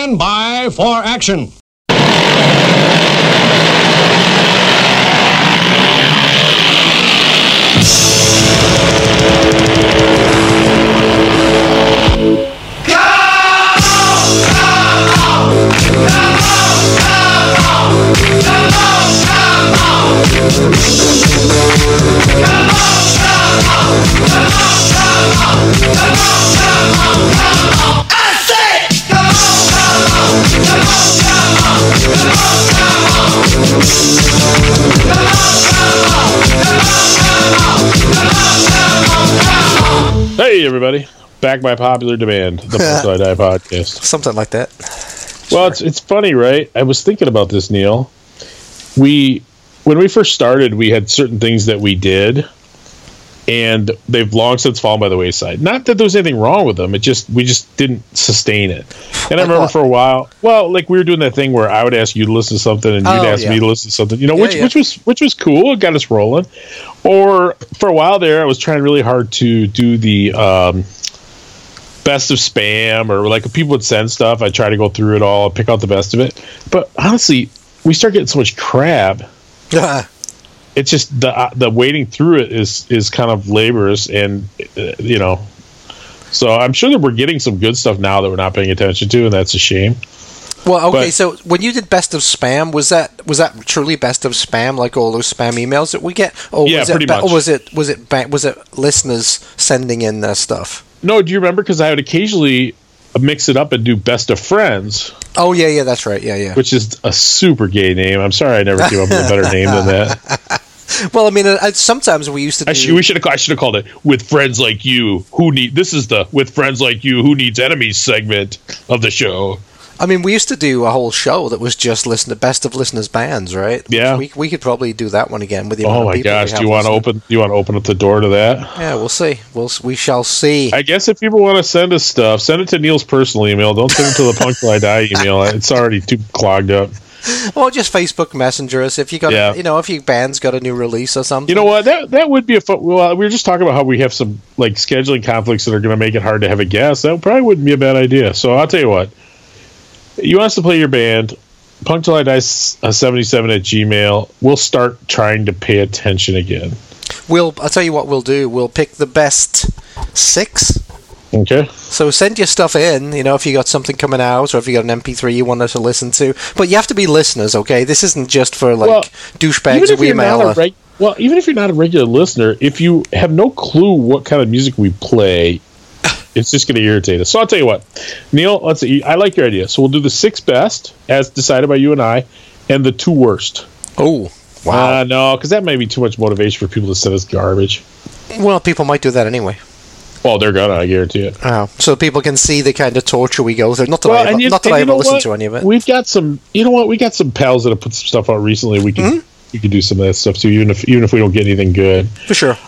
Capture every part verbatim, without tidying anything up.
Stand by for action. Hey everybody, back by popular demand, the Until I Die podcast. Something like that. Well, sure. it's it's funny, right? I was thinking about this, Neil. We when we first started, we had certain things that we did, and they've long since fallen by the wayside. Not that there was anything wrong with them; it just we just didn't sustain it. And I remember what? for a while, well, like we were doing that thing where I would ask you to listen to something, and you'd Oh, ask yeah. me to listen to something. You know, Yeah, which yeah. which was which was cool. It got us rolling. Or for a while there, I was trying really hard to do the um, best of spam, or like if people would send stuff, I'd try to go through it all, pick out the best of it. But honestly, we start getting so much crap. It's just the uh, the wading through it is is kind of laborious, and uh, you know. So I'm sure that we're getting some good stuff now that we're not paying attention to, and that's a shame. Well, okay, But- so when you did best of spam, was that was that truly best of spam, like all those spam emails that we get? Or Yeah, was it pretty ba- much. Or was it was it ba- was it listeners sending in their stuff? No, do you remember? Because I would occasionally mix it up and do best of friends, Oh yeah, yeah, that's right. Yeah, yeah. which is a super gay name. I'm sorry I never came up with a better name than that. Well, I mean, uh, sometimes we used to do. I should, we should have I should have called it "With Friends Like You Who Need." This is the "With Friends Like You Who Needs Enemies" segment of the show. I mean, we used to do a whole show that was just listen to best of listeners bands, right? Yeah. We we could probably do that one again with the Oh amount of my people we gosh! have Do you want to listening. open? Do you want to open up the door to that? Yeah, we'll see. We'll s- we shall see. I guess if people want to send us stuff, send it to Neil's personal email. Don't send it to the Punk Till I Die email. It's already too clogged up. Or just Facebook Messenger us if you got, Yeah. you know, if your band's got a new release or something. You know what? That that would be a fun. Well, we were just talking about how we have some like scheduling conflicts that are going to make it hard to have a guest. That probably wouldn't be a bad idea. So I'll tell you what. You want us to play your band? Punk Till I Die seventy-seven at Gmail. We'll start trying to pay attention again. We'll. I'll tell you what we'll do. We'll pick the best six. Okay. So send your stuff in. You know, if you got something coming out, or if you got an M P three you want us to listen to. But you have to be listeners, okay? This isn't just for like Well, douchebags Even who if you're email not a us. reg- well, even if you're not a regular listener, if you have no clue what kind of music we play, it's just going to irritate us. So I'll tell you what, Neil. Let's see. I like your idea. So we'll do the six best, as decided by you and I, and the two worst. Oh, wow. Uh, no, because that might be too much motivation for people to send us garbage. Well, people might do that anyway. Well, they're gonna. I guarantee it. Oh, so people can see the kind of torture we go through. Not that I ever, and you- not that and I you ever know listened what? to any of it. We've got some. You know what? We got some pals that have put some stuff out recently. We can we can do some of that stuff too, even if even if we don't get anything good. For sure.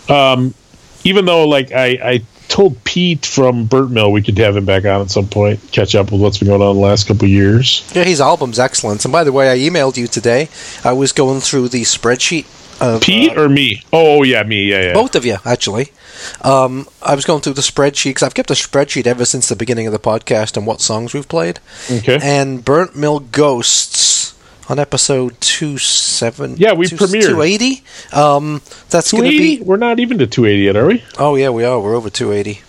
Even though, like I, I told Pete from Burnt Mill, we could have him back on at some point, catch up with what's been going on the last couple of years. Yeah, his album's excellent. And by the way, I emailed you today. I was going through the spreadsheet of Pete uh, or me? Oh yeah, me. Yeah, yeah. both of you, actually. Um, I was going through the spreadsheet because I've kept a spreadsheet ever since the beginning of the podcast and what songs we've played. Okay. And Burnt Mill Ghosts on episode two seven. Yeah, we premiered. two eighty. Um, that's two going to eighty? be. We're not even to two eighty yet, are we? Oh yeah, we are. We're over two eighty.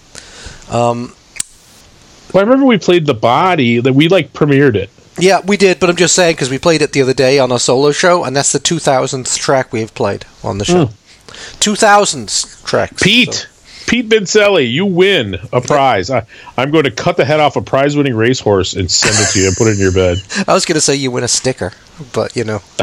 Um, Well, I remember we played The Body, that we like premiered it. yeah, we did, but I'm just saying because we played it the other day on a solo show, and that's the two thousandth track we've played on the show. two thousandth track. Pete, Pete Vincelli, you win a prize. I, I'm going to cut the head off a prize-winning racehorse and send it to you and put it in your bed. I was going to say you win a sticker, but you know.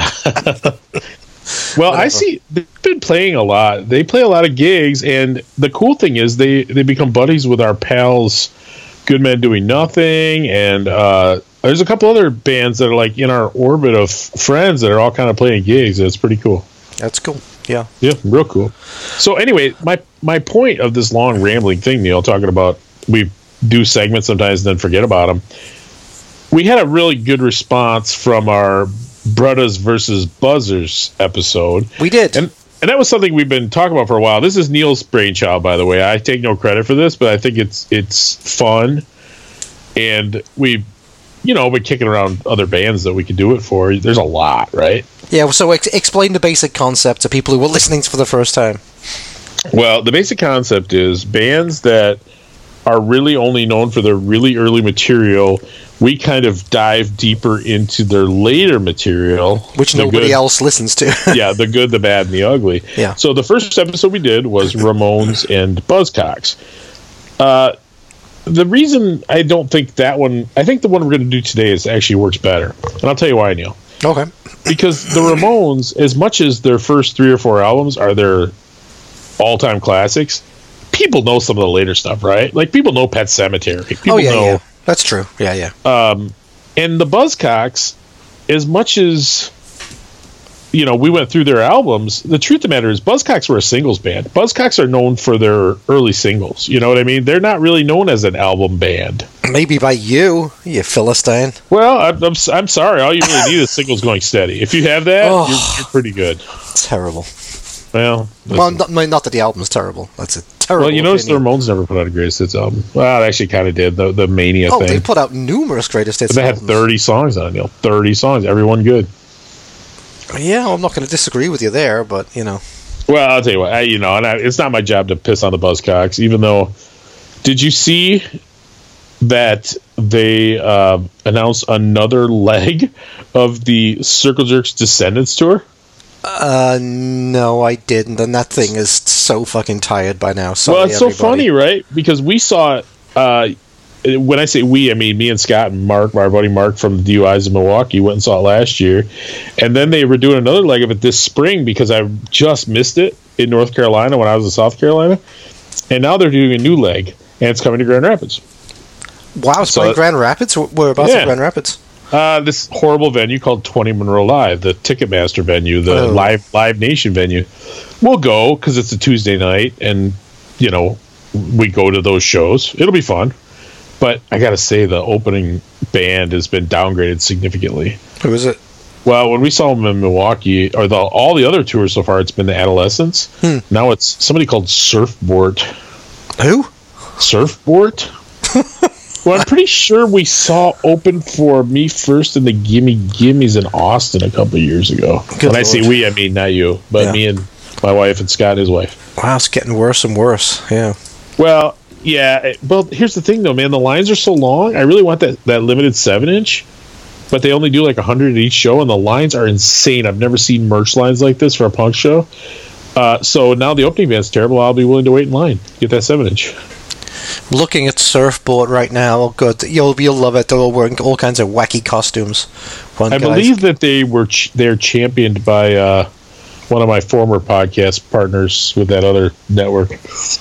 Well, I see they've been playing a lot. They play a lot of gigs, and the cool thing is they, they become buddies with our pals, Good Men Doing Nothing, and uh, there's a couple other bands that are like in our orbit of friends that are all kind of playing gigs. It's pretty cool. That's cool. Yeah. Yeah, real cool. So anyway, my my point of this long rambling thing, Neil, talking about we do segments sometimes and then forget about them. We had a really good response from our Brothers versus Buzzers episode. We did. And and that was something we've been talking about for a while. This is Neil's brainchild, by the way. I take no credit for this, but I think it's it's fun. And we you know, been kicking around other bands that we could do it for. There's a lot, right? Yeah, so ex- explain the basic concept to people who are listening for the first time. Well, the basic concept is bands that are really only known for their really early material. We kind of dive deeper into their later material, which nobody good, else listens to. Yeah, the good, the bad, and the ugly. Yeah. So the first episode we did was Ramones and Buzzcocks. Uh, the reason I don't think that one, I think the one we're going to do today is actually works better, and I'll tell you why, Neil. Okay. Because the Ramones, as much as their first three or four albums are their all-time classics, people know some of the later stuff, right? Like, people know Pet Sematary. People oh, yeah, know, yeah. That's true. Yeah, yeah. Um, and the Buzzcocks, as much as, you know, we went through their albums, the truth of the matter is Buzzcocks were a singles band. Buzzcocks are known for their early singles. You know what I mean? They're not really known as an album band. Maybe by you, you Philistine. Well, I'm, I'm, I'm sorry. All you really need is singles going steady. If you have that, oh, you're, you're pretty good. Terrible. Well, well not, not that the album's terrible. That's a terrible Well, you notice the opinion. Ramones never put out a greatest hits album. Well, they actually kind of did, the, the Mania oh, thing. Oh, they put out numerous greatest hits But they albums. had thirty songs on it, Neil. thirty songs. Everyone good. Yeah, I'm not going to disagree with you there, but, you know. Well, I'll tell you what. I, you know, and I, it's not my job to piss on the Buzzcocks, even though... Did you see that they uh, announced another leg of the Circle Jerks Descendants tour? Uh, no, I didn't, and that thing is so fucking tired by now. Sorry, well, it's everybody. so funny, right? Because we saw it, uh, when I say we, I mean me and Scott and Mark, my buddy Mark from the D U Is in Milwaukee, went and saw it last year. And then they were doing another leg of it this spring because I just missed it in North Carolina when I was in South Carolina. And now they're doing a new leg, and it's coming to Grand Rapids. Wow, it's so Grand Rapids? Whereabouts yeah. in Grand Rapids? Uh, this horrible venue called twenty Monroe Live, the Ticketmaster venue, the oh. Live Live Nation venue. We'll go because it's a Tuesday night, and you know we go to those shows. It'll be fun. But I got to say, the opening band has been downgraded significantly. Who is it? Well, when we saw them in Milwaukee, or the, all the other tours so far, it's been the Adolescents. Hmm. Now it's somebody called Surfboard. Who? Surfboard? Well, I'm pretty sure we saw open for Me First and the Gimme Gimmes in Austin a couple of years ago. Good when Lord. I say we, I mean not you, but yeah. me and my wife and Scott and his wife. Wow, it's getting worse and worse. Yeah. Well, yeah. Well, here's the thing, though, man. The lines are so long. I really want that, that limited seven inch, but they only do like one hundred at each show, and the lines are insane. I've never seen merch lines like this for a punk show. Uh, so now the opening band's terrible. I'll be willing to wait in line, get that seven inch. Looking at Surfboard right now, oh good, you'll you'll love it. They're all wearing all kinds of wacky costumes. One I guy's- believe that they were ch- they're championed by uh, one of my former podcast partners with that other network.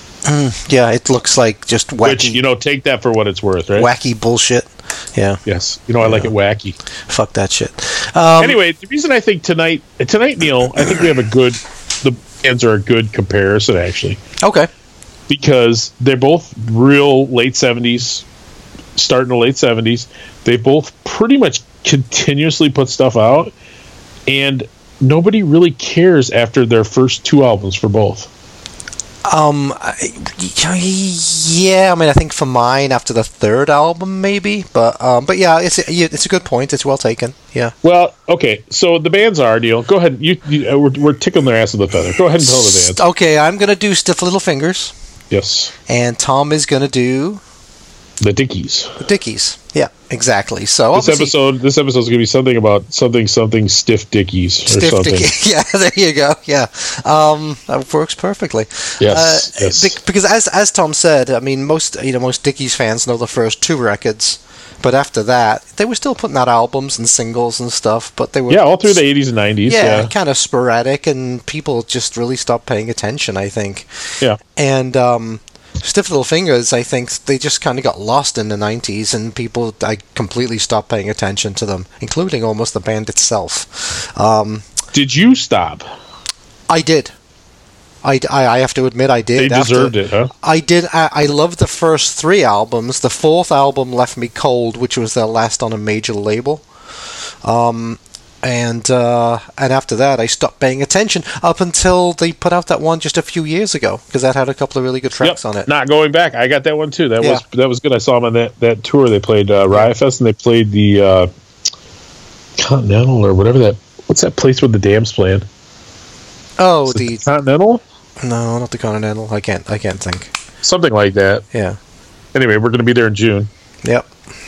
Mm, yeah, it looks like just wacky, Which, you know, take that for what it's worth, right? wacky bullshit. Yeah, Yes, you know, I like it wacky. fuck that shit. Um, Anyway, the reason I think tonight, tonight, Neil, I think we have a good. The bands are a good comparison, actually. okay. Because they're both real late seventies, starting the late seventies. They both pretty much continuously put stuff out, and nobody really cares after their first two albums for both. Um, I- yeah, I mean, I think for mine after the third album, maybe, but um, but yeah, it's a, it's a good point. It's well taken. Yeah. Well, okay, so the bands are, Neil. Go ahead. You, you uh, we're, we're tickling their ass with a feather. Go ahead and tell the bands. Okay, I'm gonna do Stiff Little Fingers, Yes, and Tom is gonna do the Dickies. Dickies. Yeah, exactly. So This obviously- episode, this episode is going to be something about something, something stiff Dickies or Stiff something. Dickies. Yeah, there you go. Yeah, um, that works perfectly. Yes, Uh, yes. bec- because as as Tom said, I mean, most you know most Dickies fans know the first two records, but after that, they were still putting out albums and singles and stuff. But they were Yeah, all through the eighties and nineties. yeah, Yeah, kind of sporadic, and people just really stopped paying attention, I think. yeah. And um, Stiff Little Fingers, I think they just kind of got lost in the nineties, and people I completely stopped paying attention to them, including almost the band itself. Um, Did you stop? I did. I, I, I have to admit I did. They After- deserved it, huh? I did. I, I loved the first three albums. The fourth album left me cold, which was their last on a major label. Um, And uh, and after that, I stopped paying attention up until they put out that one just a few years ago, because that had a couple of really good tracks yep. on it. Not going back. I got that one too. That Yeah. was that was good. I saw them on that, that tour. They played uh, Riot Fest, and they played the uh, Continental or whatever that. What's that place with the Dams playing? Oh, Is it the the Continental? no, not the Continental. I can't. I can't think. Something like that. Yeah. Anyway, we're going to be there in June. Yep.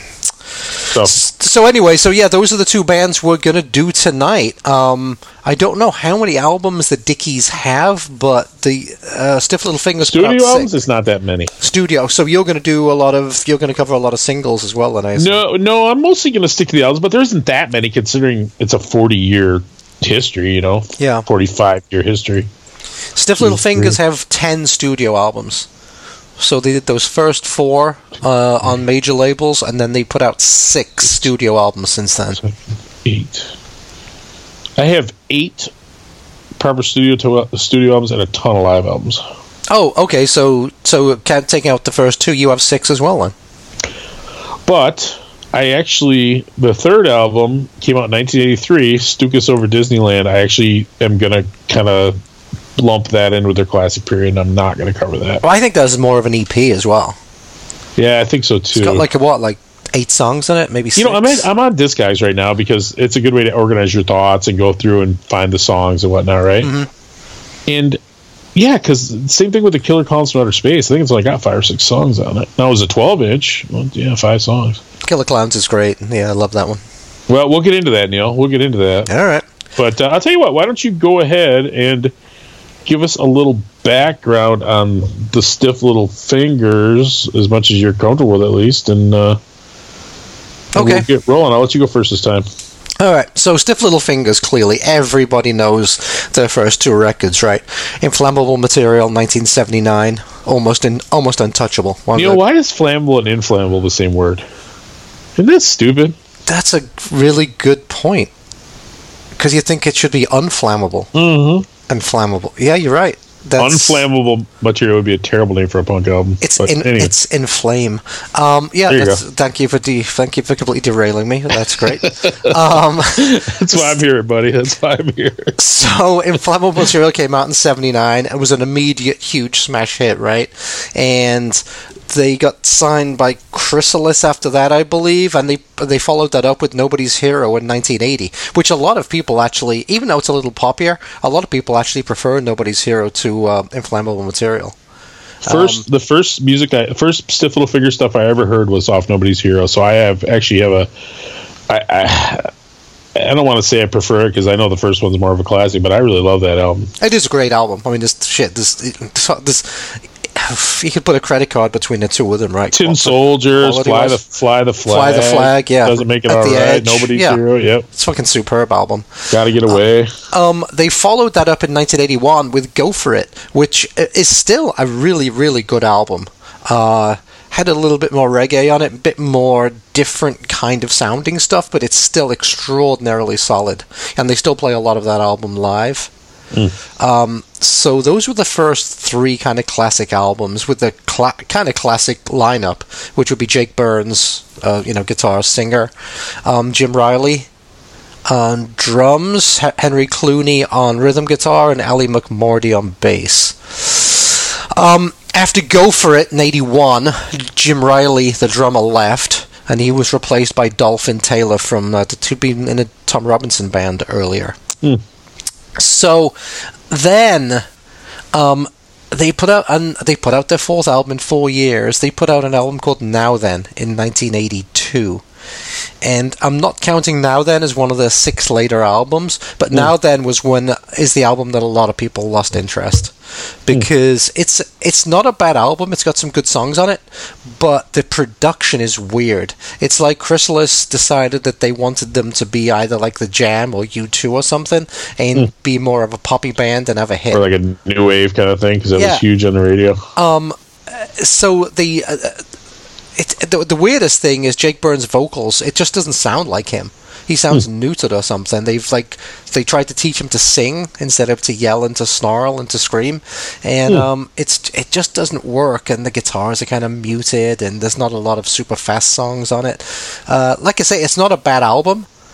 So So anyway, so yeah, those are the two bands we're gonna do tonight. Um, I don't know how many albums the Dickies have, but the uh, Stiff Little Fingers put out studio six- albums, it's not that many. Studio. So you're gonna do a lot of. You're gonna cover a lot of singles as well, then I assume. No, no, I'm mostly going to stick to the albums, but there isn't that many considering it's a forty-year history, you know? Yeah. forty-five-year history. Stiff Little Fingers have ten studio albums. So they did those first four uh, on major labels, and then they put out six studio albums since then. Eight. I have eight proper studio to, studio albums and a ton of live albums. Oh, okay. So so ca- taking out the first two, you have six as well then. But I actually, the third album came out in nineteen eighty-three, Stukas Over Disneyland. I actually am going to kind of lump that in with their classic period, and I'm not going to cover that. Well, I think that's more of an E P as well. Yeah, I think so too. It's got like a, what, like eight songs on it, maybe six. You know, I'm at, I'm on Discogs right now because it's a good way to organize your thoughts and go through and find the songs and whatnot, right? Mm-hmm. And yeah, because same thing with the Killer Clowns from Outer Space. I think it's only got five or six songs on it. Now it was a twelve inch. Well, yeah, five songs. Killer Clowns is great. Yeah, I love that one. Well, we'll get into that, Neil. We'll get into that. All right. But uh, I'll tell you what. Why don't you go ahead and give us a little background on the Stiff Little Fingers, as much as you're comfortable with, at least, and uh, and Okay. we'll get rolling. I'll let you go first this time. All right, so Stiff Little Fingers, clearly, everybody knows their first two records, right? Inflammable Material, nineteen seventy-nine, almost in, almost untouchable. One You know, of the- why is flammable and inflammable the same word? Isn't that stupid? That's a really good point. Because you think it should be unflammable. Mm-hmm. And flammable. Yeah, you're right. That's, Unflammable Material would be a terrible name for a punk album. It's but in, anyway. it's in flame. Um, yeah, There you that's, go. thank you for de- thank you for completely derailing me. That's great. um, That's why I'm here, buddy. That's why I'm here. So, Inflammable Material came out in seventy-nine. It was an immediate, huge smash hit, right? And they got signed by Chrysalis after that, I believe, and they they followed that up with Nobody's Hero in nineteen eighty, which a lot of people actually, even though it's a little poppier, a lot of people actually prefer Nobody's Hero to uh, Inflammable Material. First, Um, the first music, I, first Stiff Little Finger stuff I ever heard was off Nobody's Hero. So I have actually have a, I, I, I don't want to say I prefer it because I know the first one's more of a classic, but I really love that album. It is a great album. I mean, this shit, this, this, this you could put a credit card between the two of them, right? Tin Well, Soldiers, quality Fly wise. the Fly the Flag, Fly the Flag, yeah. doesn't make it At all the right. Edge, Nobody's yeah. Hero, yep. It's a fucking superb album. Got to get away. Um, they followed that up in nineteen eighty-one with Go For It, which is still a really, really good album. Uh, had a little bit more reggae on it, a bit more different kind of sounding stuff, but it's still extraordinarily solid. And they still play a lot of that album live. Mm. Um, so those were the first three kind of classic albums with the cla- kind of classic lineup, which would be Jake Burns, uh, you know, guitar, singer, um, Jim Riley on drums, H- Henry Clooney on rhythm guitar, and Ali McMordy on bass. Um, after Go For It in eighty-one, Jim Riley, the drummer, left, and he was replaced by Dolphin Taylor from uh, the to be in a Tom Robinson band earlier. Mm. So then, um, they put out and they put out their fourth album in four years. They put out an album called Now Then in nineteen eighty-two. And I'm not counting Now Then as one of the six later albums, but mm. Now Then was when is the album that a lot of people lost interest because mm. it's it's not a bad album. It's got some good songs on it, but the production is weird. It's like Chrysalis decided that they wanted them to be either like the Jam or U two or something, and mm. be more of a poppy band and have a hit, or like a new wave kind of thing because it yeah. was huge on the radio. Um, so the. Uh, It, the, the weirdest thing is Jake Burns' vocals. It just doesn't sound like him. He sounds mm. neutered or something. They've like they tried to teach him to sing instead of to yell and to snarl and to scream, and mm. um, it's it just doesn't work. And the guitars are kind of muted, and there's not a lot of super fast songs on it. Uh, like I say, it's not a bad album.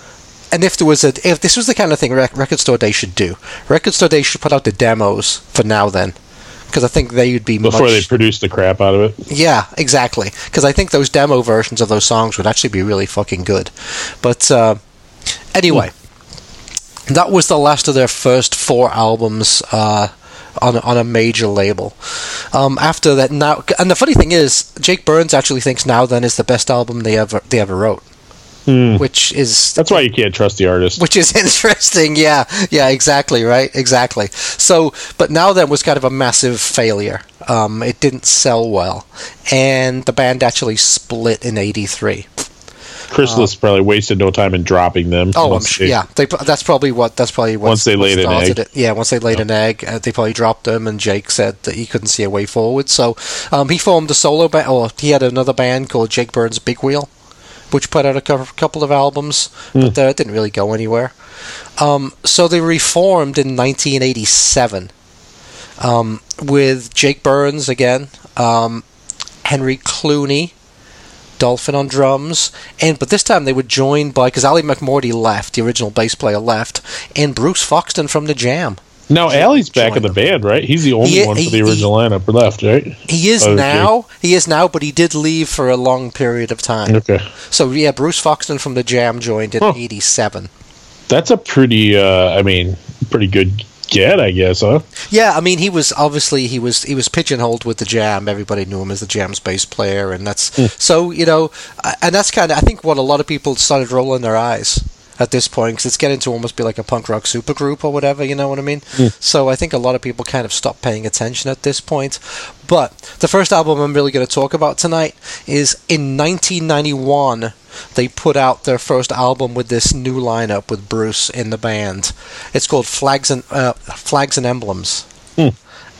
and if there was a, if this was the kind of thing rec- Record Store Day should do, Record Store Day should put out the demos for Now Then, because I think they would be before much, they produce the crap out of it. Yeah, exactly. Because I think those demo versions of those songs would actually be really fucking good. But uh, anyway, mm. that was the last of their first four albums uh, on on a major label. Um, after that, now, and the funny thing is, Jake Burns actually thinks Now Then is the best album they ever they ever wrote. Mm. Which is that's why you can't trust the artist. Which is interesting, yeah, yeah, exactly, right, exactly. So, but Now Then was kind of a massive failure. Um, it didn't sell well, and the band actually split in eighty-three. Chrysalis uh, probably wasted no time in dropping them. Oh, I'm sure. Yeah, they, that's probably what. That's probably what. Once they laid an egg. It. Yeah, once they laid oh. an egg, uh, they probably dropped them, and Jake said that he couldn't see a way forward. So, um, he formed a solo band, or he had another band called Jake Burns Big Wheel, which put out a couple of albums, mm. but uh, it didn't really go anywhere. Um, so they reformed in nineteen eighty-seven um, with Jake Burns again, um, Henry Clooney, Dolphin on drums, and but this time they were joined by, because Ali McMorty left, the original bass player left, and Bruce Foxton from the Jam. Now, Ali's back in the band, right? He's the only he, one for the original he, lineup left, right? He is oh, now. Okay. He is now, but he did leave for a long period of time. Okay. So, yeah, Bruce Foxton from the Jam joined in huh. eighty-seven. That's a pretty, uh, I mean, pretty good get, I guess, huh? Yeah, I mean, he was, obviously, he was he was pigeonholed with the Jam. Everybody knew him as the Jam's bass player, and that's, mm. so, you know, and that's kind of, I think, what a lot of people started rolling their eyes at this point, because it's getting to almost be like a punk rock supergroup or whatever, you know what I mean? Mm. So I think a lot of people kind of stopped paying attention at this point. But the first album I'm really going to talk about tonight is in nineteen ninety-one, they put out their first album with this new lineup with Bruce in the band. It's called Flags and uh, Flags and Emblems. Mm.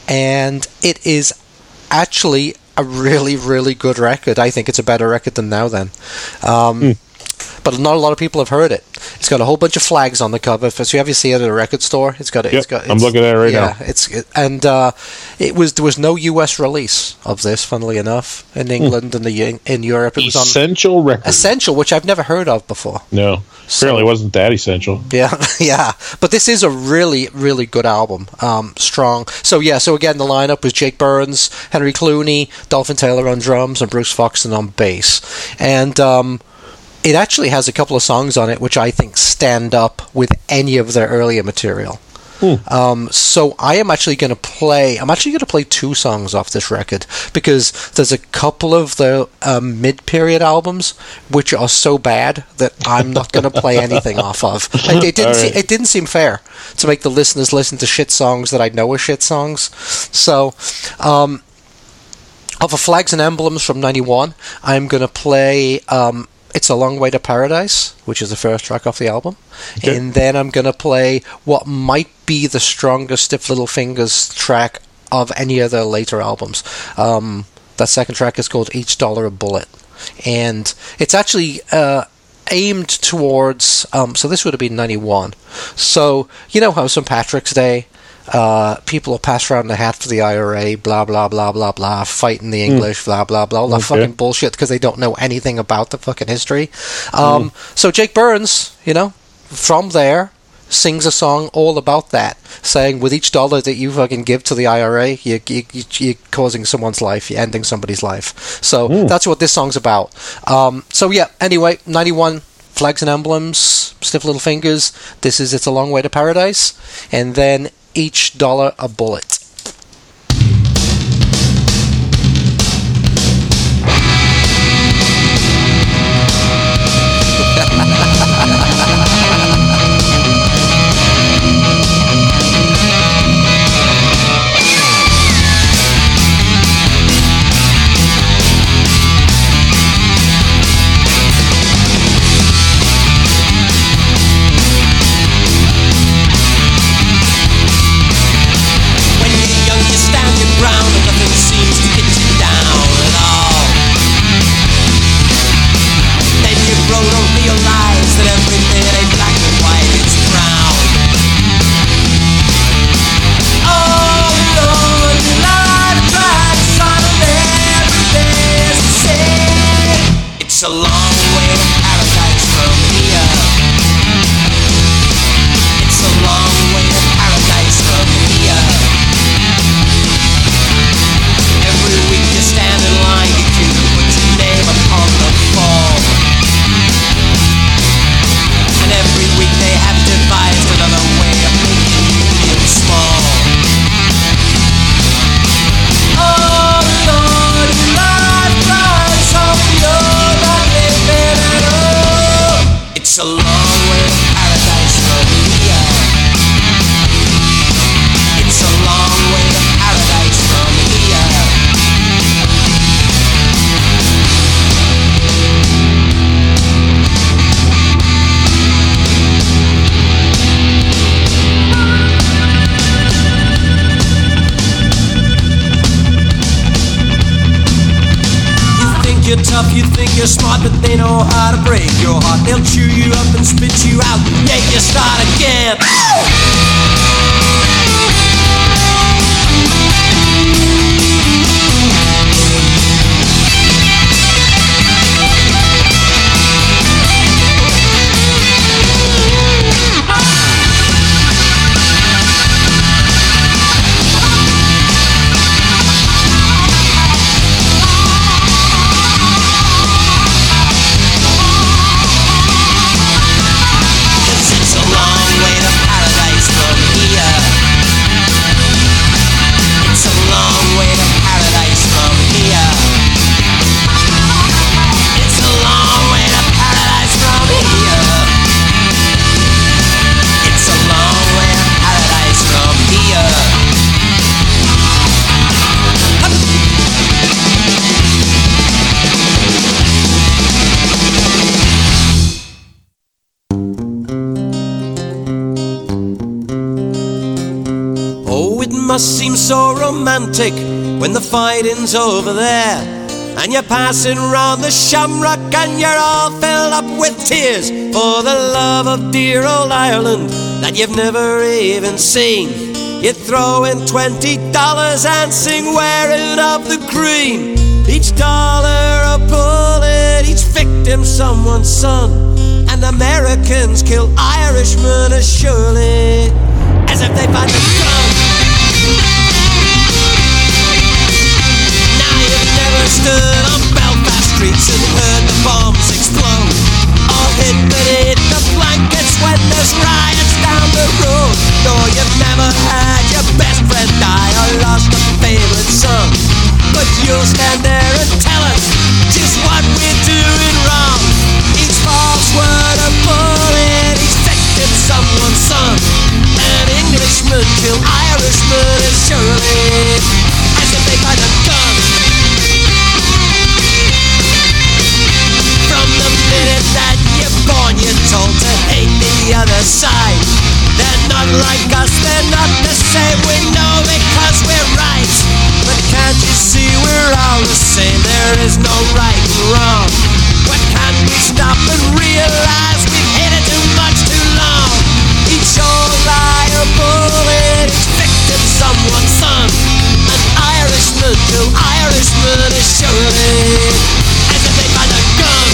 And it is actually a really, really good record. I think it's a better record than Now Then. Um, mm. But not a lot of people have heard it. It's got a whole bunch of flags on the cover. So if you ever see it at a record store, it's got. Yep, it's got. It's, I'm looking at it right yeah, now. It's it, and uh, it was there was no U S release of this. Funnily enough, in England mm. and the in Europe, it was Essential on Records. Essential, which I've never heard of before. No, so, apparently it wasn't that essential. Yeah, yeah. But this is a really, really good album. Um, strong. So yeah. So again, the lineup was Jake Burns, Henry Clooney, Dolphin Taylor on drums, and Bruce Foxton on bass, and. Um, It actually has a couple of songs on it which I think stand up with any of their earlier material. Hmm. Um, so I am actually going to play. I'm actually going to play two songs off this record because there's a couple of the um, mid-period albums which are so bad that I'm not going to play anything off of. It, it didn't. Right. se- it didn't seem fair to make the listeners listen to shit songs that I know are shit songs. So. Um, off of Flags and Emblems from ninety-one, I'm going to play. Um, It's a Long Way to Paradise, which is the first track off the album. Okay. And then I'm going to play what might be the strongest Stiff Little Fingers track of any of their later albums. Um, that second track is called Each Dollar a Bullet. And it's actually uh, aimed towards... Um, so this would have been ninety-one. So, you know how Saint Patrick's Day... Uh, people will pass around the hat for the I R A, blah, blah, blah, blah, blah, fighting the English, mm. blah, blah, blah, all that okay. fucking bullshit because they don't know anything about the fucking history. Um, mm. So Jake Burns, you know, from there, sings a song all about that, saying with each dollar that you fucking give to the I R A, you, you, you, you're causing someone's life, you're ending somebody's life. So mm. that's what this song's about. Um, so yeah, anyway, ninety-one, Flags and Emblems, Stiff Little Fingers, this is It's a Long Way to Paradise, and then Each Dollar a Bullet. It's a long way to paradise from here. It's a long way to paradise from here. It's a long way to paradise from here. You're tough, you think you're smart, but they know how to break your heart. They'll chew you up and spit you out, make you start again. Must seem so romantic when the fighting's over there, and you're passing round the shamrock and you're all filled up with tears for the love of dear old Ireland that you've never even seen. You throw in twenty dollars and sing wearing of the green. Each dollar a bullet, each victim someone's son. And Americans kill Irishmen as surely as if they find a gun. Stood on Belfast streets and heard the bombs explode, or hid beneath the blankets when there's riots down the road. No, you've never had your best friend die or lost a favorite son, but you'll stand there and tell us just what we're doing wrong. Each false word a bullet, each victim someone's son. An Englishman kill Irishmen as surely as if they find a gun. Minute that you're born, you're told to hate the other side. They're not like us, they're not the same. We know because we're right, but can't you see we're all the same? There is no right and wrong. Why can't we stop and realize we've hated too much too long? Each old liar bullet, each victim someone's son. An Irishman kill Irishman as surely as if they find a gun.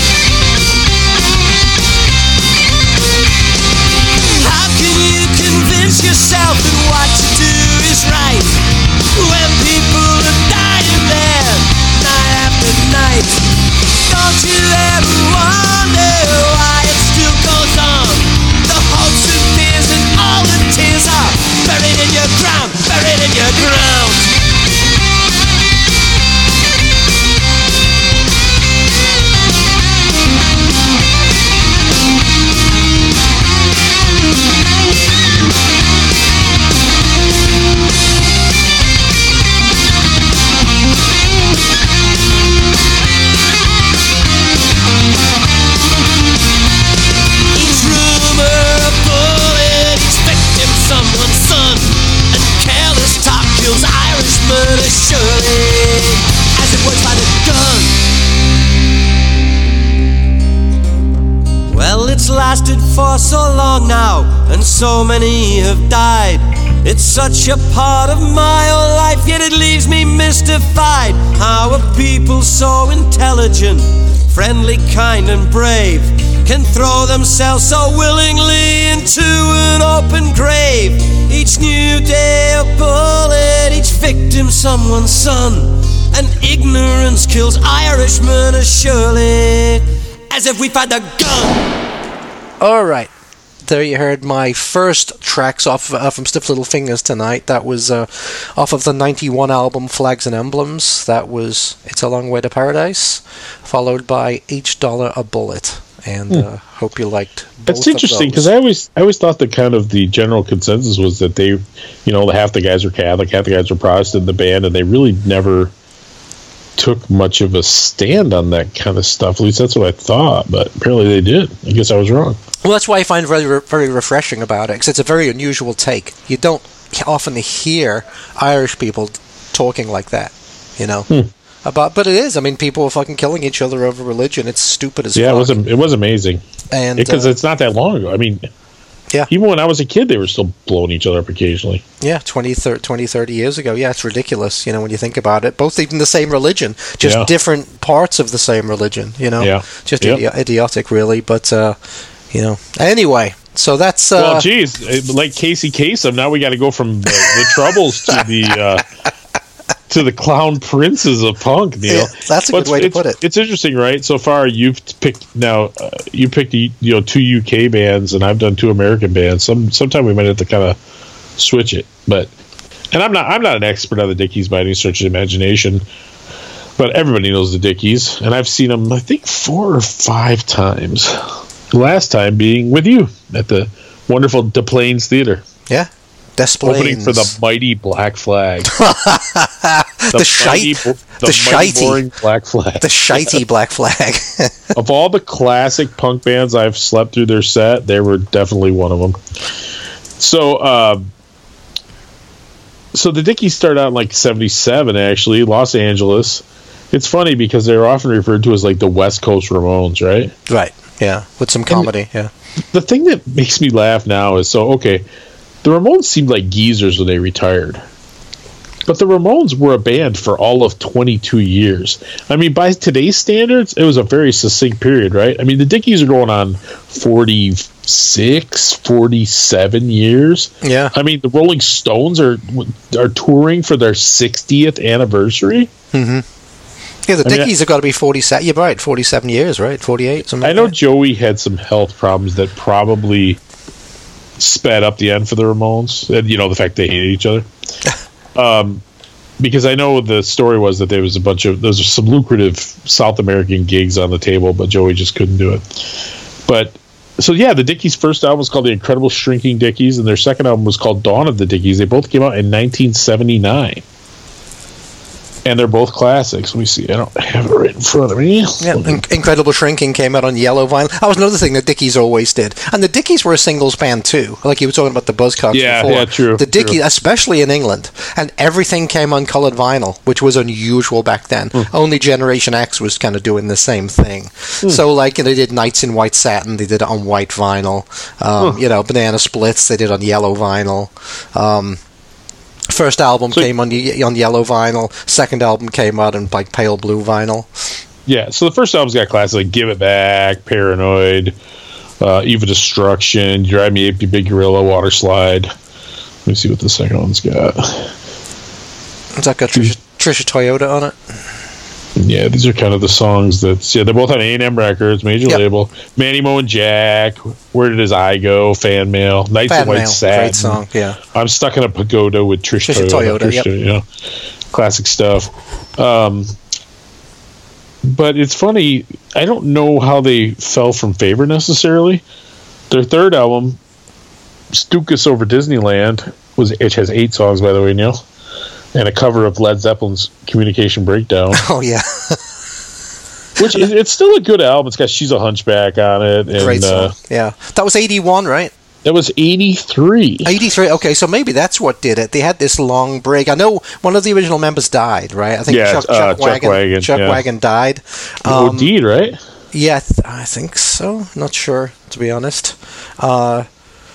Yourself and what you do is right when people are dying there night after night. Don't you ever wonder why it still goes on? The hopes and fears and all the tears are buried in your ground, buried in your ground. Surely as it was by the gun. Well, it's lasted for so long now, and so many have died. It's such a part of my own life, yet it leaves me mystified. How are people so intelligent, friendly, kind and brave can throw themselves so willingly into an open grave? Each new day a bullet, each victim someone's son. And ignorance kills Irishmen as surely as if we found a gun. Alright, there you heard my first tracks off uh, from Stiff Little Fingers tonight. That was uh, off of the ninety-one album Flags and Emblems. That was It's a Long Way to Paradise, followed by Each Dollar a Bullet. and uh, hope you liked both That's interesting because I always I always thought that kind of the general consensus was that they, you know, half the guys were Catholic, half the guys were Protestant in the band, and they really never took much of a stand on that kind of stuff. At least that's what I thought, but apparently they did. I guess I was wrong. Well, that's why I find it very, very refreshing about it, because it's a very unusual take. You don't often hear Irish people talking like that, you know. Hmm. About, but it is. I mean, people are fucking killing each other over religion. It's stupid as yeah, fuck. it was it was amazing, and because uh, it's not that long ago. I mean, yeah, even when I was a kid, they were still blowing each other up occasionally. Yeah, twenty, thirty years ago. Yeah, it's ridiculous. You know, when you think about it, both even the same religion, just yeah. different parts of the same religion. You know, yeah, just yep. idi- idiotic, really. But uh, you know, anyway. So that's uh, well, geez, like Casey Kasem. Now we got to go from the, the Troubles to the. Uh, to the clown princes of punk, Neil. Yeah, that's a but good way to it's, put it. It's interesting, right? So far, you've picked now. Uh, you picked you know two U K bands, and I've done two American bands. Some sometime we might have to kind of switch it, but and I'm not I'm not an expert on the Dickies by any stretch of the imagination, but everybody knows the Dickies, and I've seen them I think four or five times. The last time being with you at the wonderful Des Plaines Theater. Yeah. Desplains. Opening for the mighty Black Flag. the the shite, mighty, the, the shitey Black Flag. The shitey Black Flag. Of all the classic punk bands I've slept through their set, they were definitely one of them. So, um, so the Dickies started out in like seventy-seven, actually, Los Angeles. It's funny because they're often referred to as like the West Coast Ramones, right? Right. Yeah, with some comedy. And yeah. The thing that makes me laugh now is so okay. The Ramones seemed like geezers when they retired. But the Ramones were a band for all of twenty-two years. I mean, by today's standards, it was a very succinct period, right? I mean, the Dickies are going on forty-six, forty-seven years. Yeah. I mean, the Rolling Stones are are touring for their sixtieth anniversary. Mm-hmm. Yeah, the Dickies I mean, have got to be forty-seven. You're right, forty-seven years, right? forty-eight, something I like know that. Joey had some health problems that probably sped up the end for the Ramones, and you know the fact they hated each other. Um, because I know the story was that there was a bunch of there's some lucrative South American gigs on the table, but Joey just couldn't do it. But so yeah, the Dickies' first album was called The Incredible Shrinking Dickies, and their second album was called Dawn of the Dickies. They both came out in nineteen seventy-nine. And they're both classics. Let me see. I don't have it right in front of me. Yeah, In- Incredible Shrinking came out on yellow vinyl. That was another thing the Dickies always did. And the Dickies were a singles band too. Like you were talking about the Buzzcocks yeah, before. Yeah, true. The Dickies, true. especially in England, and everything came on colored vinyl, which was unusual back then. Mm. Only Generation X was kind of doing the same thing. Mm. So like you know, they did Nights in White Satin, they did it on white vinyl. Um, mm. You know, Banana Splits, they did on yellow vinyl. Um, First album so, came on on yellow vinyl. Second album came out in like pale blue vinyl. Yeah, so the first album's got classics like "Give It Back," "Paranoid," uh, "Eve of Destruction," "Drive Me Ape, You Big Gorilla," "Water Slide." Let me see what the second one's got. Has that got Trisha, Trisha Toyota on it? Yeah, these are kind of the songs that yeah, they're both on A and M Records, major yep. label. Manny Moe and Jack, Where Did His Eye Go? Fan Mail, Nights Fan in White Mail. Satin. Great song, yeah. I'm Stuck in a Pagoda with Trish, Trisha Toyota. Toyota, Trisha, yep. you know, classic stuff. Um, but it's funny, I don't know how they fell from favor necessarily. Their third album, Stukas Over Disneyland, was it has eight songs, by the way, Neil. And a cover of Led Zeppelin's Communication Breakdown. Oh, yeah. Which is, it's still a good album. It's got She's a Hunchback on it. And, Great song, uh, yeah. That was eighty-one, right? That was eighty-three. eighty-three, okay, so maybe that's what did it. They had this long break. I know one of the original members died, right? I think yeah, Chuck, uh, Chuck, Chuck Wagon, Wagon. Chuck yeah. Wagon died. Um, O D'd, right? Yeah, I, th- I think so. Not sure, to be honest. Uh,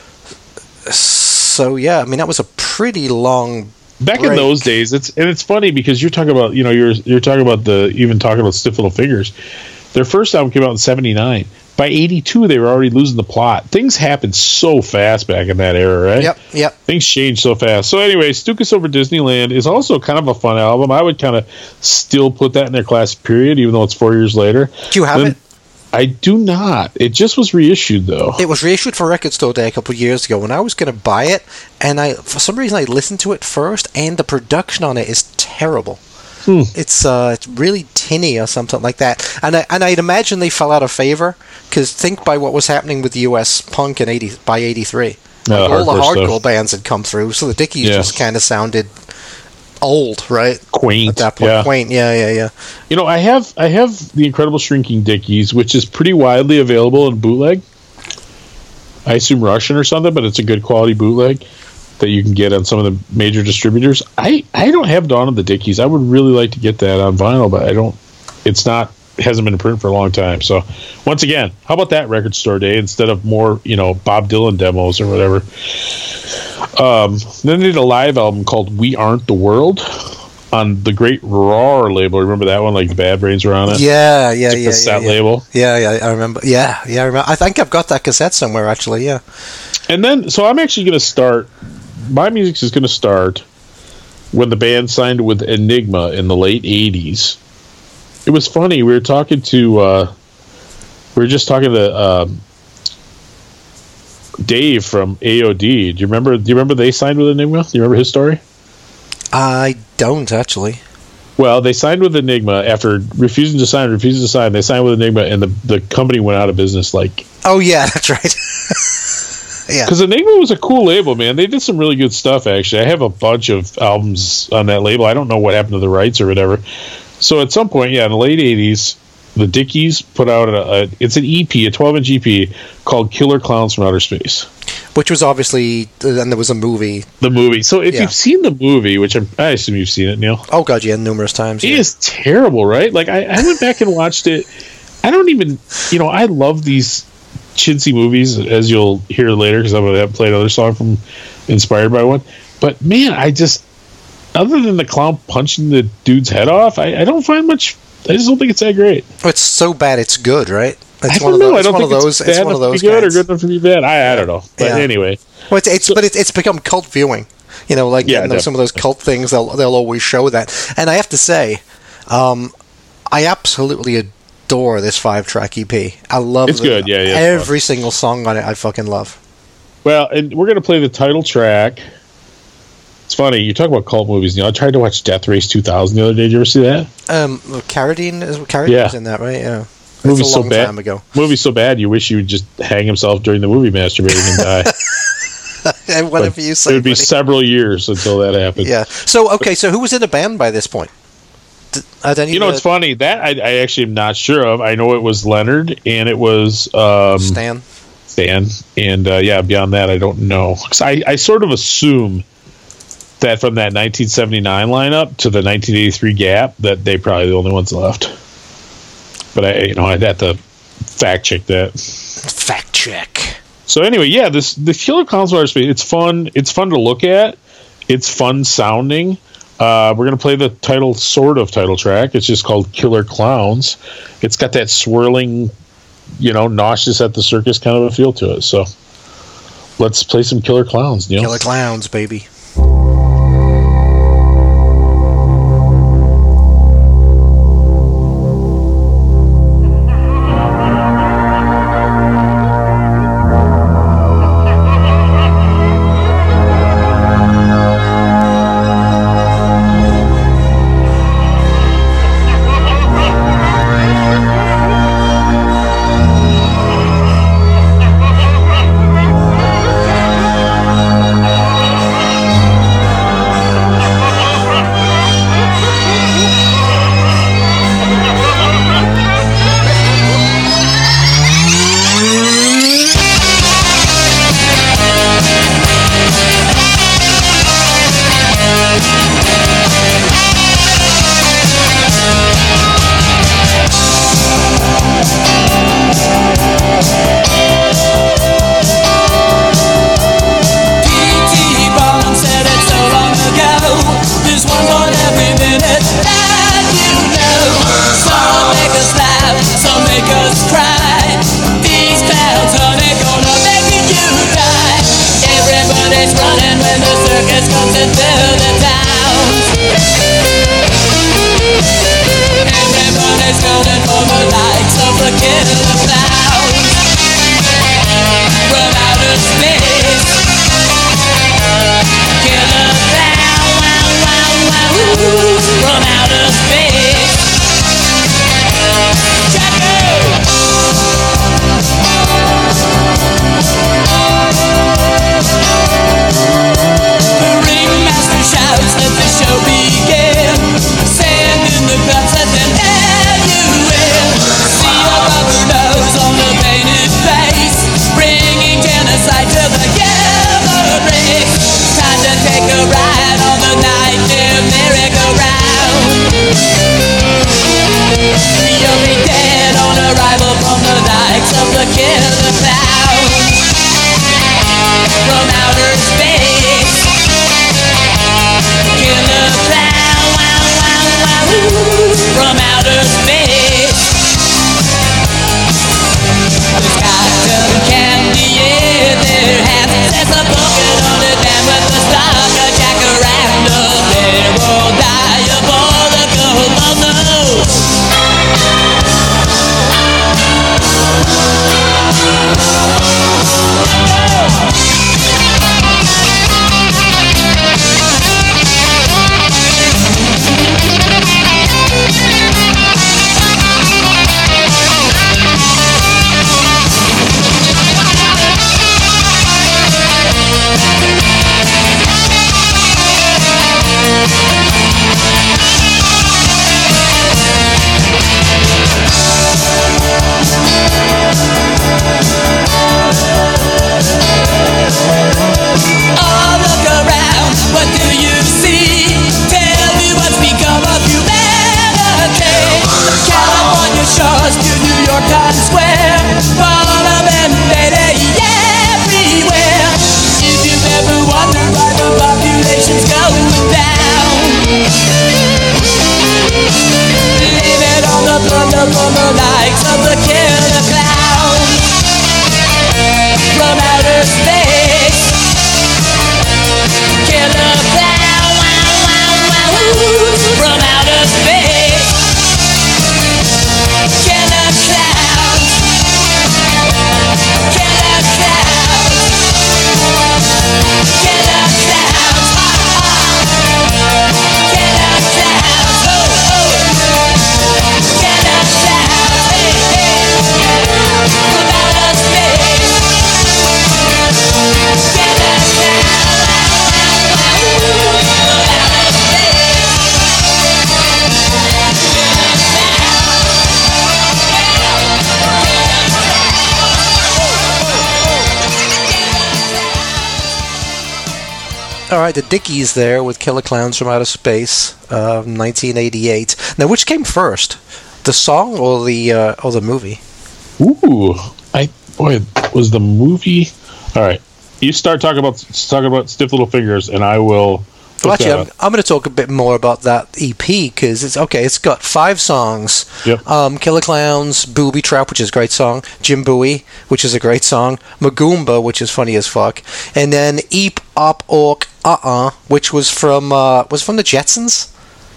so, yeah, I mean, that was a pretty long Back break. in those days, it's and it's funny because you're talking about, you know, you're you're talking about the, even talking about Stiff Little Fingers. Their first album came out in seventy-nine. By eighty-two, they were already losing the plot. Things happened so fast back in that era, right? Yep, yep. Things changed so fast. So anyway, Stukas Over Disneyland is also kind of a fun album. I would kind of still put that in their classic period, even though it's four years later. Do you have then, it? I do not. It just was reissued, though. It was reissued for Record Store Day a couple of years ago, and I was going to buy it, and I, for some reason, I listened to it first, and the production on it is terrible. Hmm. It's uh, it's really tinny or something like that. And I, and I'd imagine they fell out of favor because think by what was happening with U S punk in eighty by eighty-three. No, Like, all the hardcore hardcore stuff. bands had come through, so the Dickies Yeah. just kind of sounded old, right? Quaint. At that point, Yeah. quaint. Yeah, yeah, yeah. You know, I have I have the Incredible Shrinking Dickies, which is pretty widely available in bootleg. I assume Russian or something, but it's a good quality bootleg that you can get on some of the major distributors. I, I don't have Dawn of the Dickies. I would really like to get that on vinyl, but I don't. It's not. It hasn't been in print for a long time. So, once again, how about that record store day instead of more, you know, Bob Dylan demos or whatever? Um, then they did a live album called "We Aren't the World" on the Great Roar label. Remember that one? Like the Bad Brains were on it. Yeah, yeah, It's a yeah, cassette yeah, yeah. label. Yeah, yeah, I remember. Yeah, yeah, I remember. I think I've got that cassette somewhere, actually. Yeah. And then, so I'm actually going to start. My music is going to start when the band signed with Enigma in the late eighties. It was funny. We were talking to, uh, we were just talking to um, Dave from A O D. Do you remember? Do you remember they signed with Enigma? Do you remember his story? I don't actually. Well, they signed with Enigma after refusing to sign, refusing to sign. They signed with Enigma, and the the company went out of business. Like, Oh yeah, that's right. Yeah. because Enigma was a cool label, man. They did some really good stuff. Actually, I have a bunch of albums on that label. I don't know what happened to the rights or whatever. So at some point, yeah, in the late eighties, the Dickies put out a, a it's an E P, a twelve inch E P called "Killer Clowns from Outer Space." Which was obviously, and there was a movie. The movie. So if Yeah. you've seen the movie, which I'm, I assume you've seen it, Neil, Oh god, yeah, numerous times. it Yeah. is terrible, right? Like I, I went back and watched it. I don't even, you know, I love these chintzy movies, as you'll hear later, because I'm going to play another song from inspired by one. But man, I just, other than the clown punching the dude's head off, I, I don't find much. I just don't think it's that great. Oh, it's so bad it's good, right? It's I one don't of know. those. I It's don't one think of those. it's It's bad one of enough those to be good or kinds. good enough to be bad. I, I don't know. But Yeah. anyway, Well, it's, it's but it's, it's become cult viewing. You know, like Yeah, you know, some of those cult things. They'll they'll always show that. And I have to say, um, I absolutely adore this five track E P. I love It's the- good. Yeah, yeah, it's Every single song on it, I fucking love. well, and we're going to play the title track. It's funny. You talk about cult movies. You know, I tried to watch Death Race two thousand the other day. Did you ever see that? Um, Carradine is Carradine Yeah. was in that, right? Yeah. It's Movie's a so long bad. time ago. Movie's so bad. You wish you would just hang himself during the movie, masturbating and die. And whatever But you say. it would be buddy. several years until that happened. Yeah. So okay. So who was in the band by this point? Did, had any You know, of it's the- funny that I, I actually am not sure of. I know it was Leonard and it was um, Stan. Stan, and uh, yeah, beyond that, I don't know. 'Cause I, I sort of assume that from that nineteen seventy-nine lineup to the nineteen eighty-three gap, that they probably the only ones left. But I, you know, I'd have to fact check that. Fact check. So anyway, yeah, this the Killer Clowns from Outer Space. It's fun. It's fun to look at. It's fun sounding. Uh, we're gonna play the title, sort of title track. It's just called Killer Clowns. It's got that swirling, you know, nauseous at the circus kind of a feel to it. So let's play some Killer Clowns, Neil. Killer Clowns, baby. Thank killer clowns from outer space. Killer clown, wow, wow, wow, from outer space. There's cotton candy in their hands. There's a bucket on the dam with the stock, a jacaranda. They're all diabolical, oh no. All right, the Dickies there with Killer Clowns from Outer Space, uh, nineteen eighty-eight. Now, which came first, the song or the uh, or the movie? Ooh, I boy, was the movie. All right, you start talking about talking about Stiff Little Fingers, and I will. Well, actually, I'm, I'm going to talk a bit more about that E P because it's okay. It's got five songs. Yep. Um, Killer Clowns, Booby Trap, which is a great song. Jim Bowie, which is a great song. Magumba, which is funny as fuck, and then Eep Op Ork Uh Uh, which was from uh, was from the Jetsons.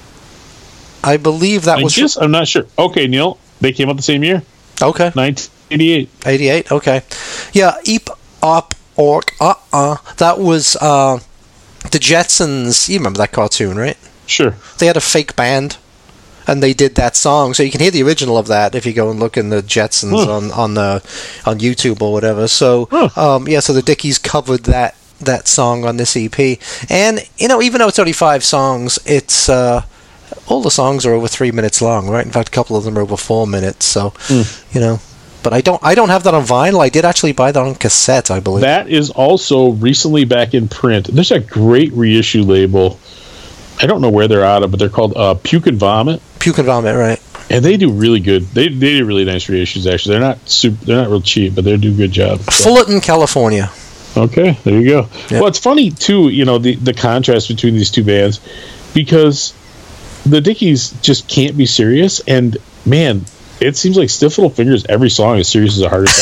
I believe that I was. guess, I'm not sure. Okay, Neil, they came out the same year. Okay. nineteen eighty-eight. eighty-eight. Okay. Yeah. Eep Op Ork Uh Uh. That was. Uh, The Jetsons, you remember that cartoon, right? Sure. They had a fake band, and they did that song. So you can hear the original of that if you go and look in the Jetsons huh. on on the on YouTube or whatever. So huh. um, yeah, so the Dickies covered that that song on this E P, and you know, even though it's only five songs, it's uh, all the songs are over three minutes long, right? In fact, a couple of them are over four minutes. So mm. you know. But I don't. I don't have that on vinyl. I did actually buy that on cassette, I believe. That is also recently back in print. There's a great reissue label. I don't know where they're out of, but they're called uh, Puke and Vomit. Puke and Vomit, right? And they do really good. They they do really nice reissues. Actually, they're not super. They're not real cheap, but they do a good job. So. Fullerton, California. Okay, there you go. Yep. Well, it's funny too. You know the the contrast between these two bands, because the Dickies just can't be serious, and man. It seems like Stiff Little Fingers, every song is serious as a heart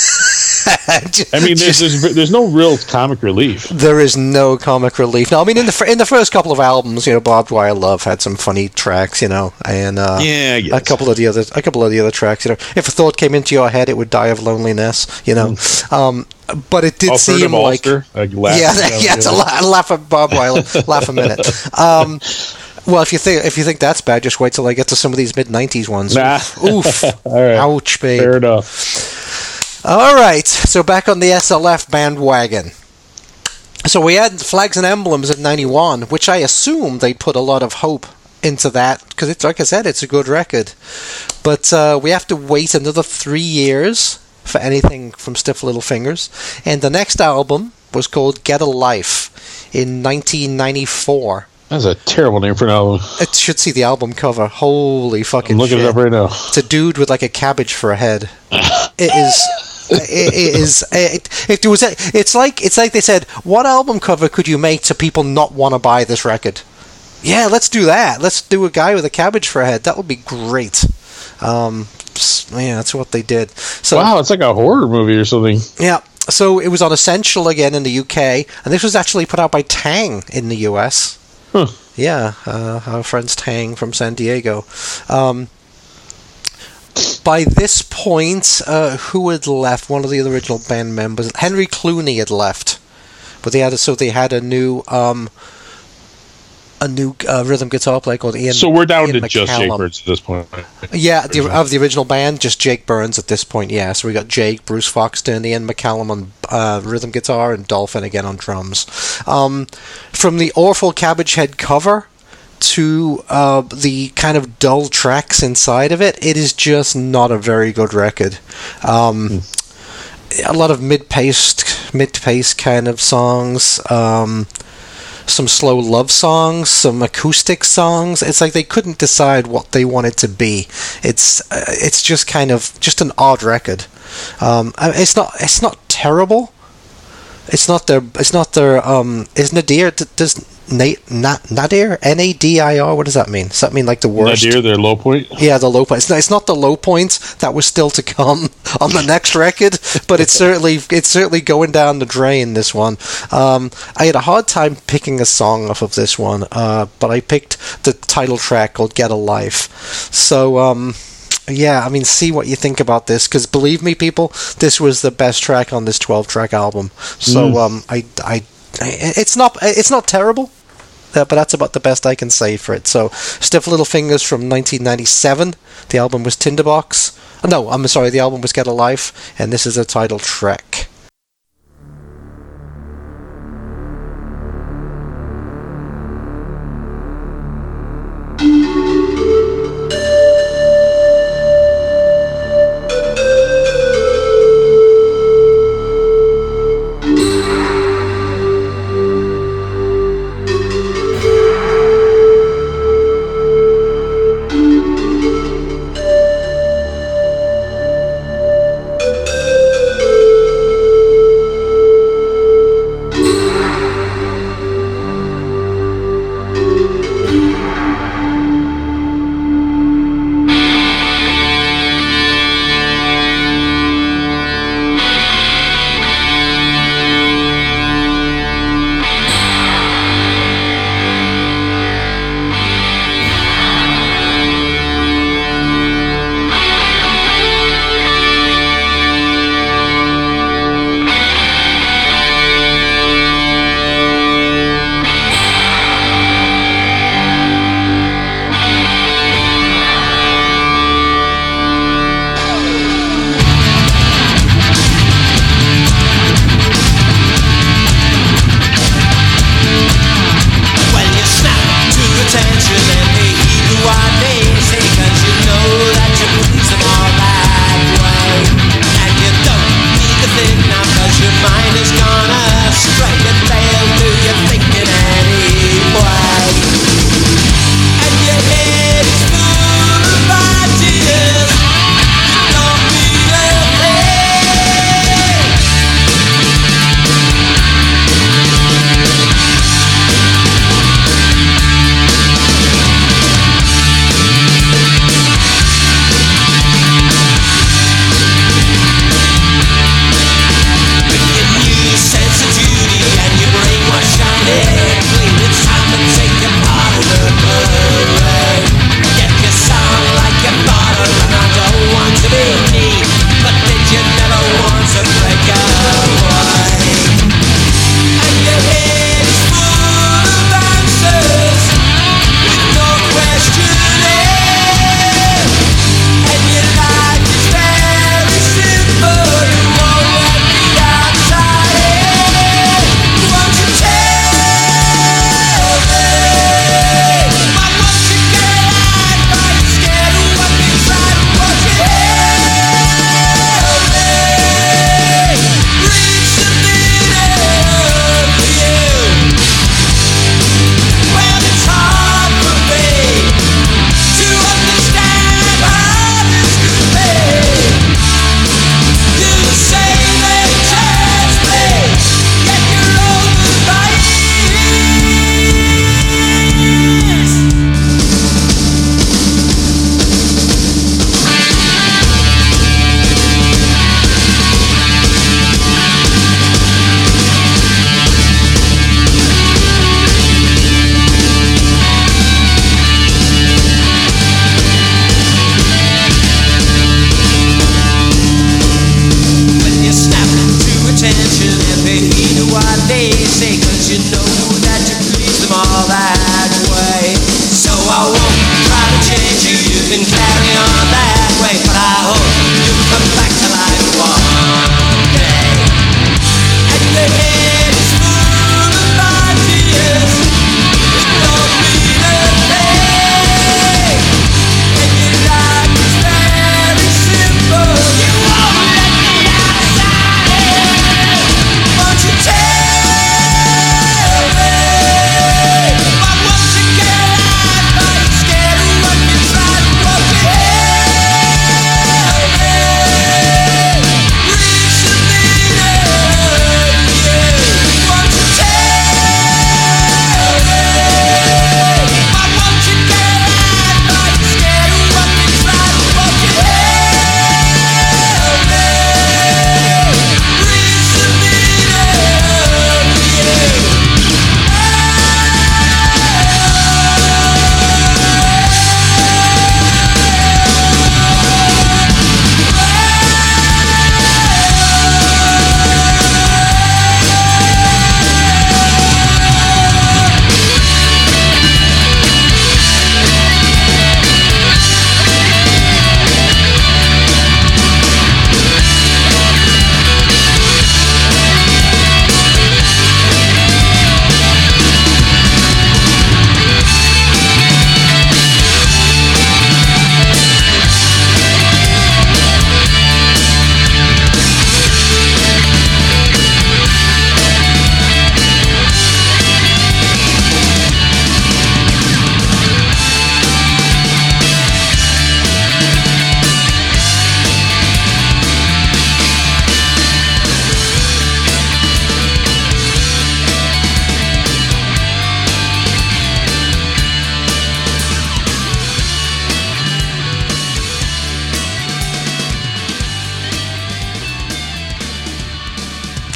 attack. I mean, there's, there's there's no real comic relief. There is no comic relief. No, I mean, in the in the first couple of albums, you know, Barbed Wire Love had some funny tracks, you know, and uh, yeah, I guess. a couple of the other a couple of the other tracks, you know, if a thought came into your head, it would die of loneliness, you know. Mm. Um, but it did Alternative seem like, like laugh, yeah, yeah, it's a laugh, laugh at Barbed Wire, laugh a minute. Um, Well, if you think if you think that's bad, just wait till I get to some of these mid nineties ones. Nah. Oof. All right. Ouch, babe. Fair enough. All right. So back on the S L F bandwagon. So we had Flags and Emblems in ninety-one, which I assume they put a lot of hope into that because it's like I said, it's a good record. But uh, we have to wait another three years for anything from Stiff Little Fingers, and the next album was called Get a Life in nineteen ninety-four. That's a terrible name for an album. It should see the album cover. Holy fucking I'm looking shit. it up right now. It's a dude with like a cabbage for a head. It is it, it is. It, if there was, a, it's like it's like they said, what album cover could you make to people not want to buy this record? Yeah, let's do that. Let's do a guy with a cabbage for a head. That would be great. Um, yeah, that's what they did. So, wow, it's like a horror movie or something. Yeah. So it was on Essential again in the U K, and this was actually put out by Tang in the U S. Huh. Yeah, uh, our friends Tang from San Diego. Um, by this point, uh, who had left? One of the original band members, Henry Clooney, had left, but they had a, so they had a new um, a new uh, rhythm guitar player called Ian. So we're down Ian to just McCallum. Jake Burns at this point. Yeah, the, of the original band, just Jake Burns at this point. Yeah, so we got Jake, Bruce Foxton, Ian McCallum on uh, rhythm guitar, and Dolphin again on drums. Um, from the awful Cabbage Head cover to uh, the kind of dull tracks inside of it, it is just not a very good record. Um, mm. A lot of mid-paced, mid-paced kind of songs. Um, some slow love songs, some acoustic songs. It's like they couldn't decide what they wanted to be. It's uh, it's just kind of just an odd record. Um, it's not it's not terrible. It's not their it's not their um. Is Nadir does Nate not Nadir N A D I R? What does that mean? Does that mean like the worst? Nadir, their low point. Yeah, the low point. It's not, it's not the low points that was still to come on the next record, but it's certainly it's certainly going down the drain. This one, um, I had a hard time picking a song off of this one, uh, but I picked the title track called "Get a Life." So. Um, Yeah, I mean, see what you think about this, because believe me, people, this was the best track on this twelve-track album. So, mm. um, I, I, I, it's not, it's not terrible, uh, but that's about the best I can say for it. So, Stiff Little Fingers from nineteen ninety-seven. The album was Tinderbox. Oh, no, I'm sorry, the album was Get a Life, and this is a title track.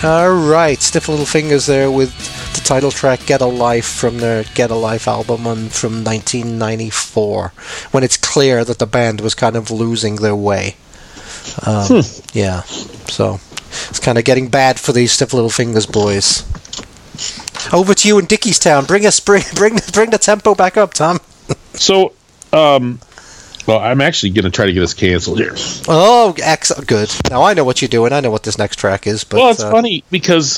Alright, Stiff Little Fingers there with the title track Get a Life from their Get a Life album on, from nineteen ninety-four, when it's clear that the band was kind of losing their way. Um, hmm. Yeah, so it's kind of getting bad for these Stiff Little Fingers boys. Over to you in Dickiestown. Bring us, bring, bring, bring the tempo back up, Tom. So, um, well, I'm actually going to try to get us canceled here. Oh, excellent, good. Now I know what you're doing. I know what this next track is. But, well, it's uh, funny because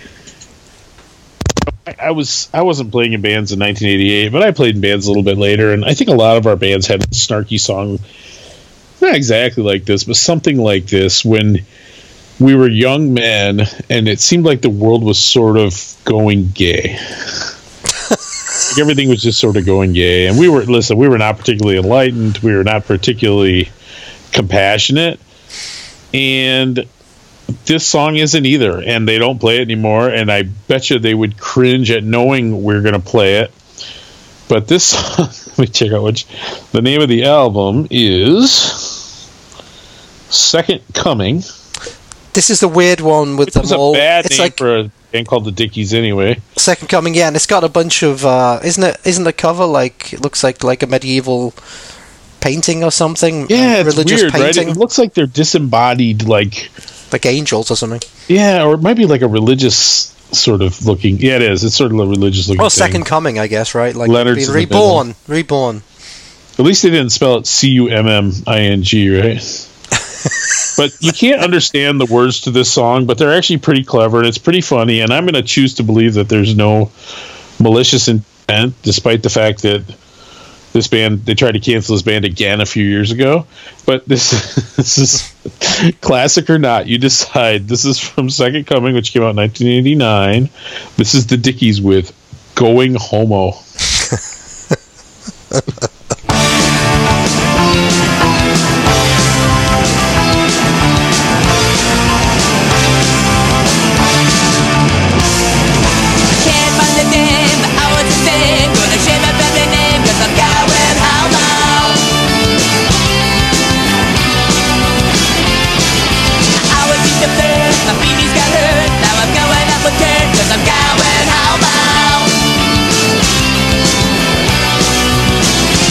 I, I was I wasn't playing in bands in nineteen eighty-eight, but I played in bands a little bit later, and I think a lot of our bands had a snarky song, not exactly like this, but something like this when we were young men, and it seemed like the world was sort of going gay. Like everything was just sort of going gay, and we were listen. We were not particularly enlightened. We were not particularly compassionate, and this song isn't either. And they don't play it anymore. And I bet you they would cringe at knowing we're going to play it. But this song, let me check out which. The name of the album is Second Coming. This is the weird one with them all. It's a bad it's name like for a band called the Dickies, anyway. Second Coming, yeah, and it's got a bunch of. Uh, isn't it? Isn't the cover like? It looks like like a medieval painting or something. Yeah, uh, it's religious weird, painting. right? It looks like they're disembodied, like like angels or something. Yeah, or it might be like a religious sort of looking. Yeah, it is. It's sort of a religious looking. Well, thing. Second Coming, I guess, right? Like Leonard's being reborn, reborn. At least they didn't spell it C U M M I N G, right? But you can't understand the words to this song, but they're actually pretty clever, and it's pretty funny, and I'm going to choose to believe that there's no malicious intent, despite the fact that this band, they tried to cancel this band again a few years ago. But this, this is classic or not, you decide. This is from Second Coming, which came out in nineteen eighty-nine. This is the Dickies with Going Homo. I'm going home.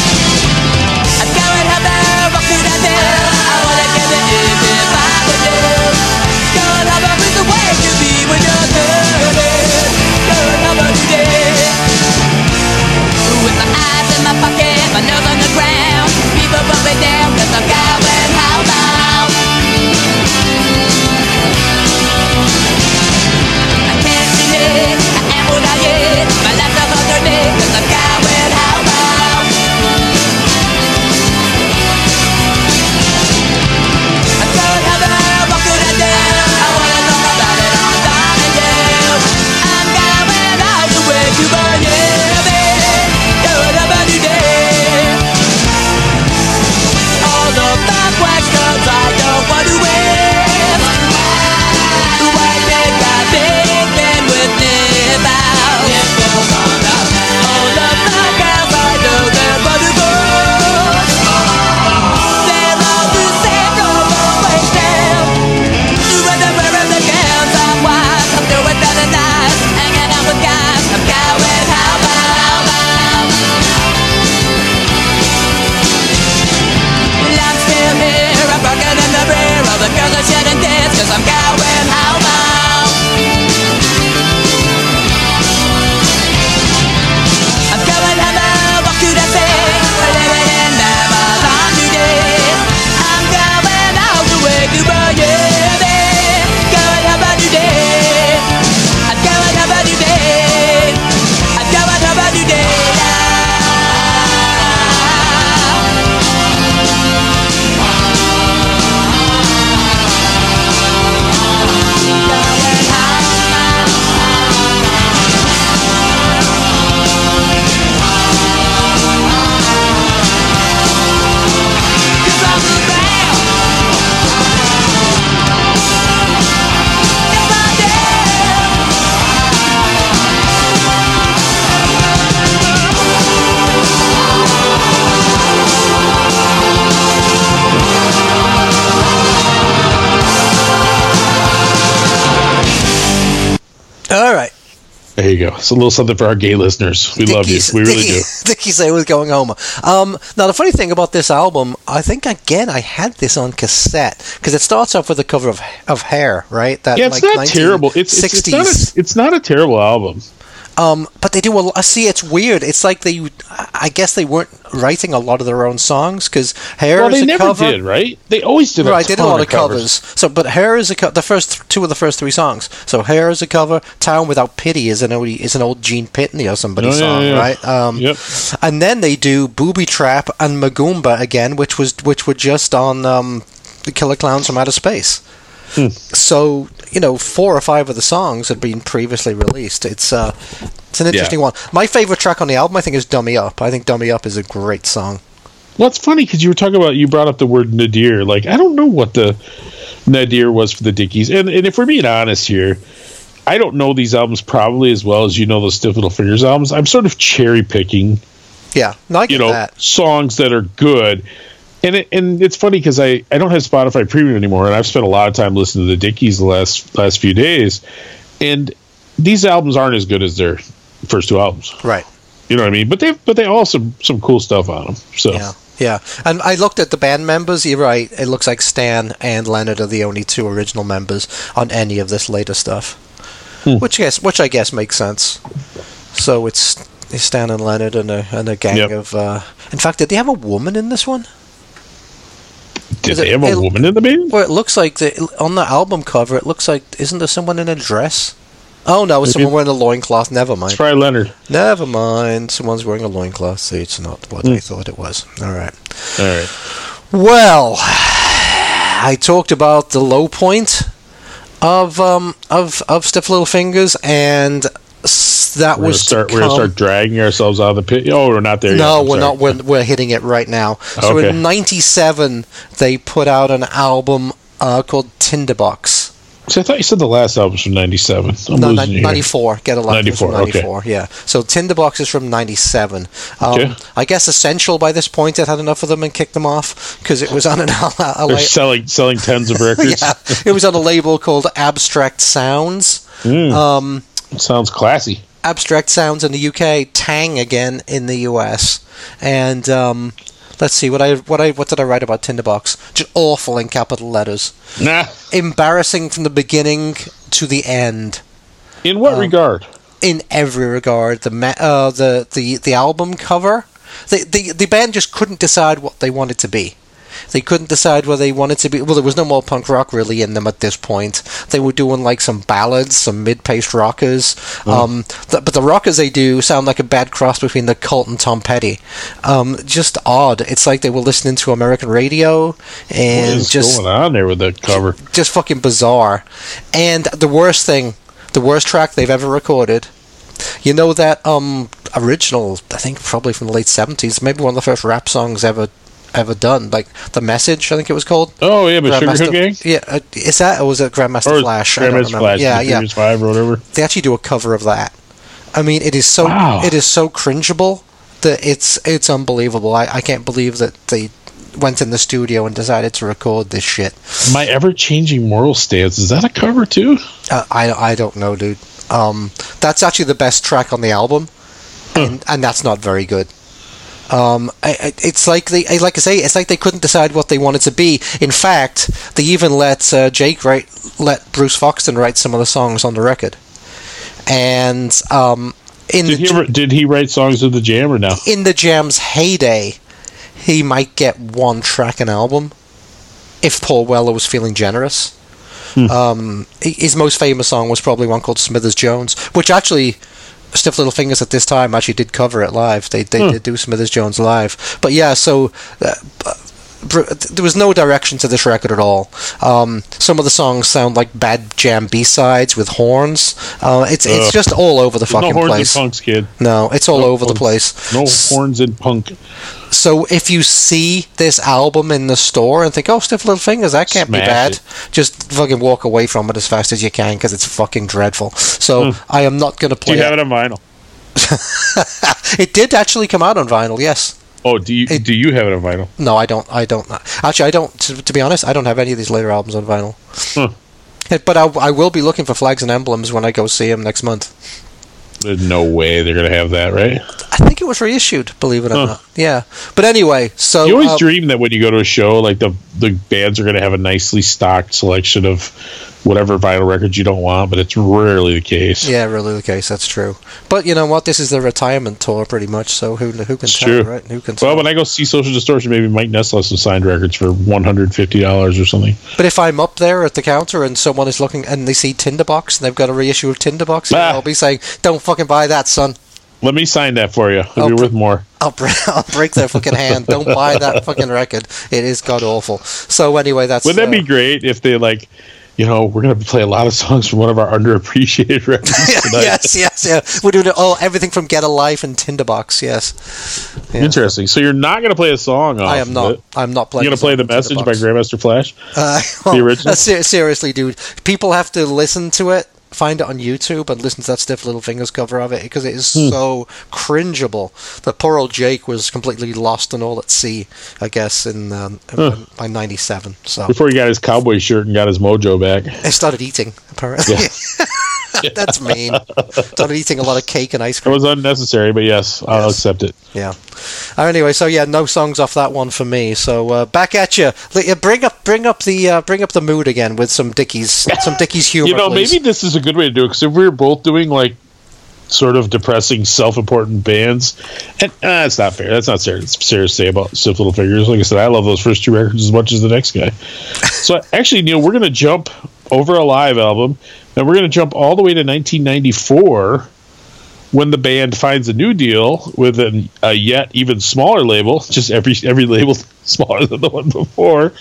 There you go. It's a little something for our gay listeners. We love you. We really Dickie, do. Dickie say was going home. Um, now, the funny thing about this album, I think, again, I had this on cassette, because it starts off with a cover of of Hair, right? That, Yeah, it's like, not terrible. It's, it's, it's, not a, it's not a terrible album. Um, but they do a lot. See, it's weird. It's like they, I guess they weren't writing a lot of their own songs, because Hair Well, is they a never cover. did, right? They always did a Right, they did a ton lot of of covers. So, but Hair is a co- the first two of the first three songs. So, Hair is a cover. Town Without Pity is an old is an old Gene Pitney or somebody Oh, yeah, song, yeah. right? Um, Yep. And then they do Booby Trap and Magumba again, which was which were just on um, the Killer Clowns from Outer Space. Hmm. So, you know, four or five of the songs had been previously released. It's uh, it's an interesting Yeah. one. My favorite track on the album, I think, is Dummy Up. I think Dummy Up is a great song. Well, it's funny because you were talking about, you brought up the word nadir. Like, I don't know what the nadir was for the Dickies. And, and if we're being honest here, I don't know these albums probably as well as you know those Stiff Little Fingers albums. I'm sort of cherry picking, Yeah, no, I get you know, that. songs that are good. And it, and it's funny because I, I don't have Spotify Premium anymore, and I've spent a lot of time listening to the Dickies the last last few days. And these albums aren't as good as their first two albums. Right. You know what I mean? But they but they all some some cool stuff on them. So Yeah, yeah. And I looked at the band members. You're right. It looks like Stan and Leonard are the only two original members on any of this later stuff, Hmm. which I guess which I guess makes sense. So it's, it's Stan and Leonard and a and a gang Yep. of. Uh, in fact, did they have a woman in this one? did Is they it- have a it- woman in the band? Well, it looks like the, on the album cover. It looks like isn't there someone in a dress? Oh no, it's Maybe- someone wearing a loincloth. Never mind. Try Leonard. Never mind. Someone's wearing a loincloth. See, it's not what Hmm. I thought it was. All right. All right. Well, I talked about the low point of um of of Stiff Little Fingers, and s- that We're gonna was start. to We're gonna come- start dragging ourselves out of the pit. Oh, we're not there yet. No, I'm we're sorry. not. We're, we're hitting it right now. So Okay. in ninety-seven, they put out an album uh, called Tinderbox. See, I thought you said the last album was from ninety-seven. I'm No, losing ni- you here. ninety-four. Get a lot. ninety-four, okay. ninety-four. Yeah. So Tinderbox is from ninety-seven. Um, Okay. I guess Essential by this point had had enough of them and kicked them off because it was on an a, a, They're la- selling selling tens of records. yeah, it was on a label called Abstract Sounds. Mm, Um, sounds classy. Abstract Sounds in the U K, Tang again in the U S, and um, let's see what I what I what did I write about Tinderbox? Just awful in capital letters, Nah. embarrassing from the beginning to the end. In what Um, regard? In every regard, the ma- uh, the the the album cover, the, the the band just couldn't decide what they wanted to be. They couldn't decide whether they wanted to be. Well, there was no more punk rock really in them at this point. They were doing like some ballads, some mid-paced rockers. Um, th- but the rockers they do sound like a bad cross between the Cult and Tom Petty. Um, just odd. It's like they were listening to American radio What and is just going on there with the cover? just fucking bizarre. And the worst thing, the worst track they've ever recorded. You know that um original, I think probably from the late seventies, maybe one of the first rap songs ever ever done, like The Message, I think it was called. Oh yeah, but Sugar Grandmaster- Hill Gang Yeah, uh, is that or was it Grandmaster or Flash? I don't Grandmaster remember. Flash, Yeah, the yeah. Furious Five or whatever. They actually do a cover of that. I mean, it is so Wow. it is so cringeable that it's it's unbelievable. I, I can't believe that they went in the studio and decided to record this shit. My ever changing moral stance, is that a cover too? Uh, I, I don't know, dude. Um, that's actually the best track on the album, and, and that's not very good. Um, I, I, it's like they, I- like I say, it's like they couldn't decide what they wanted to be. In fact, they even let uh, Jake write, let Bruce Foxton write some of the songs on the record. And um, in Did the he ever, did he write songs of the Jam or no? in the Jam's heyday, he might get one track an album if Paul Weller was feeling generous. Hmm. Um, h- his most famous song was probably one called Smithers Jones, which actually Stiff Little Fingers at this time actually did cover it live. They they Hmm. did do Smithers Jones live. But yeah, so uh, br- there was no direction to this record at all. Um, some of the songs sound like bad Jam B-sides with horns. Uh, it's it's Ugh. just all over the There's no fucking horns place. in punks, kid. No, it's all No over the horns. place. No S- horns in punk. So if you see this album in the store and think, "Oh, Stiff Little Fingers, that can't Smash be bad," it. just fucking walk away from it as fast as you can because it's fucking dreadful. So I am not going to Do play you have it. it on vinyl? It did actually come out on vinyl, yes. Oh, do you It- do you have it on vinyl? No, I don't. I don't. Actually, I don't. To, to be honest, I don't have any of these later albums on vinyl. Huh. Eh, But I, I will be looking for Flags and Emblems when I go see them next month. There's no way they're gonna have that, right? I think it was reissued, believe it or Huh. not. Yeah. But anyway, so You always uh, dream that when you go to a show, like the the bands are gonna have a nicely stocked selection of whatever vinyl records you don't want, but it's rarely the case. yeah, really the case. That's true. But you know what? This is the retirement tour, pretty much. So who who can It's tell, true. right? Who can tell? Well, when I go see Social Distortion, maybe Mike Ness has some signed records for one hundred fifty dollars or something. But if I'm up there at the counter and someone is looking and they see Tinderbox and they've got a reissue of Tinderbox, Ah. I'll be saying, "Don't fucking buy that, son. Let me sign that for you. It'll Oh, be pr- worth more. I'll, bre- I'll break their fucking hand. Don't buy that fucking record. It is god awful." So anyway, that's Wouldn't that uh, be great if they like, you know, we're gonna play a lot of songs from one of our underappreciated records tonight. yes, yes, yeah. We're doing oh everything from Get a Life and Tinderbox. Yes. Yeah. Interesting. So you're not gonna play a song off I am of not. it. I'm not playing. You're gonna a play song the from message by Tinderbox. Grandmaster Flash. Uh, The original? uh, ser- seriously, dude. People have to listen to it, find it on YouTube, and listen to that Stiff Little Fingers cover of it because it is Hmm. so cringeable. The poor old Jake was completely lost and all at sea, I guess, in um, Huh. by ninety-seven. So Before he got his cowboy shirt and got his mojo back. I started eating. Apparently, that's mean. Started eating a lot of cake and ice It cream. was unnecessary, but yes, I'll Yes. accept it. Yeah. Uh, anyway, so yeah, no songs off that one for me. So uh, back at you. Bring up, bring up the, uh, bring up the mood again with some Dickies, some Dickies humor. You know, please. maybe this is a good way to do it because if we were both doing like sort of depressing, self-important bands, and uh, it's not fair. That's not serious, serious to say about Stiff Little Fingers. Like I said, I love those first two records as much as the next guy. So actually, Neil, we're going to jump over a live album, and we're going to jump all the way to nineteen ninety-four. When the band finds a new deal with an, a yet even smaller label, just every every label smaller than the one before,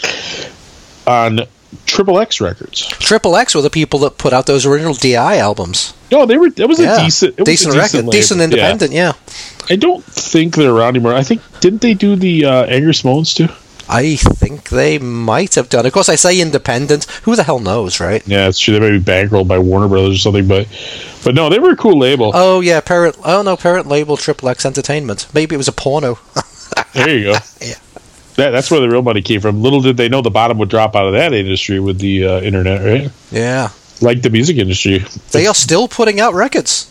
on Triple X Records. Triple X were the people that put out those original D I albums. No, they were. It was Yeah. a decent, it was decent a record, decent, decent label. independent. Yeah. Yeah. I don't think they're around anymore. I think didn't they do the uh, Angry Simones too? I think they might have done. Of course, I say independent. Who the hell knows, right? Yeah, it's true. They may be bankrolled by Warner Brothers or something, but but no, they were a cool label. Oh yeah, parent. Oh no, parent label Triple X Entertainment. Maybe it was a porno. There you go. Yeah. That, that's where the real money came from. Little did they know the bottom would drop out of that industry with the uh, internet, right? Yeah. Like the music industry. They are still putting out records.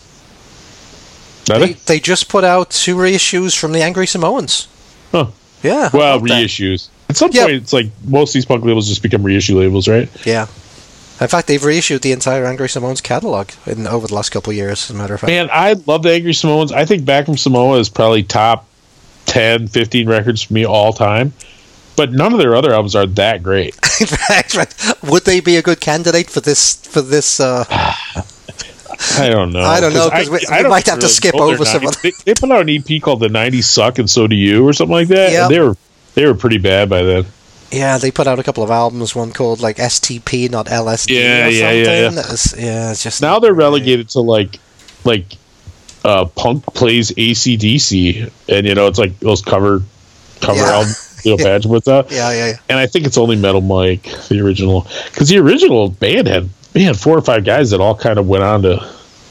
Are They, they? they just put out two reissues from the Angry Samoans. Huh. Yeah. how Well, about that? reissues. At some Yeah. point, it's like most of these punk labels just become reissue labels, right? Yeah. In fact, they've reissued the entire Angry Samoans catalog in over the last couple of years. As a matter of fact. Man, I love the Angry Samoans. I think Back from Samoa is probably top ten, fifteen records for me all time. But none of their other albums are that great. Right, right. Would they be a good candidate for this? For this? Uh, I don't know. I don't know, 'cause I- we- I we don't might have to skip know their over some nineties. of They, they put out an E P called "The nineties Suck" and "So Do You" or something like that. Yep. And they were they were pretty bad by then. yeah, they put out a couple of albums. One called like S T P, not L S D. Yeah, or yeah, something. yeah, yeah. That was- yeah, it's just Now they're relegated to like like uh, punk plays A C D C, and you know it's like those cover cover Yeah. albums Leo Paget puts out. Yeah, yeah, yeah. And I think it's only Metal Mike, the original, because the original band had man four or five guys that all kind of went on to.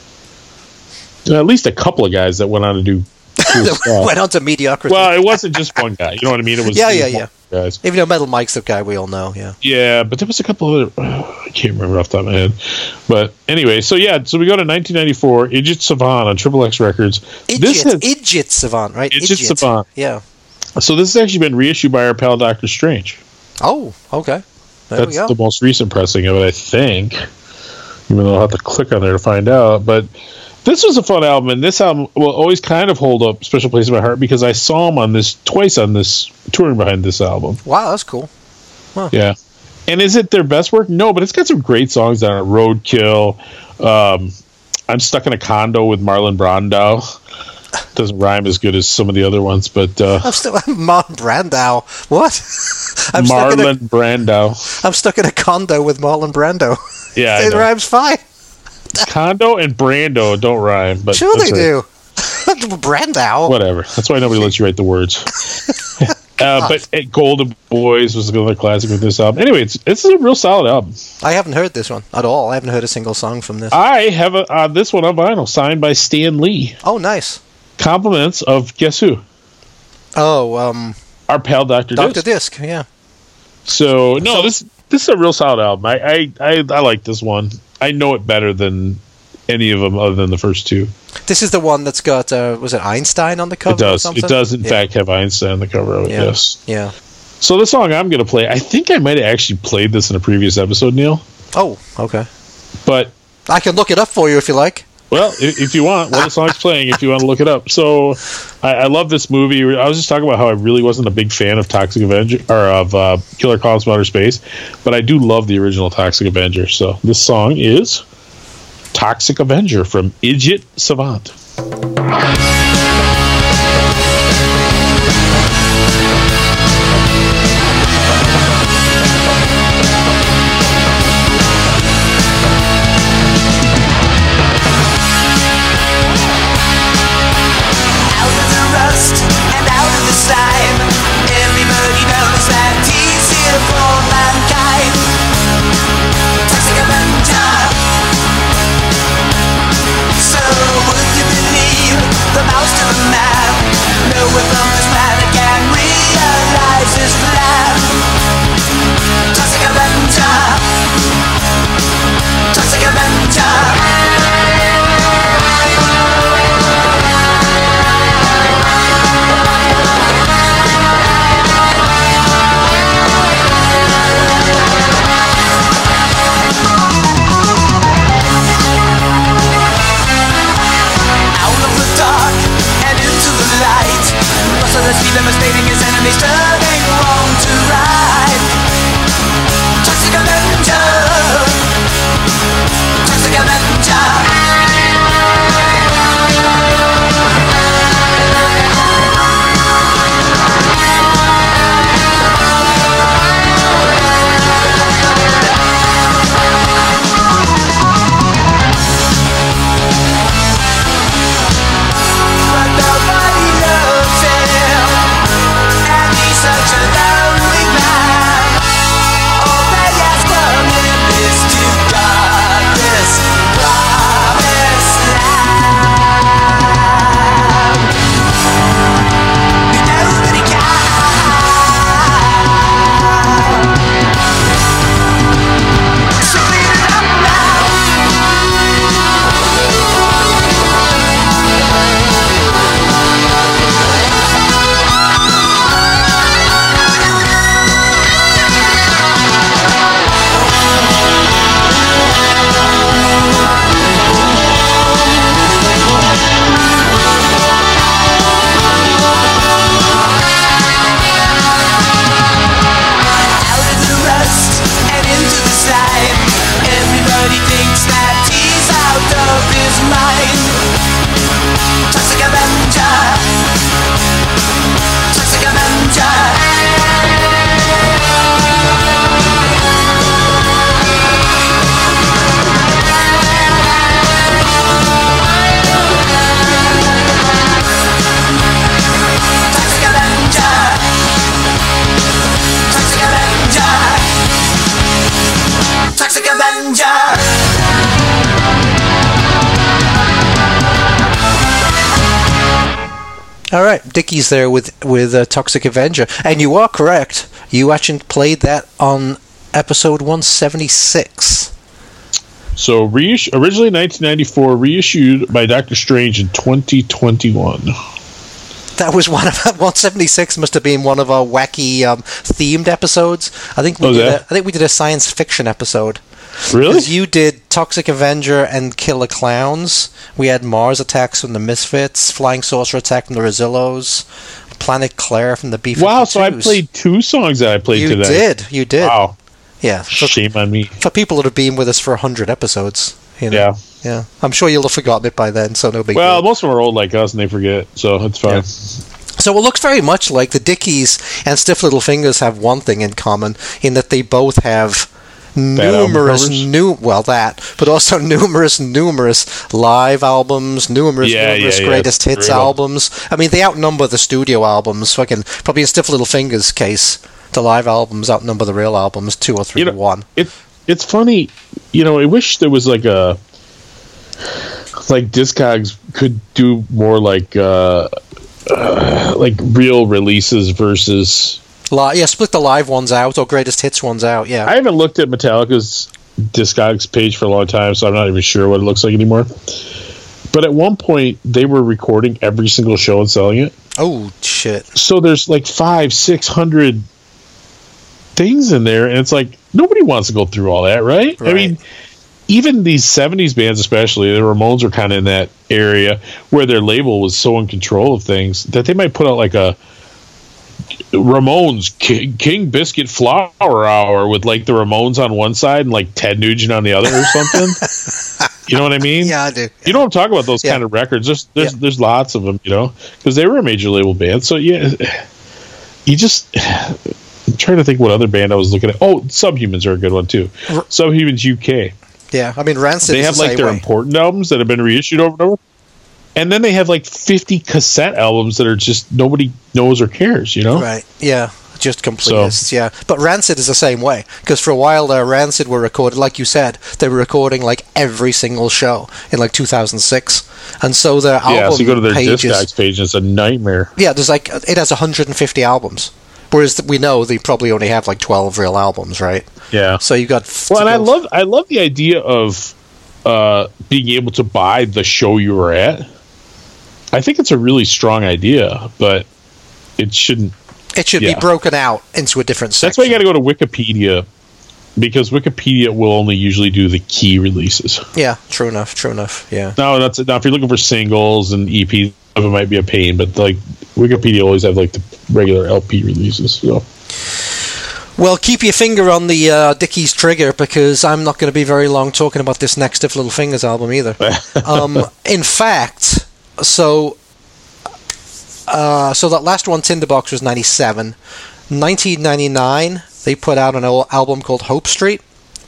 At least a couple of guys that went on to do cool stuff. Went on to mediocrity. Well, it wasn't just one guy. You know what I mean? It was Yeah, it yeah, was yeah. multiple guys. Even though Metal Mike's the guy we all know. Yeah. Yeah, but there was a couple other. I can't remember off the top of my head. But anyway, so yeah, so we go to nineteen ninety-four. Idjit Savant on Triple X Records. This Idjit, has, Idjit Savant, right? Idjit Savant. Yeah. so this has actually been reissued by our pal Doctor Strange. Oh, okay. There That's we go. the most recent pressing of it, I think. Even though I'll have to click on there to find out. But this was a fun album, and this album will always kind of hold up a special place in my heart because I saw him on this twice on this touring behind this album. Wow, that's cool. Yeah. And is it their best work? No, but it's got some great songs on it. Roadkill. Um, I'm Stuck in a Condo with Marlon Brando. Doesn't rhyme as good as some of the other ones, but uh, I'm still Marlon Brando. What? I'm stuck, in Marlon a, Brando. I'm stuck in a condo with Marlon Brando. Yeah, I It know. rhymes fine. Condo and Brando don't rhyme, but Sure that's they right. do. Brando. Whatever. That's why nobody lets you write the words. uh, but uh, Golden Boys was another classic with this album. Anyway, it's it's a real solid album. I haven't heard this one at all. I haven't heard a single song from this. I have a, uh, this one on vinyl, signed by Stan Lee. Oh, nice. Compliments of guess who? Oh, um, Our pal Doctor Doctor Disc. Disc. Yeah. So no, So- this this is a real solid album. I, I I I like this one. I know it better than any of them other than the first two. This is the one that's got, uh, was it Einstein on the cover? It does. Or something? It does, in yeah. fact, have Einstein on the cover of it, yeah. yes. Yeah. So the song I'm going to play, I think I might have actually played this in a previous episode, Neil. Oh, okay. But I can look it up for you if you like. Well, if, if you want, while the song's playing, if you want to look it up. So, I, I love this movie. I was just talking about how I really wasn't a big fan of Toxic Avenger or of uh, Killer Clowns from Outer Space, but I do love the original Toxic Avenger. So, this song is Toxic Avenger from Idiot Savant. Devastating his enemies, turning wrong to right. Toxic Avenger, Toxic Avenger. All right, Dickie's there with with uh, Toxic Avenger, and you are correct. You actually played that on episode one seventy-six. So, reissue, originally nineteen ninety-four, reissued by Doctor Strange in twenty twenty-one. That was one of one seventy-six. Must have been one of our wacky um, themed episodes. I think we oh, did. that? A, I think we did a science fiction episode. Really? Because you did Toxic Avenger and Killer Clowns. We had Mars Attacks from the Misfits, Flying Saucer Attack from the Rosillos, Planet Claire from the B fifty-twos. Wow, so I played two songs that I played you today. You did, you did. Wow. Yeah. For, Shame on me. For people that have been with us for one hundred episodes. You know? Yeah. Yeah. I'm sure you'll have forgotten it by then, so no big Well, deal. most of them are old like us and they forget, so it's fine. Yeah. So it looks very much like the Dickies and Stiff Little Fingers have one thing in common, in that they both have numerous new well that but also numerous numerous live albums, numerous yeah, numerous yeah, greatest yeah, hits brutal. albums. I mean, they outnumber the studio albums. Fucking probably in Stiff Little Fingers case, the live albums outnumber the real albums two or three you know, to one. It it's funny, you know. I wish there was like a like Discogs could do more like uh, uh like real releases versus. Li- yeah, split the live ones out or greatest hits ones out. Yeah, I haven't looked at Metallica's Discogs page for a long time, so I'm not even sure what it looks like anymore. But at one point, they were recording every single show and selling it. Oh, shit. So there's like five, six hundred things in there, and it's like nobody wants to go through all that, right? Right. I mean, even these seventies bands, especially the Ramones, were kind of in that area where their label was so in control of things that they might put out like a Ramones King, King Biscuit Flower Hour with like the Ramones on one side and like Ted Nugent on the other or something. You know what I mean? Yeah, I do. You know what I'm talking about? Those Yeah. kind of records. There's there's, Yeah. there's lots of them, you know, because they were a major label band. So yeah, you just. I'm trying to think what other band I was looking at. Oh, Subhumans are a good one too. Subhumans U K. Yeah, I mean, Rancid They is have the like same their way. important albums that have been reissued over and over. And then they have like fifty cassette albums that are just nobody knows or cares, you know? Right, yeah. Just completists, yeah. But Rancid is the same way, because for a while there, Rancid were recorded, like you said, they were recording like every single show in like two thousand six. And so their album Yeah, so you go to their pages, Discogs page and it's a nightmare. yeah, there's like, it has one hundred fifty albums. Whereas we know they probably only have like twelve real albums, right? Yeah. So you got... f- Well, and I to go- love I love the idea of uh, being able to buy the show you were at. I think it's a really strong idea, but it shouldn't. It should yeah. be broken out into a different section. That's why you got to go to Wikipedia, because Wikipedia will only usually do the key releases. Yeah, true enough, true enough, yeah. Now that's now if you're looking for singles and E Ps, it might be a pain, but like Wikipedia always have like the regular L P releases. So Well, keep your finger on the uh, Dickies trigger, because I'm not going to be very long talking about this next Stiff Little Fingers album either. um, in fact, so uh, so that last one, Tinderbox, was ninety-seven. nineteen ninety-nine, they put out an old album called Hope Street,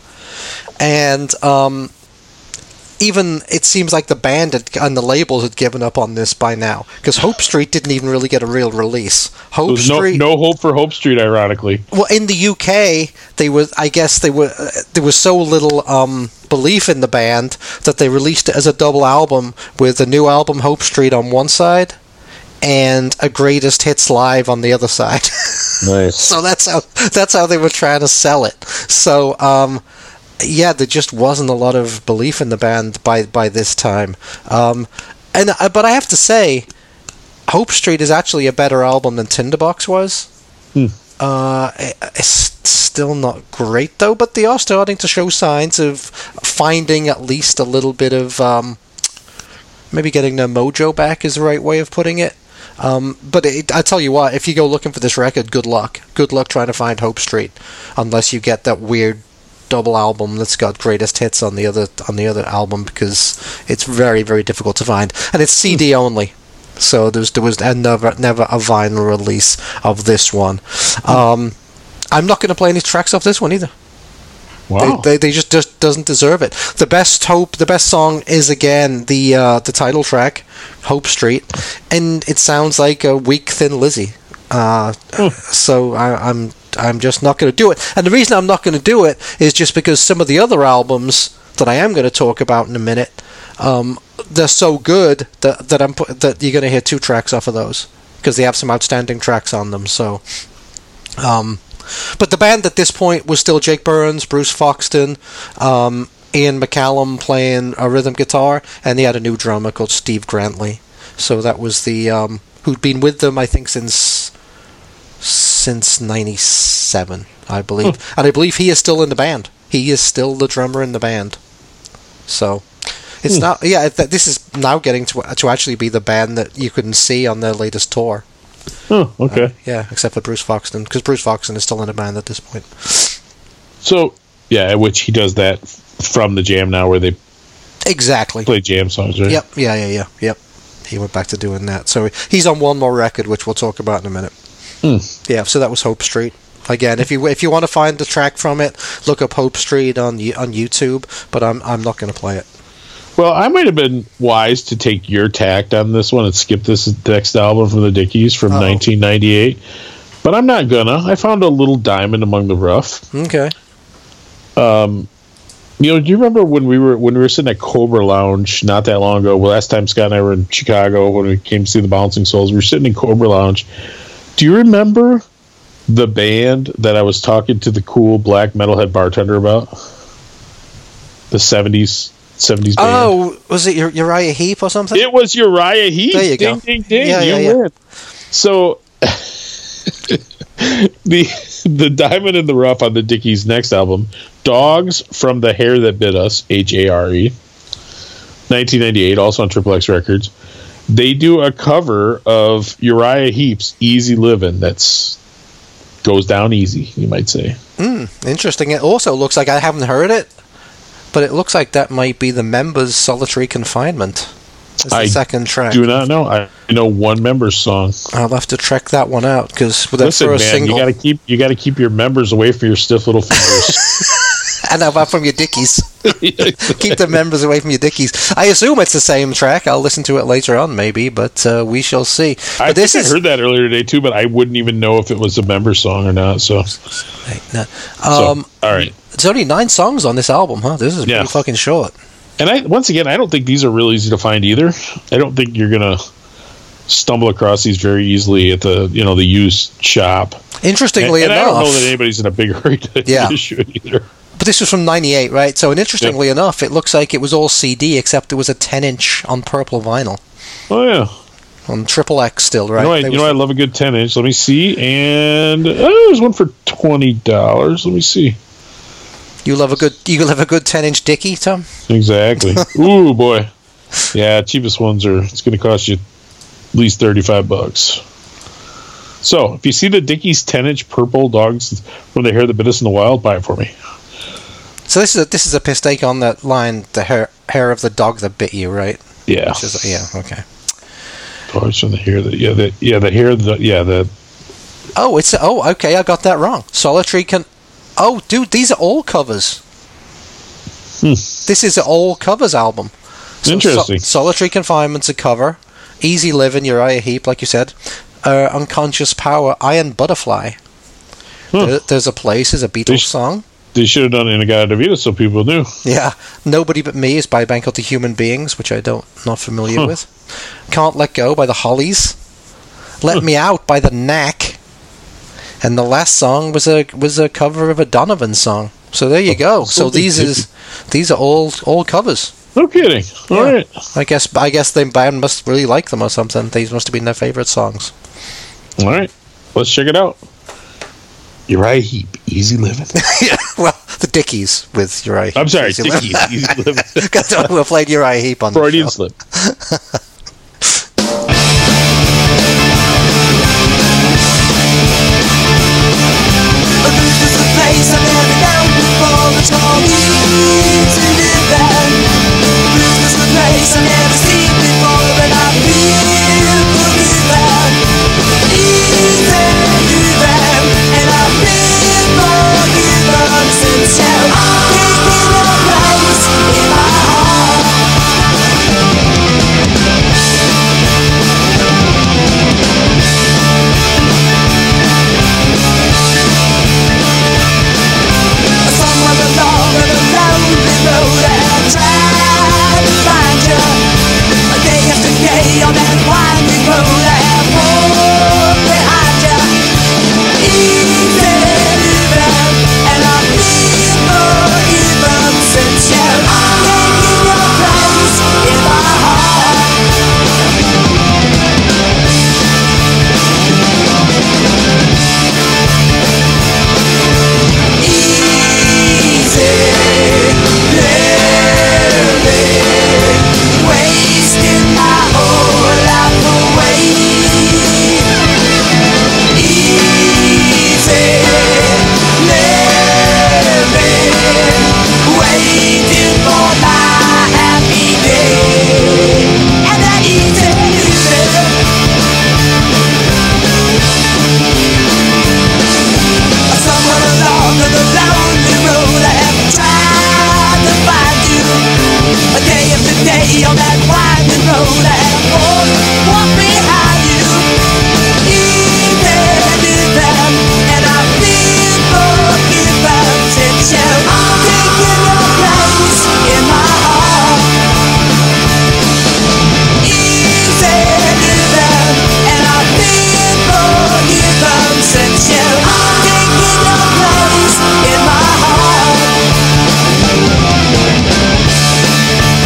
and um, even it seems like the band had, and the labels had given up on this by now, because Hope Street didn't even really get a real release. Hope there's no, Street, no hope for Hope Street, ironically. well, in the U K, they were, I guess they were, uh, there was so little um, belief in the band that they released it as a double album with the new album Hope Street on one side and a Greatest Hits Live on the other side. Nice. So that's how that's how they were trying to sell it. So um, yeah, there just wasn't a lot of belief in the band by by this time. Um, and uh, but I have to say, Hope Street is actually a better album than Tinderbox was. Hmm. Uh, it- it's still not great though, but they are starting to show signs of finding at least a little bit of um, maybe getting their mojo back is the right way of putting it. Um, but it, I tell you what, if you go looking for this record, good luck. Good luck trying to find Hope Street, unless you get that weird double album that's got greatest hits on the other on the other album, because it's very very difficult to find, and it's C D only. So there's there was never never a vinyl release of this one. Um, I'm not going to play any tracks off this one either. Wow. They, they, they just, just doesn't deserve it. The best hope, the best song is again the uh, the title track, Hope Street, and it sounds like a weak, thin Lizzie. Uh, So I, I'm I'm just not going to do it. And the reason I'm not going to do it is just because some of the other albums that I am going to talk about in a minute, um, they're so good that that I'm pu- that you're going to hear two tracks off of those, because they have some outstanding tracks on them. So. Um, But the band at this point was still Jake Burns, Bruce Foxton, um, Ian McCallum playing a rhythm guitar, and he had a new drummer called Steve Grantley. So that was the um, who'd been with them, I think, since since ninety-seven, I believe, and I believe he is still in the band. He is still the drummer in the band. So it's Hmm. not, yeah. It, this is now getting to to actually be the band that you couldn't see on their latest tour. Oh, okay. Yeah, except for Bruce Foxton, because Bruce Foxton is still in the band at this point. So, yeah, which he does that from the jam now, where they Exactly. play jam songs, right? Yep. Yeah. Yeah. Yeah. Yep. He went back to doing that. So he's on one more record, which we'll talk about in a minute. Hmm. Yeah. So that was Hope Street. Again, if you if you want to find the track from it, look up Hope Street on Yo- on YouTube. But I'm I'm not going to play it. Well, I might have been wise to take your tact on this one and skip this next album from the Dickies from Uh-oh. nineteen ninety-eight. But I'm not gonna. I found a little diamond among the rough. Okay. You know, do you remember when we were when we were sitting at Cobra Lounge not that long ago? Well, last time Scott and I were in Chicago when we came to see the Bouncing Souls, we were sitting in Cobra Lounge. Do you remember the band that I was talking to the cool black metalhead bartender about? The seventies seventies band. Oh, was it Ur- Uriah Heep or something? It was Uriah Heep. There you ding, go. ding, ding. Yeah, you yeah, yeah. win. So the the diamond in the rough on the Dickies' next album, Dogs from the Hair That Bit Us, H A R E, nineteen ninety-eight, also on Triple X Records. They do a cover of Uriah Heep's Easy Livin'. That's goes down easy, you might say. Mm, interesting. It also looks like I haven't heard it, but it looks like that might be the members' Solitary Confinement. It's the I second track. Do not know. I know one member's song. I'll have to check that one out because with that Listen, first man, single, you got to keep you got to keep your members away from your stiff little fingers. and how about from your dickies? Keep the members away from your dickies. I assume it's the same track. I'll listen to it later on, maybe, but uh, we shall see. But I this think is I heard that earlier today too, but I wouldn't even know if it was a member song or not. So, Right, no. um, so all right. There's only nine songs on this album, huh? This is Yeah. pretty fucking short. And I once again, I don't think these are real easy to find either. I don't think you're gonna stumble across these very easily at the you know the used shop. Interestingly and, and enough, I don't know that anybody's in a big hurry to Yeah. issue it either. but this was from ninety-eight, right? So, and interestingly Yep. enough, it looks like it was all C D except it was a ten inch on purple vinyl. Oh yeah, On Triple X still, right? you know, I, They you know was- I love a good ten inch. Let me see, and oh, there's one for twenty dollars. Let me see. you love a good you love a good ten inch Dickie, Tom? Exactly. Ooh boy, yeah, cheapest ones are. It's going to cost you at least thirty-five bucks. So if you see the Dickies ten inch purple Dogs from the Hair That Bit Us in the Wild, buy it for me. So this is a, this is a mistake on that line, the hair hair of the dog that bit you, right? Yeah, Which is, yeah, okay. Dogs from the hair that yeah the yeah the hair the yeah the Oh, it's oh okay, I got that wrong. Solitary can. Oh, dude, these are all covers. Hmm. This is an all covers album. So Interesting. Sol- Solitary Confinement's a cover. Easy Living, Uriah Heep, like you said. Uh, Unconscious Power, Iron Butterfly. Huh. There, there's a Place is a Beatles They sh- song. They should have done Inagata Vida so people knew. Yeah. Nobody But Me is by a band called The Human Beings, which I don't not familiar Huh. with. Can't Let Go by the Hollies. Let Huh. Me Out by the Knack. And the last song was a was a cover of a Donovan song. So there you go. So so these is these are all all covers. No kidding. All Yeah. right. I guess I guess the band must really like them or something. These must have been their favorite songs. All right. Let's check it out. Uriah Heep, Easy Living. Yeah. Well, the Dickies with Uriah Heep. I'm sorry, Easy Dickies, Living. Easy Living. Got we played Uriah Heep on the Freudian show. slip. But this is a place I've never known before. It's called Easy Living. This is a place I've never seen before, and I feel forgiven. Easy living, and I've been forgiven since you've taken your place in my heart. Somewhere along a lonely road, I tried to find you. Day after day on that winding road, I have walked behind you. Easy living, and I've been forgiven since you've taken your place in my heart. Easy living, wasting my whole life away. Easy living, waiting for my happy day. And that easy living, somewhere along the lonely road, I have tried to find you. Day after day on that winding road, I have walked, walked behind you. Easy living, and I've been forgiven since you've taken your place in my heart. Easy living, and I've been forgiven since you've taken your place in my heart.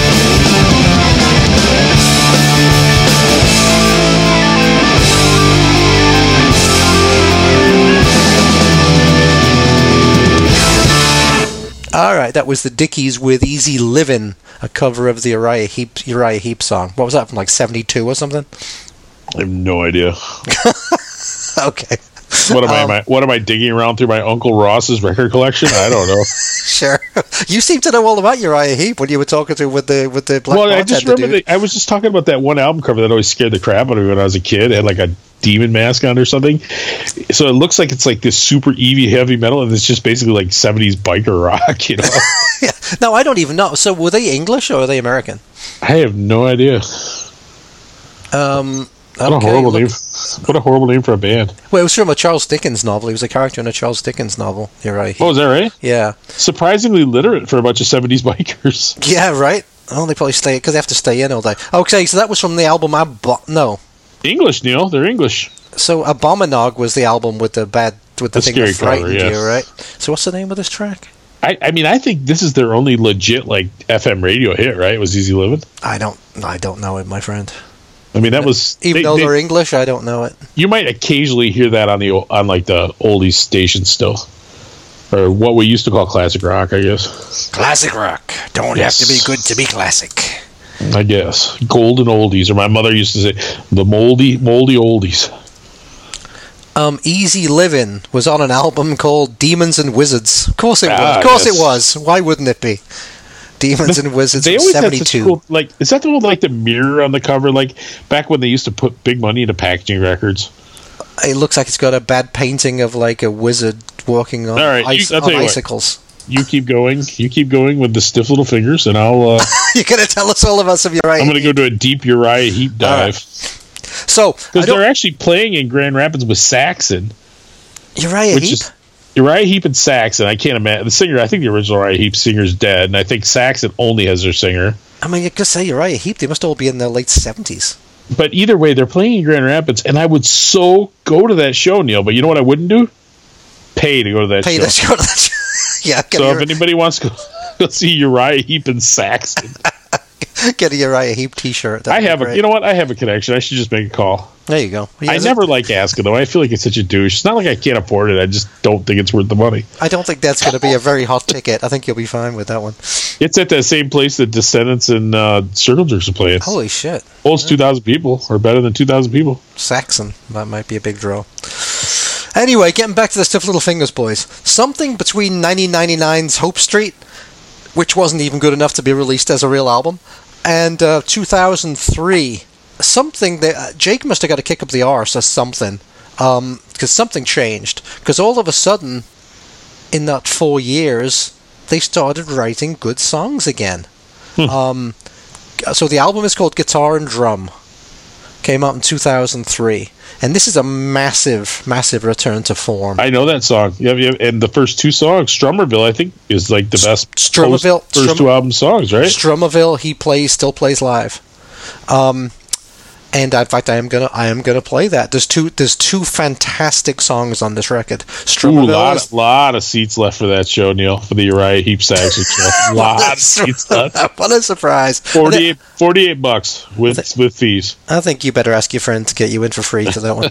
All right, that was the Dickies with "Easy Livin'," a cover of the Uriah Heep Uriah Heep song. What was that, from like seventy-two or something? I have no idea. Okay. What am I, Um, am I? What am I digging around through my Uncle Ross's record collection? I don't know. Sure. You seem to know all about Uriah Heep when you were talking to with the with the black Well, I just bartender remember dude. the, I was just talking about that one album cover that always scared the crap out of me when I was a kid. It had like a demon mask on or something. So it looks like it's like this super heavy heavy metal, and it's just basically like seventies biker rock. You know, Yeah. No, I don't even know. So were they English or were they American? I have no idea. Um, What a okay, horrible look- name! What a horrible name for a band. Well, it was from a Charles Dickens novel. He was a character in a Charles Dickens novel. Uriah Heep. Oh, is that right? Yeah. Surprisingly literate for a bunch of seventies bikers. Yeah, right. Oh, they probably stay because they have to stay in all day. Okay, so that was from the album Abo- No. English, Neil. They're English. So Abominog was the album with the bad with the, The thing that scary cover, frightened yeah. you, right? So what's the name of this track? I, I mean, I think this is their only legit like F M radio hit, right? It was Easy Living. I don't. I don't know it, my friend. I mean, that was Even they- though they- they're English, I don't know it. you might occasionally hear that on the o- on like the oldies station still, or what we used to call classic rock, I guess. Classic rock. Don't Yes. have to be good to be classic. I guess golden oldies, or my mother used to say the moldy moldy oldies. Um, Easy Livin' was on an album called Demons and Wizards. Of course it was. Ah, Of course yes. it was. Why wouldn't it be? Demons and Wizards They from always had such seventy-two. cool, like, is that the one with, like the mirror on the cover, like back when they used to put big money into packaging records? It looks like it's got a bad painting of like a wizard walking on, All right, ice, you- I'll on tell you what. icicles. You keep going, you keep going with the stiff little fingers, and I'll. Uh, You're going to tell us all about some Uriah I'm going to Heep. go to a deep Uriah Heep dive So, I because don't, they're actually playing in Grand Rapids with Saxon. Uriah which Heep? is Uriah Heep and Saxon. I can't imagine the singer. I think the original Uriah Heep singer's dead, and I think Saxon only has their singer. I mean, you could say Uriah Heep. They must all be in their late seventies. But either way, they're playing in Grand Rapids, and I would so go to that show, Neil. But you know what I wouldn't do? Pay to go to that Pay show. to go to that show. Yeah, get, So a, if anybody wants to go, go see Uriah Heep and Saxon, get a Uriah Heep T-shirt. That'd I be have a. great. You know what? I have a connection. I should just make a call. There you go. Yeah, I is never it- like asking though. I feel like it's such a douche. It's not like I can't afford it. I just don't think it's worth the money. I don't think that's going to be a very hot ticket. I think you'll be fine with that one. It's at that same place that Descendants and uh, Circle Jerks are playing. Holy shit. Holds two thousand people, or better than two thousand people. Saxon. That might be a big draw. Anyway, getting back to the Stiff Little Fingers boys. Something between nineteen ninety-nine's Hope Street, which wasn't even good enough to be released as a real album, and uh, two thousand three, something that uh, Jake must have got a kick up the arse or something, because um, something changed. Because all of a sudden, in that four years, they started writing good songs again. Um, so the album is called Guitar and Drum. Came out in two thousand three. And this is a massive, massive return to form. I know that song. Yeah, yeah, and the first two songs, Strummerville, I think, is like the best Strummerville- post- first Strum- two album songs, right? Strummerville, he plays, still plays live. Um, and in fact, I am gonna, I am gonna play that. There's two, there's two fantastic songs on this record. Ooh, Strummerville lot, is- lot of seats left for that show, Neil, for the Uriah Heep Saxon show. Lot of seats left. What a surprise! forty-eight, forty-eight bucks with with fees. I think you better ask your friend to get you in for free to that one.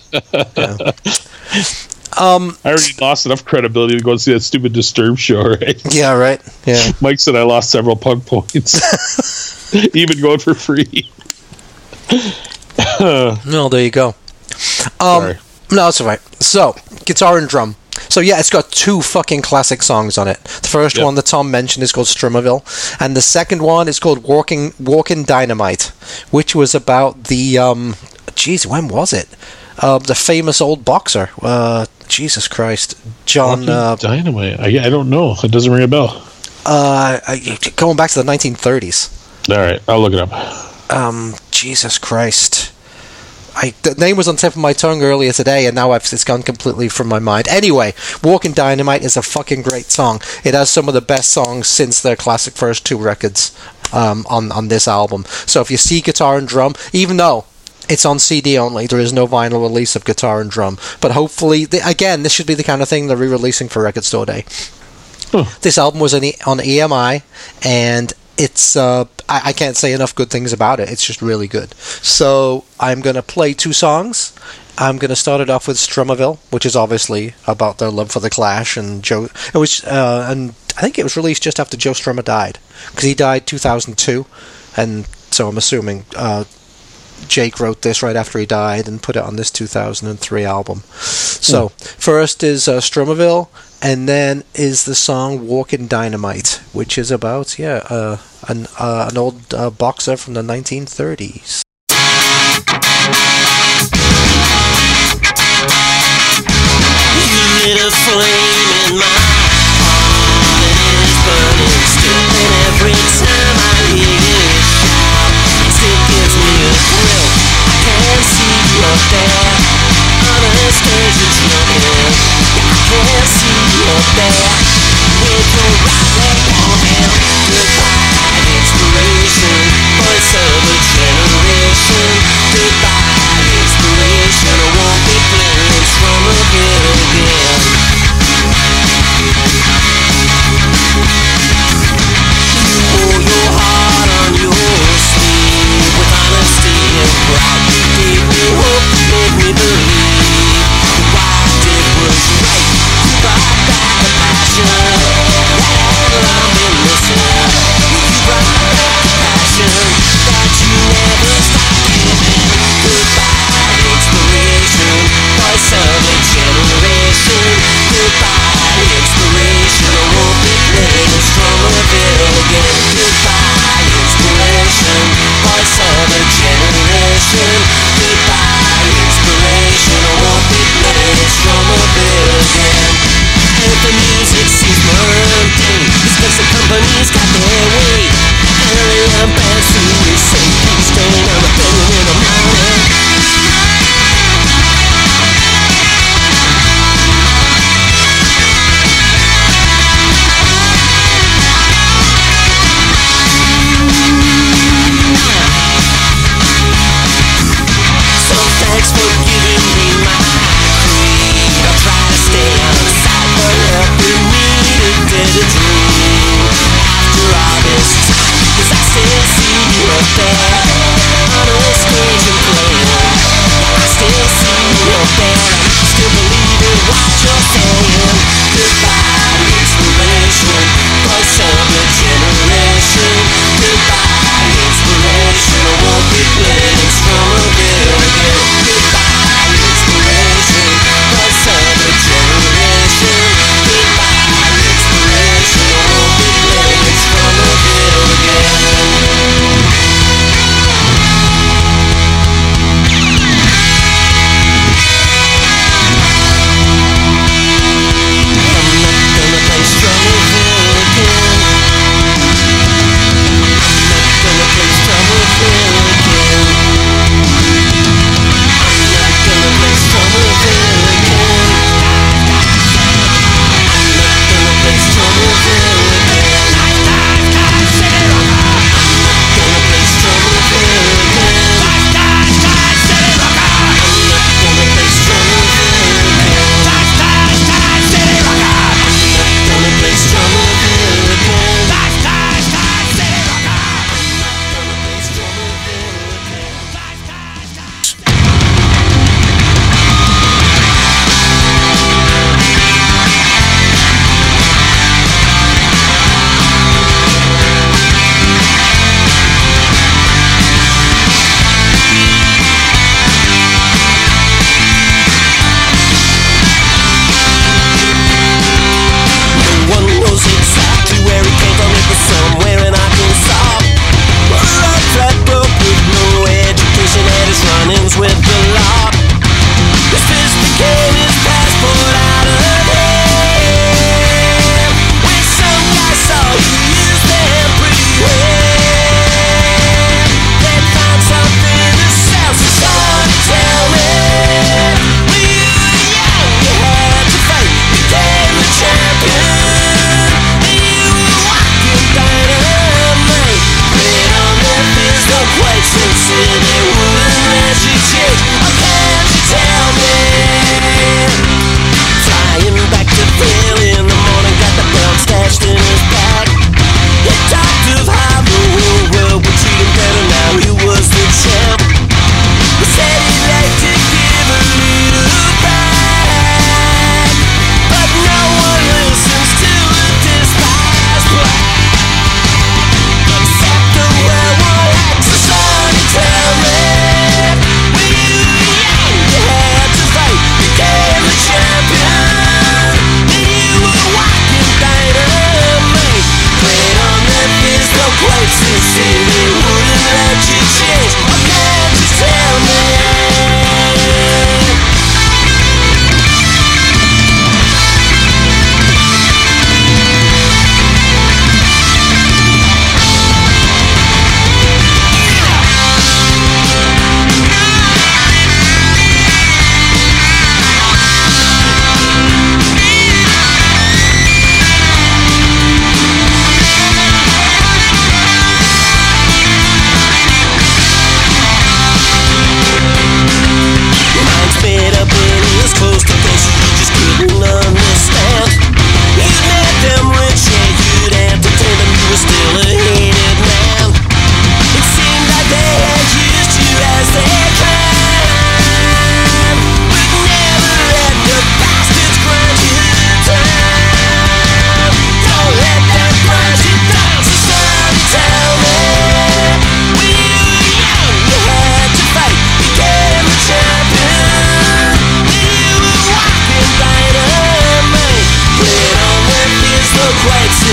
Yeah. Um, I already lost enough credibility to go and see that stupid Disturbed show, right? yeah, right. Yeah. Mike said I lost several punk points, even going for free. No, there you go. Um, Sorry. no, it's all right. So, Guitar and Drum. So yeah, it's got two fucking classic songs on it. The first Yep. one that Tom mentioned is called Strummerville, and the second one is called Walking Walking Dynamite, which was about the um, geez, when was it? Uh, the famous old boxer. Uh, Jesus Christ, John. Uh, Dynamite. I, I don't know. It doesn't ring a bell. uh, I- going back to the nineteen thirties. All right, I'll look it up. Um, Jesus Christ. I, the name was on the tip of my tongue earlier today, and now I've, it's gone completely from my mind. Anyway, Walking Dynamite is a fucking great song. It has some of the best songs since their classic first two records um, on, on this album. So if you see Guitar and Drum, even though it's on C D only, there is no vinyl release of Guitar and Drum. But hopefully, they, again, this should be the kind of thing they're re-releasing for Record Store Day. Huh. This album was on, e- on E M I, and it's uh, I, I can't say enough good things about it. It's just really good. So I'm going to play two songs. I'm going to start it off with Stromerville, which is obviously about their love for the Clash, and Joe. It was, uh, and I think it was released just after Joe Strummer died, because he died two thousand two, and so I'm assuming uh, Jake wrote this right after he died and put it on this two thousand three album. So first is uh, Stromerville, and then is the song "Walking Dynamite," which is about yeah uh, an uh, an old uh, boxer from the nineteen thirties. Lit a flame in my heart, and it is burning still. And every time I hear you shout, it still gives me a thrill. I can see you're there, Anastasia jumping. Yeah, I can see you're there, with your right leg on him. Goodbye, inspiration, voice of a generation. Goodbye,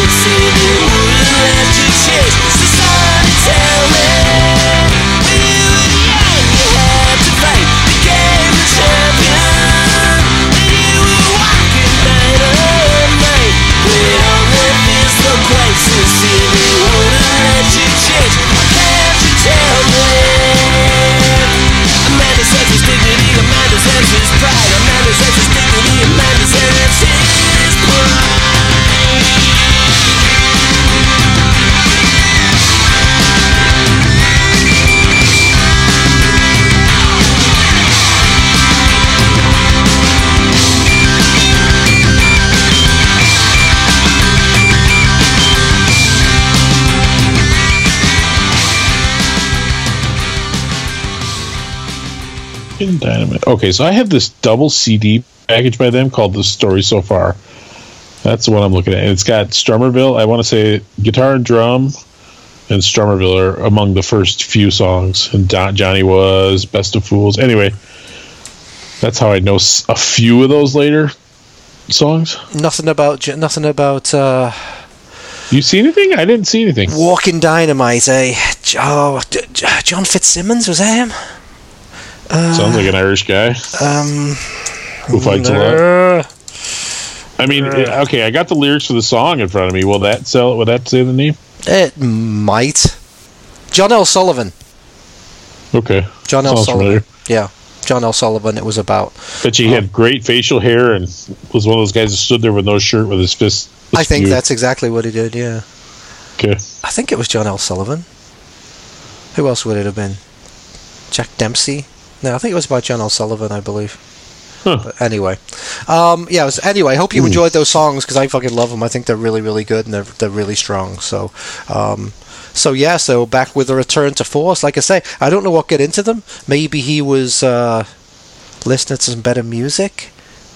see me wouldn't let you change. So son, tell me, when you were young you had to fight, became the champion, and you were walking night on night, with all the physical places. See me wouldn't let you change. Why can't you tell me? A man deserves his dignity, a man deserves his pride, a man deserves his dignity, a man deserves his pride. Dynamite. Okay, so I have this double C D package by them called The Story So Far. That's the one I'm looking at. And it's got Strummerville. I want to say guitar and drum and Strummerville are among the first few songs. And Don, Johnny Was, Best of Fools. Anyway, that's how I know s- a few of those later songs. Nothing about J- nothing about uh, You see anything? I didn't see anything. Walking Dynamite. Eh? J- Oh, D- J- John Fitzsimmons, was that him? Sounds like an Irish guy Um, who fights a lot. I mean, it- okay, I got the lyrics for the song in front of me. Will that sell? Will that say the name? It might. John L. Sullivan. Okay. John L. Sounds Sullivan. familiar. Yeah, John L. Sullivan. It was about. But he had great facial hair and was one of those guys that stood there with no shirt with his fist. I think spewed. that's exactly what he did. Yeah, Okay. I think it was John L. Sullivan. Who else would it have been? Jack Dempsey. No, I think it was by John L. Sullivan, I believe. Huh. But anyway, um, yeah. It was, anyway, hope you enjoyed those songs because I fucking love them. I think they're really, really good and they're they're really strong. So, um, so yeah. So back with the return to force. Like I say, I don't know what got into them. Maybe he was uh, listening to some better music.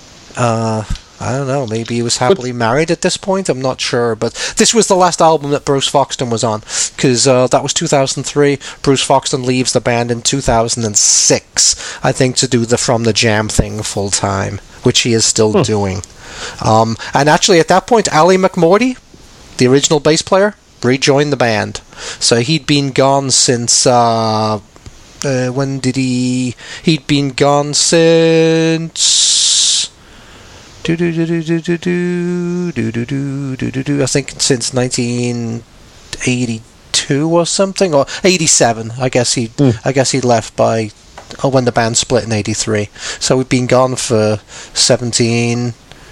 Uh, I don't know. Maybe he was happily married at this point. I'm not sure. But this was the last album that Bruce Foxton was on because uh, that was two thousand three. Bruce Foxton leaves the band in two thousand six, I think, to do the From the Jam thing full time, which he is still Huh. doing. Um, and actually, at that point, Ali McMorty, the original bass player, rejoined the band. So he'd been gone since. Uh, uh, when did he? He'd been gone since. Do do do do do do do do do do do do do. I think since nineteen eighty-two or something, or eighty-seven. I guess he, Mm. I guess he left by, oh, when the band split in eighty-three. So we've been gone for seventeen,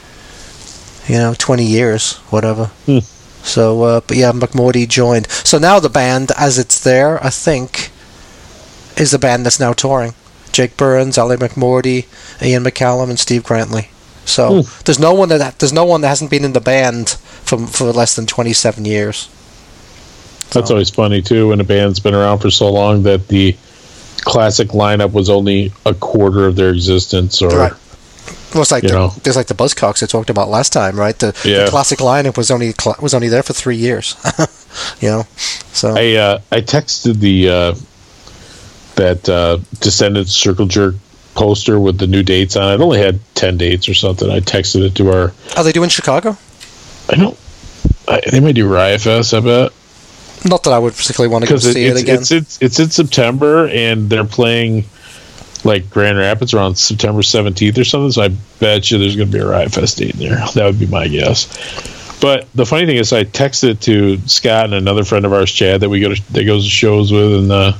you know, twenty years, whatever. Mm. So, uh, but yeah, McMorty joined. So now the band, as it's there, I think, is the band that's now touring. Jake Burns, Ali McMorty, Ian McCallum, and Steve Grantley. So Hmm. there's no one that there's no one that hasn't been in the band for for less than twenty-seven years. That's So- always funny too when a band's been around for so long that the classic lineup was only a quarter of their existence, or Right. Well, it's like You the, know. there's like the Buzzcocks I talked about last time, right? The, Yeah. the classic lineup was only cl- was only there for three years. You know, so I uh, I texted the uh, that uh, Descendants Circle Jerk poster with the new dates on it. It only had ten dates or something. I texted it to our. are they doing Chicago? I don't. I, they might do Riot Fest. I bet. Not that I would particularly want to go Because it, see it it's, again. it's it's it's in September and they're playing like Grand Rapids around September seventeenth or something. So I bet you there's going to be a Riot Fest date in there. That would be my guess. But the funny thing is, I texted it to Scott and another friend of ours, Chad, that we go to that goes to shows with, and uh,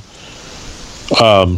um,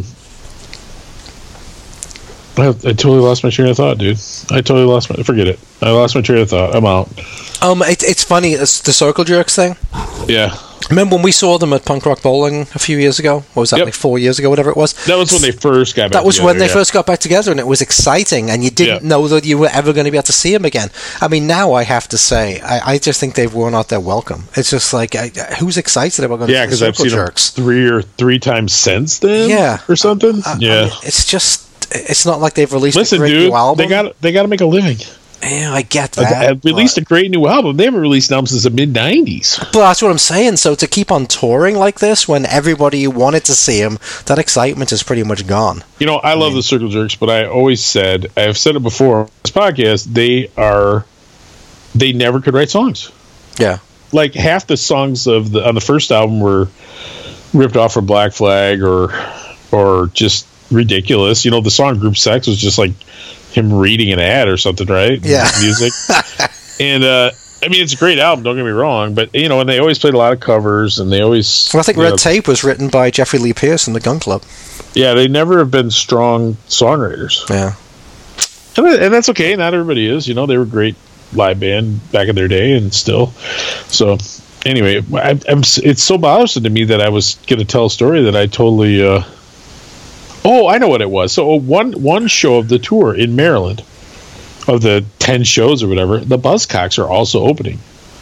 I, I totally lost my train of thought, dude. I totally lost my forget it. I lost my train of thought. I'm out. Um, it, it's funny. It's the Circle Jerks thing. Yeah. Remember when we saw them at Punk Rock Bowling a few years ago? What was that, Yep. like four years ago, whatever it was? That was when they first got back That was when together, they yeah. first got back together, and it was exciting, and you didn't Yeah. know that you were ever going to be able to see them again. I mean, now I have to say, I, I just think they've worn out their welcome. It's just like, I, who's excited about going Yeah, to because see the I've Circle seen Jerks? them three or three times since then. Yeah. or something. I- I yeah. mean, it's just, it's not like they've released Listen, a great dude, new album. they got they got to make a living. Yeah, I get Uh, that. uh, released but, a great new album. They haven't released an album since the mid nineties. but that's what I'm saying. So to keep on touring like this, when everybody wanted to see him, that excitement is pretty much gone. You know, I love the Circle Jerks, but I always said, I've said it before on this podcast, they are, they never could write songs. Yeah. like half the songs of the on the first album were ripped off from Black Flag or or just ridiculous. You know, the song Group Sex was just like him reading an ad or something, right? Yeah. Music. And uh I mean, it's a great album, don't get me wrong, but you know, and they always played a lot of covers, and they always Well, I think you Red know, Tape was written by Jeffrey Lee Pierce and the Gun Club. Yeah, they never have been strong songwriters. Yeah. And, and that's okay. Not everybody is. You know, they were a great live band back in their day, and still. So, anyway, I, I'm. It's so bothersome to me that I was going to tell a story that I totally. Uh, oh, I know what it was. So one one show of the tour in Maryland, of the ten shows or whatever, the Buzzcocks are also opening.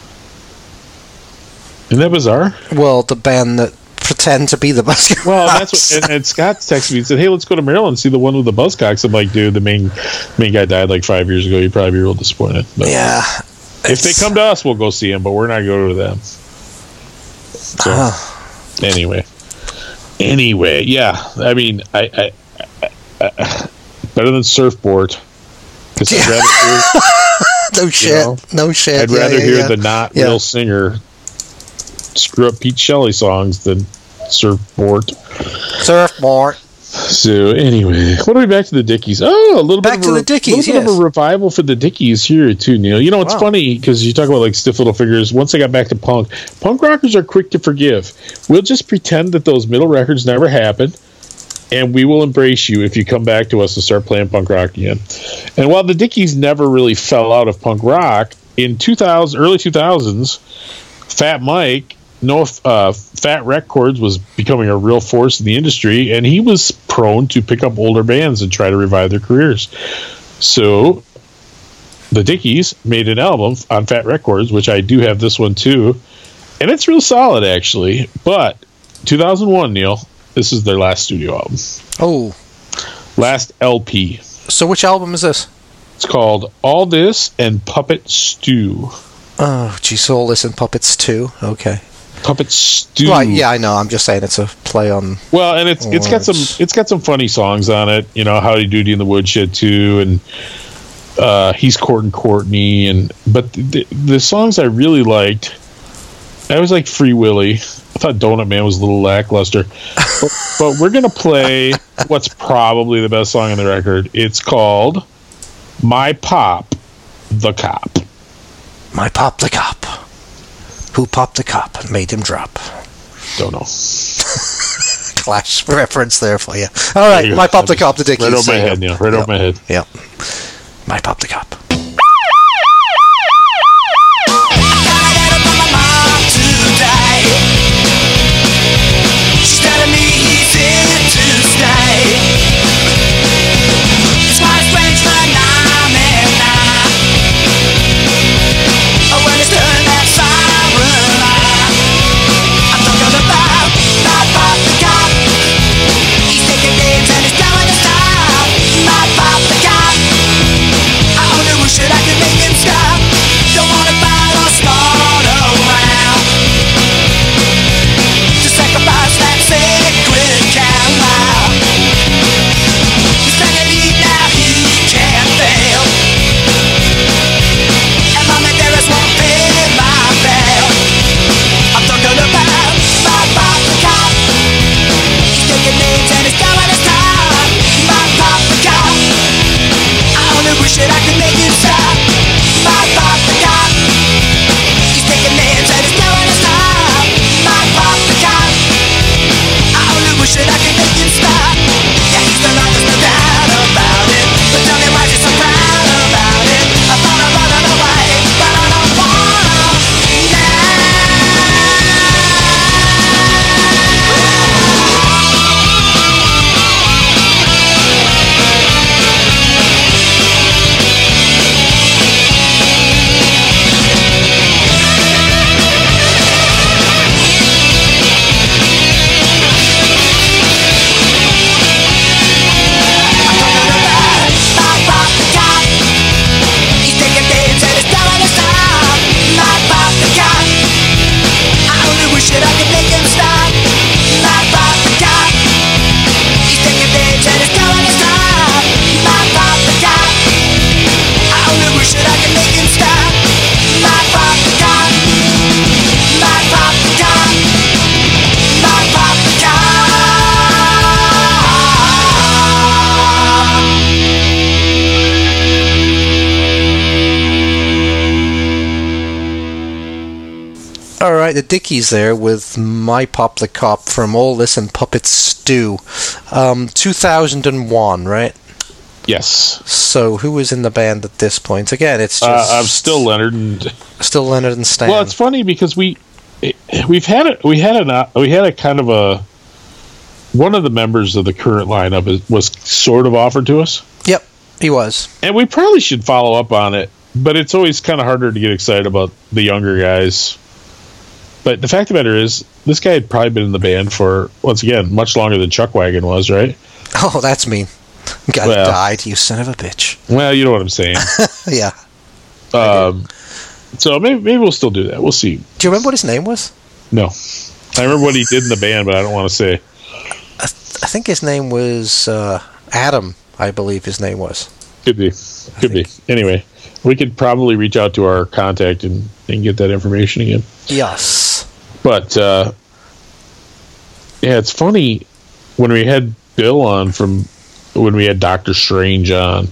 Isn't that bizarre? Well, the band that pretend to be the Buzzcocks. Well, that's what, and, and Scott texted me and said, "Hey, let's go to Maryland and see the one with the Buzzcocks." I'm like, dude, the main main guy died like five years ago. You'd probably be real disappointed. But Yeah. if they come to us, we'll go see them, but we're not going to them. So, Uh, anyway, anyway, yeah. I mean, I, I, I, I better than Surfboard. 'Cause I'd rather hear, no shit. know, no shit. I'd Yeah, rather yeah, hear yeah. the not Yeah. real singer screw up Pete Shelley songs than Surfboard. Surfboard. So anyway, what are we back to the Dickies? Oh, a little Back bit to of a, the Dickies, little bit yes. of a revival for the Dickies here too, Neil. You know, it's Wow. funny because you talk about like stiff little figures. Once they got back to punk, punk rockers are quick to forgive. We'll just pretend that those middle records never happened, and we will embrace you if you come back to us and start playing punk rock again. And while the Dickies never really fell out of punk rock, in two thousand, early two thousands, Fat Mike, no, uh, Fat Records was becoming a real force in the industry, and he was prone to pick up older bands and try to revive their careers. So the Dickies made an album on Fat Records, which I do have this one too, and it's real solid actually. But two thousand one, Neil, this is their last studio album, Oh. last L P. So which album is this? It's called All This and Puppet Stew. Oh, geez, All This and Puppets too. Okay. Puppet Stew. Right, yeah, I know. I'm just saying it's a play on... Well, and it's it's got some Words. it's got some funny songs on it. You know, Howdy Doody in the Woodshed too, and uh, He's Courting Courtney, and but the, the songs I really liked, I was like Free Willy. I thought Donut Man was a little lackluster, but, but we're gonna play what's probably the best song on the record. It's called My Pop, the Cop. My Pop the Cop. Who popped the cop and made him drop? Don't know. Clash reference there for you. All right, There you My go. Pop the Cop, the Dickies. Right over my There you head, go. Neil. Right Yep. over my head. Yep. My Pop the Cop. I own a All right, the Dickies there with My Pop the Cop from All This and Puppet Stew. Um, two thousand one, right? Yes. So who was in the band at this point? Again, it's just... Uh, I'm still Leonard and... Still Leonard and Stan. Well, it's funny because we... We've had a, we had a we had a kind of a one of the members of the current lineup is, was sort of offered to us. Yep, he was, and we probably should follow up on it. But it's always kind of harder to get excited about the younger guys. But the fact of the matter is, this guy had probably been in the band for once again much longer than Chuck Wagon was, right? Oh, that's mean. Guy well, died, you son of a bitch. Well, you know what I'm saying. Yeah. Um. So maybe maybe we'll still do that. We'll see. Do you remember what his name was? No, I remember what he did in the band, but I don't want to say. I, th- I think his name was uh, Adam. I believe his name was. Could be, could be. Anyway, we could probably reach out to our contact and, and get that information again. Yes. But uh, yeah, it's funny when we had Bill on from when we had Doctor Strange on.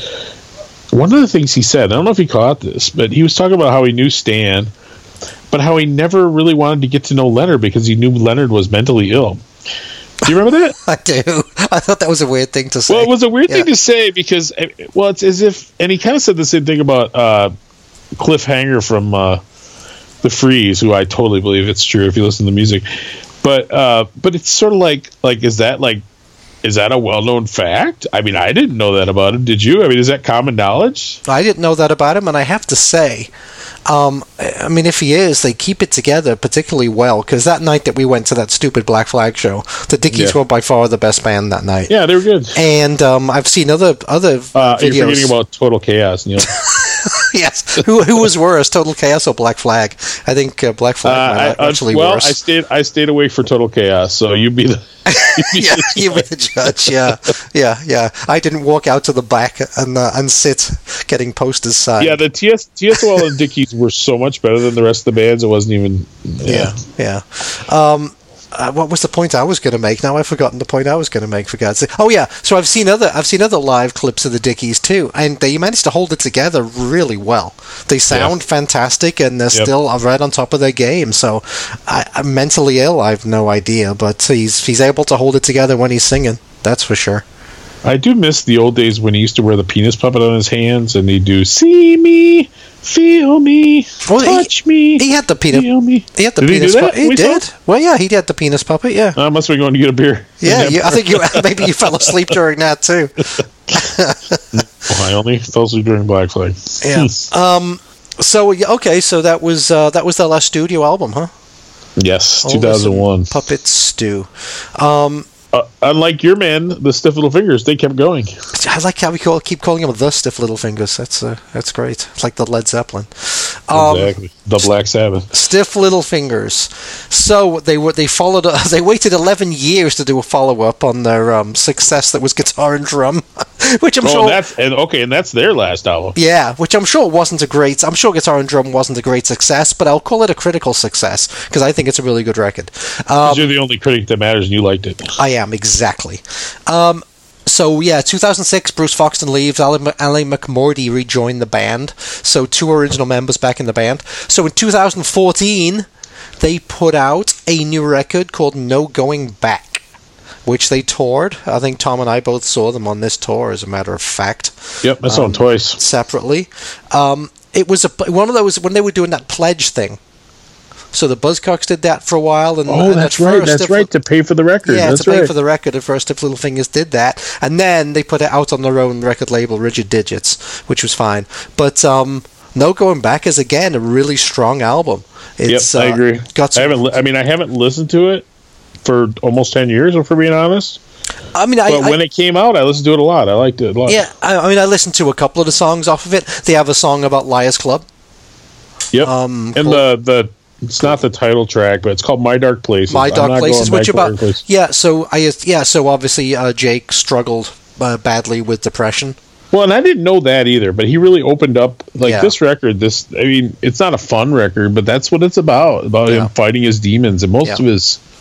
One of the things he said, I don't know if he caught this, but he was talking about how he knew Stan, but how he never really wanted to get to know Leonard because he knew Leonard was mentally ill. Do you remember that? I do. I thought that was a weird thing to say. Well, it was a weird yeah. thing to say because, well, it's as if, and he kind of said the same thing about uh, Cliff Hanger from uh, The Freeze, who I totally believe it's true if you listen to the music. But uh, but it's sort of like, like is that like, Is that a well-known fact? I mean, I didn't know that about him. Did you? I mean, is that common knowledge? I didn't know that about him, and I have to say, um, I mean, if he is, they keep it together particularly well, because that night that we went to that stupid Black Flag show, the Dickies Yeah. were by far the best band that night. Yeah, they were good. And um, I've seen other other Uh, videos. you're forgetting about Total Chaos, Neil. Yes, who who was worse, Total Chaos or Black Flag? I think uh, Black Flag Uh, might I, actually well, worse. I stayed. I stayed away for Total Chaos, so you be the. You be Yeah, the you be the judge. Yeah, yeah, yeah. I didn't walk out to the back and uh, and sit getting posters signed. Yeah, the T S T S O L and Dickies were so much better than the rest of the bands. It wasn't even. yeah, yeah. Um, uh, what was the point I was going to make? Now I've forgotten the point I was going to make. For God's sake! Oh yeah. So I've seen other I've seen other live clips of the Dickies too, and they managed to hold it together really well. They sound Yeah. fantastic, and they're Yep. still right on top of their game. So I, I'm mentally ill. I've no idea, but he's he's able to hold it together when he's singing. That's for sure. I do miss the old days when he used to wear the penis puppet on his hands, and he'd do "See me, feel me, Well, he- touch me." He had the penis. Feel me. He had the Did he penis. do that? pu- He We did. saw? Well, yeah, he had the penis puppet. Yeah. I must have been going to get a beer. Yeah, you, I think you maybe you fell asleep during that too. Well, I only fell asleep during Black Flag. Yeah. um. So yeah, okay. So that was uh, that was their last studio album, huh? Yes, All two thousand one. this Puppet Stew. Um. Uh, unlike your men, the Stiff Little Fingers, they kept going. I like how we call, keep calling them the Stiff Little Fingers. That's uh, that's great. It's like the Led Zeppelin. Um, Exactly. The Black Sabbath. Stiff Little Fingers. So they were they followed. Uh, they waited eleven years to do a follow up on their um, success that was Guitar and Drum, which I'm Oh, sure. that's and okay, and that's their last album. Yeah, which I'm sure wasn't a great. I'm sure Guitar and Drum wasn't a great success, but I'll call it a critical success because I think it's a really good record. Um, 'Cause you're the only critic that matters, and you liked it. I am exactly. Um, so yeah, two thousand six, Bruce Foxton leaves. Alan, Alan McMorty rejoined the band. So two original members back in the band. So in two thousand fourteen, they put out a new record called No Going Back, which they toured. I think Tom and I both saw them on this tour, as a matter of fact. Yep, that's on Um, twice. Separately. Um, it was a, one of those when they were doing that pledge thing. So the Buzzcocks did that for a while, and Oh, and that's at right. first That's it- right. To pay for the record. yeah, that's to pay right. for the record, at first Stiff Little Fingers did that, and then they put it out on their own record label, Rigid Digits, which was fine. But um, No Going Back is again a really strong album. It's, yep, I uh, agree. Got I some, haven't. li- I mean, I haven't listened to it for almost ten years, if we're being honest. I mean, I, But I when it came out, I listened to it a lot. I liked it a lot. yeah, I, I mean, I listened to a couple of the songs off of it. They have a song about Liars Club. Yep. Um, and the the it's not the title track, but it's called My Dark Places. My I'm Dark not Places, going which back to about Dark Places. yeah. So I yeah. So obviously uh, Jake struggled uh, badly with depression. Well, and I didn't know that either, but he really opened up like Yeah. this record. This, I mean, it's not a fun record, but that's what it's about about Yeah. him fighting his demons, and most Yeah. of his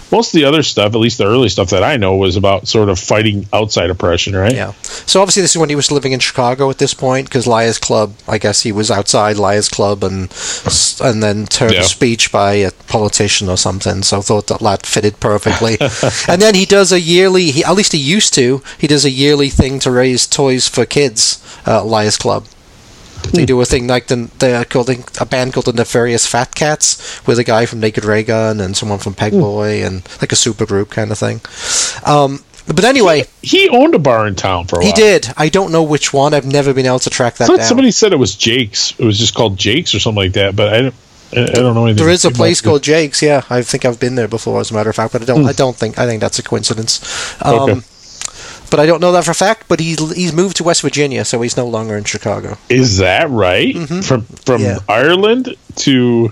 most of the other stuff, at least the early stuff that I know, was about sort of fighting outside oppression, right? Yeah. So obviously this is when he was living in Chicago at this point, because Liar's Club, I guess he was outside Liar's Club and and then heard Yeah. a speech by a politician or something, so I thought that that fitted perfectly. And then he does a yearly, he, at least he used to, he does a yearly thing to raise toys for kids at Liar's Club. They do a thing like the, they're called a band called the Nefarious Fat Cats, with a guy from Naked Ray Gun and someone from Peg Boy and like a super group kind of thing. Um, but anyway, He owned a bar in town for a while. he did. I don't know which one. I've never been able to track that I thought down. somebody said it was Jake's. It was just called Jake's or something like that, but I don't, I I don't know anything. There is a about place it. called Jake's. Yeah, I think I've been there before, as a matter of fact. But I don't. I don't think. I think that's a coincidence. Um, Okay. But I don't know that for a fact. But he's he's moved to West Virginia, so he's no longer in Chicago. Is that right? From from Yeah. Ireland to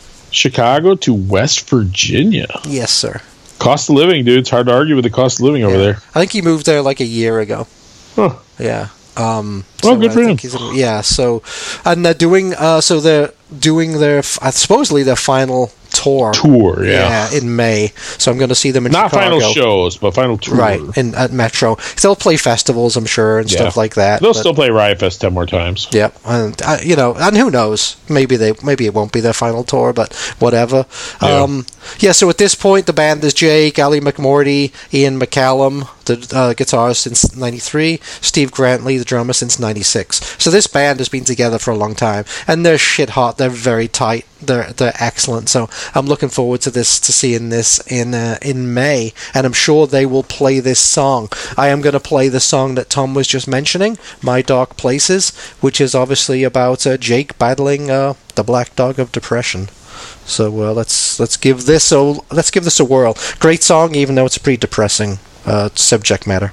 Chicago to West Virginia. Yes, sir. Cost of living, dude. It's hard to argue with the cost of living over Yeah. there. I think he moved there like a year ago. Huh. Yeah. Um, Well, so good I for think him. he's in- yeah. So, and they're doing. Uh, so they're doing their f- uh, supposedly their final tour. Tour, yeah. in May. So I'm going to see them in Not Chicago. final shows, but final tour. Right, in at Metro. They'll play festivals, I'm sure, and Yeah. stuff like that. They'll but- still play Riot Fest ten more times. Yep, and uh, you know, and who knows? Maybe they, maybe it won't be their final tour, but whatever. Yeah. Um, yeah. So at this point, the band is Jake, Ali McMorty, Ian McCallum, the uh, guitarist since ninety-three, Steve Grantley, the drummer since ninety-six. So this band has been together for a long time, and they're shit hot. They're very tight. They're they're excellent. So I'm looking forward to this, to seeing this in uh, in May, and I'm sure they will play this song. I am going to play the song that Tom was just mentioning, "My Dark Places," which is obviously about uh, Jake battling uh, the Black Dog of Depression. So uh, let's let's give this a let's give this a whirl. Great song, even though it's a pretty depressing uh, subject matter.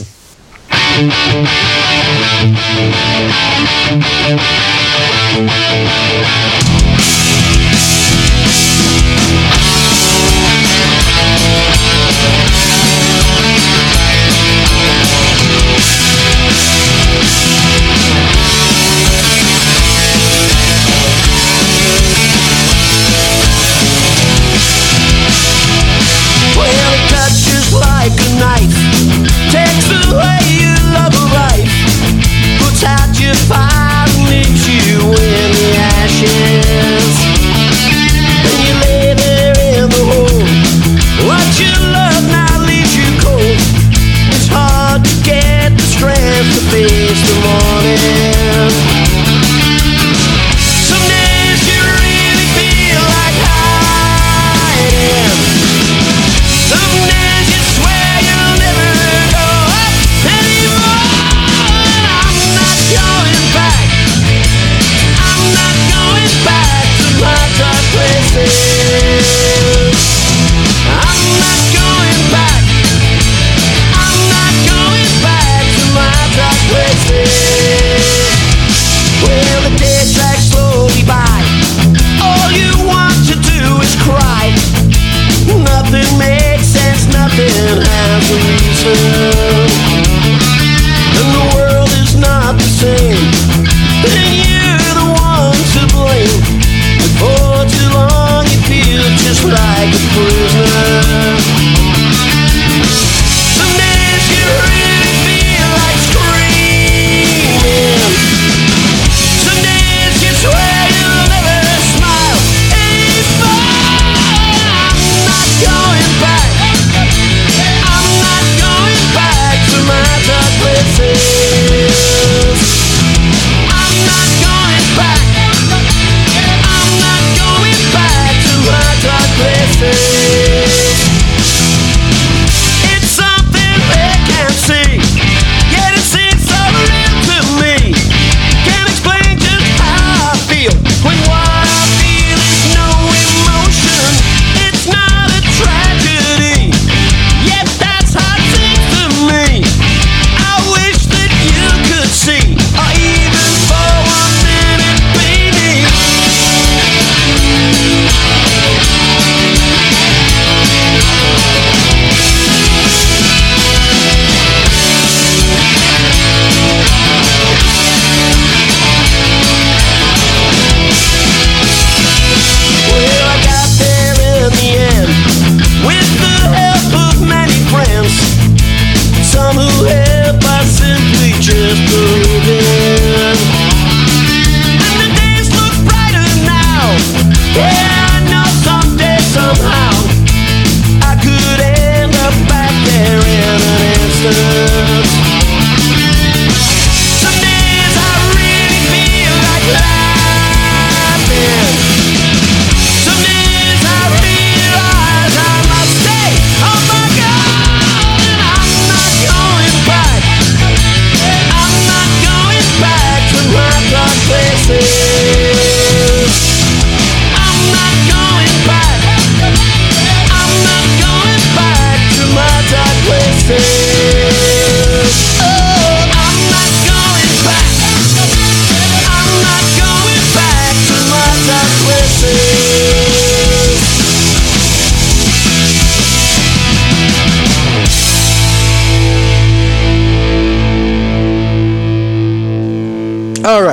Well, it touches like a knife, takes away your love of life, puts out your fire and leaves you in the ashes. And you lay there in the hole, what you love now leaves you cold. It's hard to get the strength to face the morning. Some days you really feel like hiding. Some days you swear you'll never go up anymore. And I'm not going back. I'm not going back to my dark places. I'm not going back. I'm not going back to my dark places. Well, the days drag slowly by. All you want to do is cry. Nothing makes sense, nothing has a reason. And the world is not the same. And you're the one to blame. Before too long you feel just like a prisoner. Some days you really feel like screaming. Some days you swear you'll never smile anymore. I'm not going back. I'm not going back to my dark places. I'm not going back. I'm not going back to my dark places.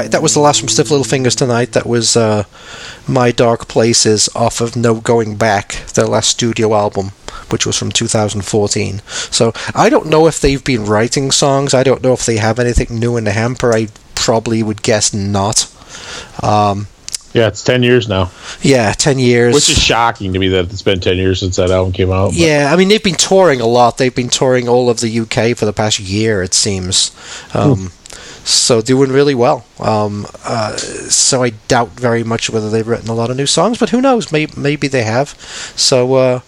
right, that was the last from Stiff Little Fingers tonight. That was uh, My Dark Places off of No Going Back, their last studio album, which was from two thousand fourteen. So I don't know if they've been writing songs. I don't know if they have anything new in the hamper. I probably would guess not. Um, yeah, it's ten years now. Yeah, ten years. Which is shocking to me that it's been ten years since that album came out. But. Yeah, I mean, they've been touring a lot. They've been touring all of the U K for the past year, it seems. Um, hmm. So doing really well. Um, uh, so I doubt very much whether they've written a lot of new songs, but who knows? Maybe, maybe they have. So, uh,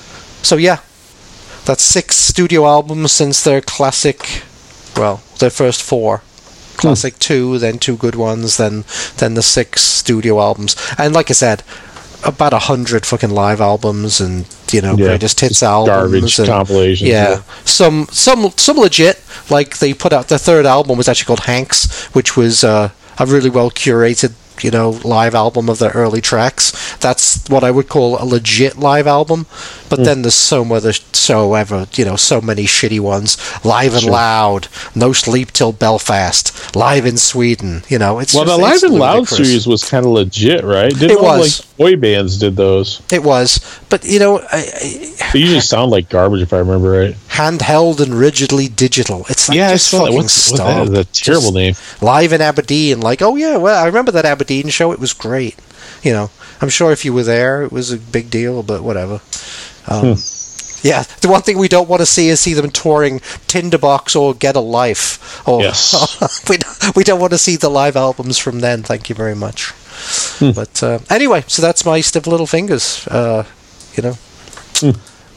so yeah, that's six studio albums since their classic, well, their first four. Classic two, then two good ones, then then the six studio albums. And like I said, about a hundred fucking live albums and, you know, yeah, greatest hits albums. Garbage and, compilations. Yeah. yeah. Some some some legit. Like they put out their third album was actually called Hanks, which was uh, a really well curated, you know, live album of their early tracks. That's what I would call a legit live album. But mm. then there's so other, so ever, you know, so many shitty ones. Live and sure. Loud, No Sleep Till Belfast, Live in Sweden. You know, it's well, just, the Live and Loud ludicrous. series was kind of legit, right? Didn't it was. Like boy bands did those. It was, but you know, I, I, they usually sound like garbage if I remember right. Handheld and rigidly digital. It's like yeah, just I saw fucking that. What's, stop. What, that's a terrible just name. Live in Aberdeen, like oh yeah, well I remember that Aberdeen show. It was great. You know, I'm sure if you were there, it was a big deal. But whatever. Um, hmm. Yeah, the one thing we don't want to see is see them touring Tinderbox or Get a Life. Or, yes. we, we don't want to see the live albums from then, thank you very much. Hmm. But uh, anyway, so that's my Stiff Little Fingers, uh, you know. Hmm.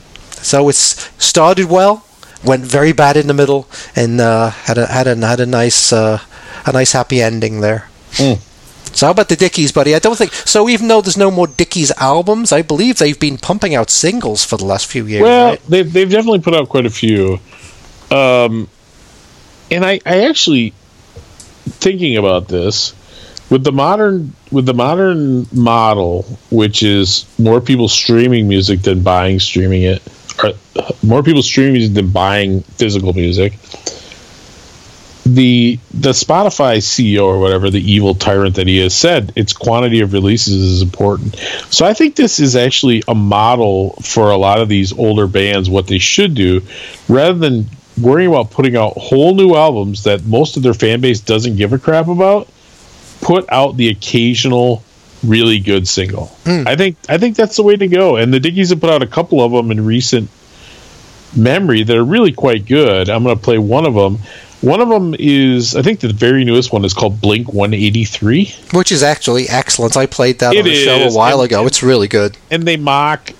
So it's started well, went very bad in the middle, and uh, had a had a had a nice uh, a nice happy ending there. Hmm. So how about the Dickies, buddy? I don't think so. Even though there's no more Dickies albums, I believe they've been pumping out singles for the last few years. Well, right? they've they've definitely put out quite a few. Um, and I, I actually thinking about this with the modern with the modern model, which is more people streaming music than buying streaming it, or more people streaming music than buying physical music. The the Spotify C E O or whatever, the evil tyrant that he has said, its quantity of releases is important. So I think this is actually a model for a lot of these older bands, what they should do, rather than worrying about putting out whole new albums that most of their fan base doesn't give a crap about, put out the occasional really good single. Mm. I think I think that's the way to go. And the Dickies have put out a couple of them in recent memory that are really quite good. I'm going to play one of them. One of them is, I think the very newest one is called Blink one eighty-three. Which is actually excellent. I played that it on the show a while and, ago. It's really good. And they mock,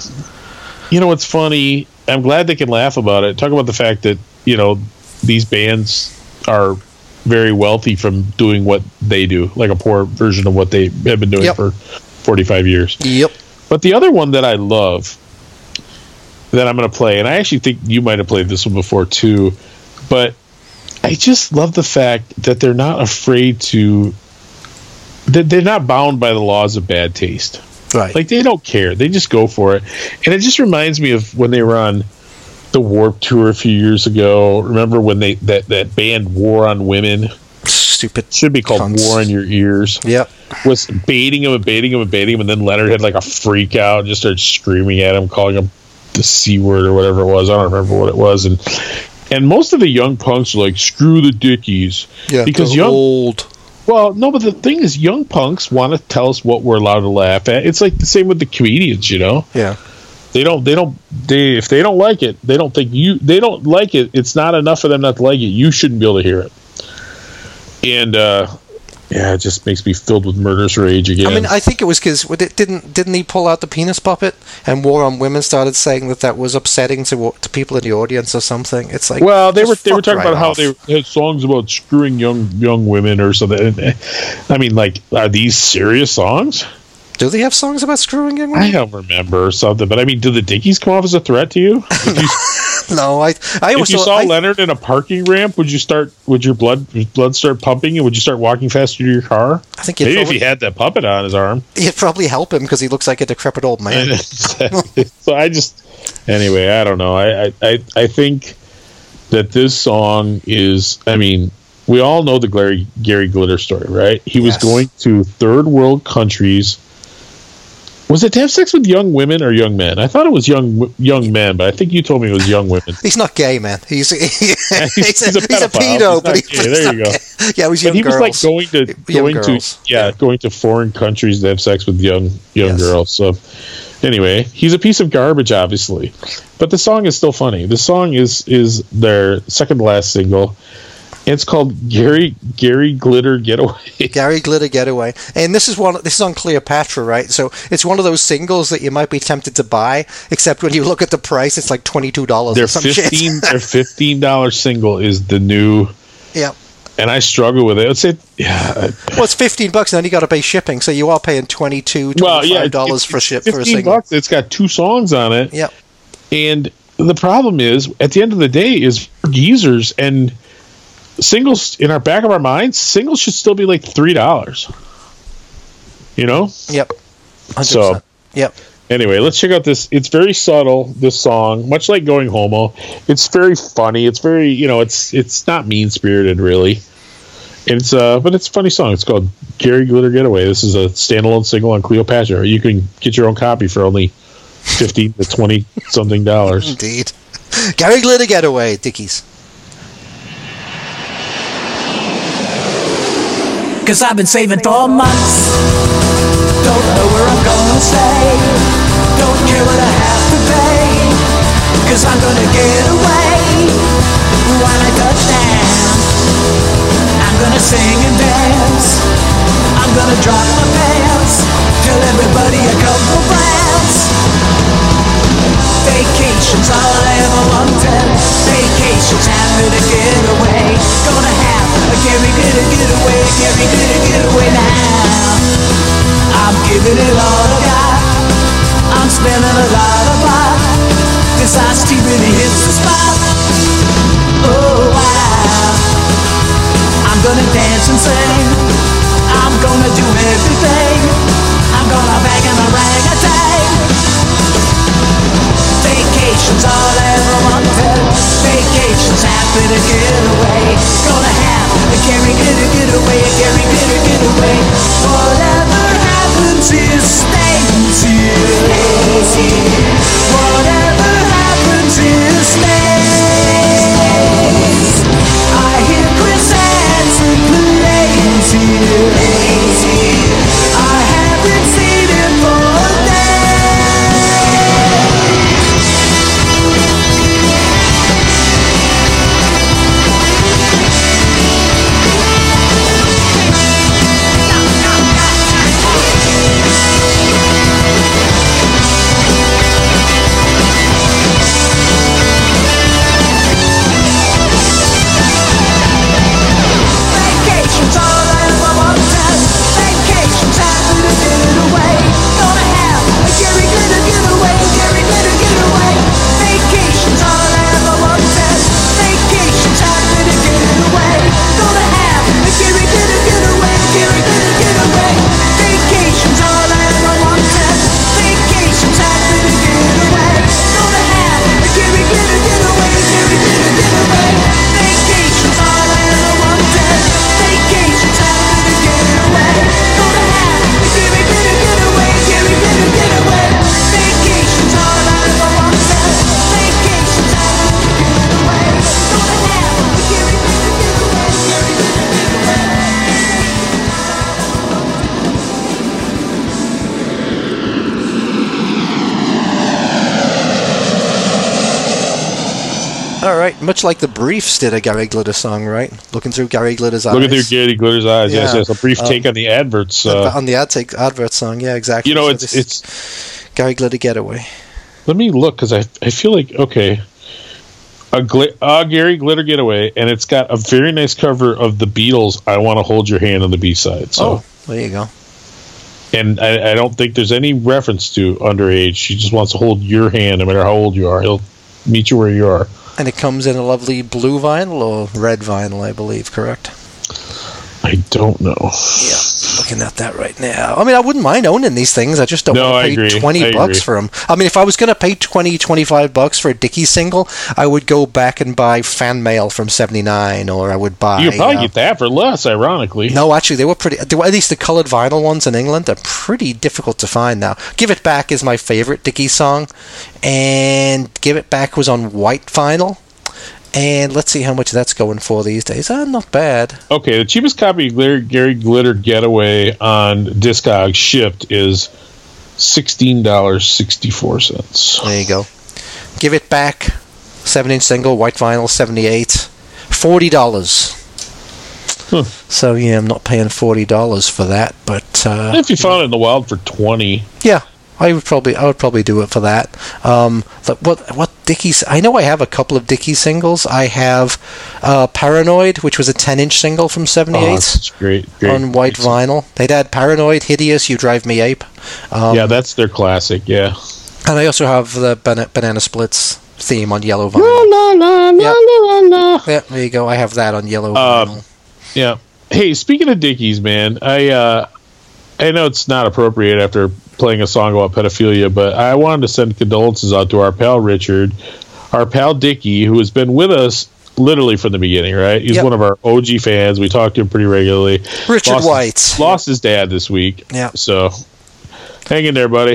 you know, it's funny. I'm glad they can laugh about it. Talk about the fact that, you know, these bands are very wealthy from doing what they do, like a poor version of what they have been doing yep. for forty-five years. Yep. But the other one that I love that I'm going to play, and I actually think you might have played this one before too, but I just love the fact that they're not afraid to, that they're not bound by the laws of bad taste. Right. Like, they don't care. They just go for it. And it just reminds me of when they were on the Warped Tour a few years ago. Remember when they that, that band War on Women? Stupid. Should be called cunts. War on Your Ears. Yep. Was baiting him and baiting him and baiting him, and then Leonard had like a freak out and just started screaming at him, calling him the C word or whatever it was. I don't remember what it was. And And most of the young punks are like, screw the Dickies. Yeah, because young, old. Well, no, but the thing is, young punks want to tell us what we're allowed to laugh at. It's like the same with the comedians, you know? Yeah. They don't, they don't, they, if they don't like it, they don't think you, they don't like it. It's not enough for them not to like it. You shouldn't be able to hear it. And, uh, yeah, it just makes me filled with murderous rage again. I mean, I think it was because didn't didn't he pull out the penis puppet and War on Women started saying that that was upsetting to to people in the audience or something. It's like, well, they were they were talking right about off. how they had songs about screwing young young women or something. I mean, like, are these serious songs? Do they have songs about screwing young women? I don't remember or something, but I mean, do the Dickies come off as a threat to you? If you, no, I. I if you saw, saw I, Leonard in a parking ramp, would you start? Would your blood blood start pumping, and would you start walking faster to your car? I think maybe probably, if he had that puppet on his arm, it'd probably help him because he looks like a decrepit old man. So I just, anyway, I don't know. I, I I I think that this song is. I mean, we all know the Gary, Gary Glitter story, right? He was Yes. going to third world countries. Was it to have sex with young women or young men? I thought it was young young men, but I think you told me it was young women. He's not gay, man. He's he, he's, a, he's a he's a pedophile. pedo, He's but not he's gay. he's There not you go. gay. Yeah, it was But young he girls. was like going to Young going girls. to yeah, Yeah. going to foreign countries to have sex with young young Yes. girls. So anyway, he's a piece of garbage, obviously, but the song is still funny. The song is is their second to last single. It's called Gary Gary Glitter Getaway. Gary Glitter Getaway, and this is one. This is on Cleopatra, right? So it's one of those singles that you might be tempted to buy, except when you look at the price, it's like twenty two dollars. Their or some fifteen shit. their fifteen dollar single is the new, Yeah. and I struggle with it. It's it yeah. Well, it's fifteen bucks, and then you got to pay shipping, so you are paying twenty-two, Well, twenty-five yeah, dollars it's, for it's ship for a fifteen single. bucks. It's got two songs on it. Yep. And the problem is, at the end of the day, is we're geezers, and singles in our back of our minds, singles should still be like three dollars. You know. Yep. one hundred So- percent. Yep. Anyway, let's check out this. It's very subtle. This song, much like Going Homo, it's very funny. It's very, you know, it's it's not mean spirited really. It's uh, but it's a funny song. It's called Gary Glitter Getaway. This is a standalone single on Cleopatra. You can get your own copy for only fifteen to twenty something dollars. Indeed. Gary Glitter Getaway, Dickies. Cause I've been saving for months. Don't know where I'm gonna stay. Don't care what I have to pay. Cause I'm gonna get away. When I touch down, I'm gonna sing and dance. I'm gonna drop my pants. Tell everybody a couple plans. Vacation's all I ever wanted. Vacation's happy to get away. Gonna have a Gary Glitter getaway. Gary Glitter getaway now. I'm giving it all I got. I'm spending a lot of pot. This iced tea really hits the spot. Oh wow. I'm gonna dance and sing. I'm gonna do everything. I'm gonna bang and orangutan. Vacation's all I ever wanted. Vacation's happy to get away. Gonna have a Gary Glitter getaway. A Gary Glitter getaway. Whatever happens here stays here. Whatever happens here stays. I hear Chris Hansen plays here. I haven't seen him for Vacation's all I ever wanted. Vacation's happy to get away. Gonna have a Gary Glitter getaway. Gary Glitter getaway. Vacation's all I ever wanted. Vacation's happy to get away. Gonna have a Gary Glitter getaway. Gary Glitter getaway. Vacation's all I ever wanted. Vacation's happy to get away. Gonna have a Gary Glitter getaway. Gary Glitter getaway. Vacation's all I ever wanted. Vacation's happy to get away. Gonna have a Gary Glitter getaway. Gary Glitter getaway. Vacation's all I ever wanted. Vacation's happy to get away. Gonna have a Gary Glitter getaway. Gary All right, much like the Briefs did a Gary Glitter song, right? Looking through Gary Glitter's eyes. Look at their Gary Glitter's eyes. Yes, Yeah. yes. A brief Um, take on the adverts. Uh, Uh, on the ad take, advert song, yeah, exactly. you know, So it's this- it's. Gary Glitter Getaway. Let me look because I I feel like okay, a, gl- a Gary Glitter Getaway, and it's got a very nice cover of the Beatles. I Want to Hold Your Hand on the B side. So, Oh, there you go. and I, I don't think there's any reference to underage. She just wants to hold your hand, no matter how old you are. He'll meet you where you are. And it comes in a lovely blue vinyl or red vinyl, I believe, correct? I don't know. Yeah. Looking at that right now. I mean, I wouldn't mind owning these things. I just don't No, want I to pay agree. twenty I bucks agree. for them. I mean, if I was going to pay twenty, twenty-five bucks for a Dickie single, I would go back and buy Fan Mail from seventy-nine, or I would buy... You could probably uh, get that for less, ironically. No, actually, they were pretty... They were, at least the coloured vinyl ones in England are pretty difficult to find now. Give It Back is my favourite Dickie song, and Give It Back was on white vinyl. And let's see how much that's going for these days. Uh, not bad. Okay, the cheapest copy of Gary, Gary Glitter Getaway on Discogs shipped is sixteen dollars and sixty-four cents. There you go. Give It Back, seven inch single, white vinyl, seventy-eight, forty dollars. Huh. So, yeah, I'm not paying forty dollars for that, but... Uh, If you found it in the wild for twenty, yeah, I would probably I would probably do it for that. Um, the, what what Dickies? I know I have a couple of Dickie singles. I have uh, Paranoid, which was a ten inch single from oh, seventy-eight that's great, great. on white vinyl. They'd had Paranoid, Hideous, You Drive Me Ape. Um, Yeah, that's their classic, yeah. and I also have the Ban- Banana Splits theme on yellow vinyl. La, la, la, Yep. la, la, la. Yeah, there you go. I have that on yellow Um, vinyl. Yeah. Hey, speaking of Dickies, man, I uh, I know it's not appropriate after playing a song about pedophilia, but I wanted to send condolences out to our pal Richard, our pal Dickie, who has been with us literally from the beginning, right? He's Yep. one of our O G fans. We talk to him pretty regularly. Richard lost White. His, lost his dad this week. Yeah. So hang in there, buddy.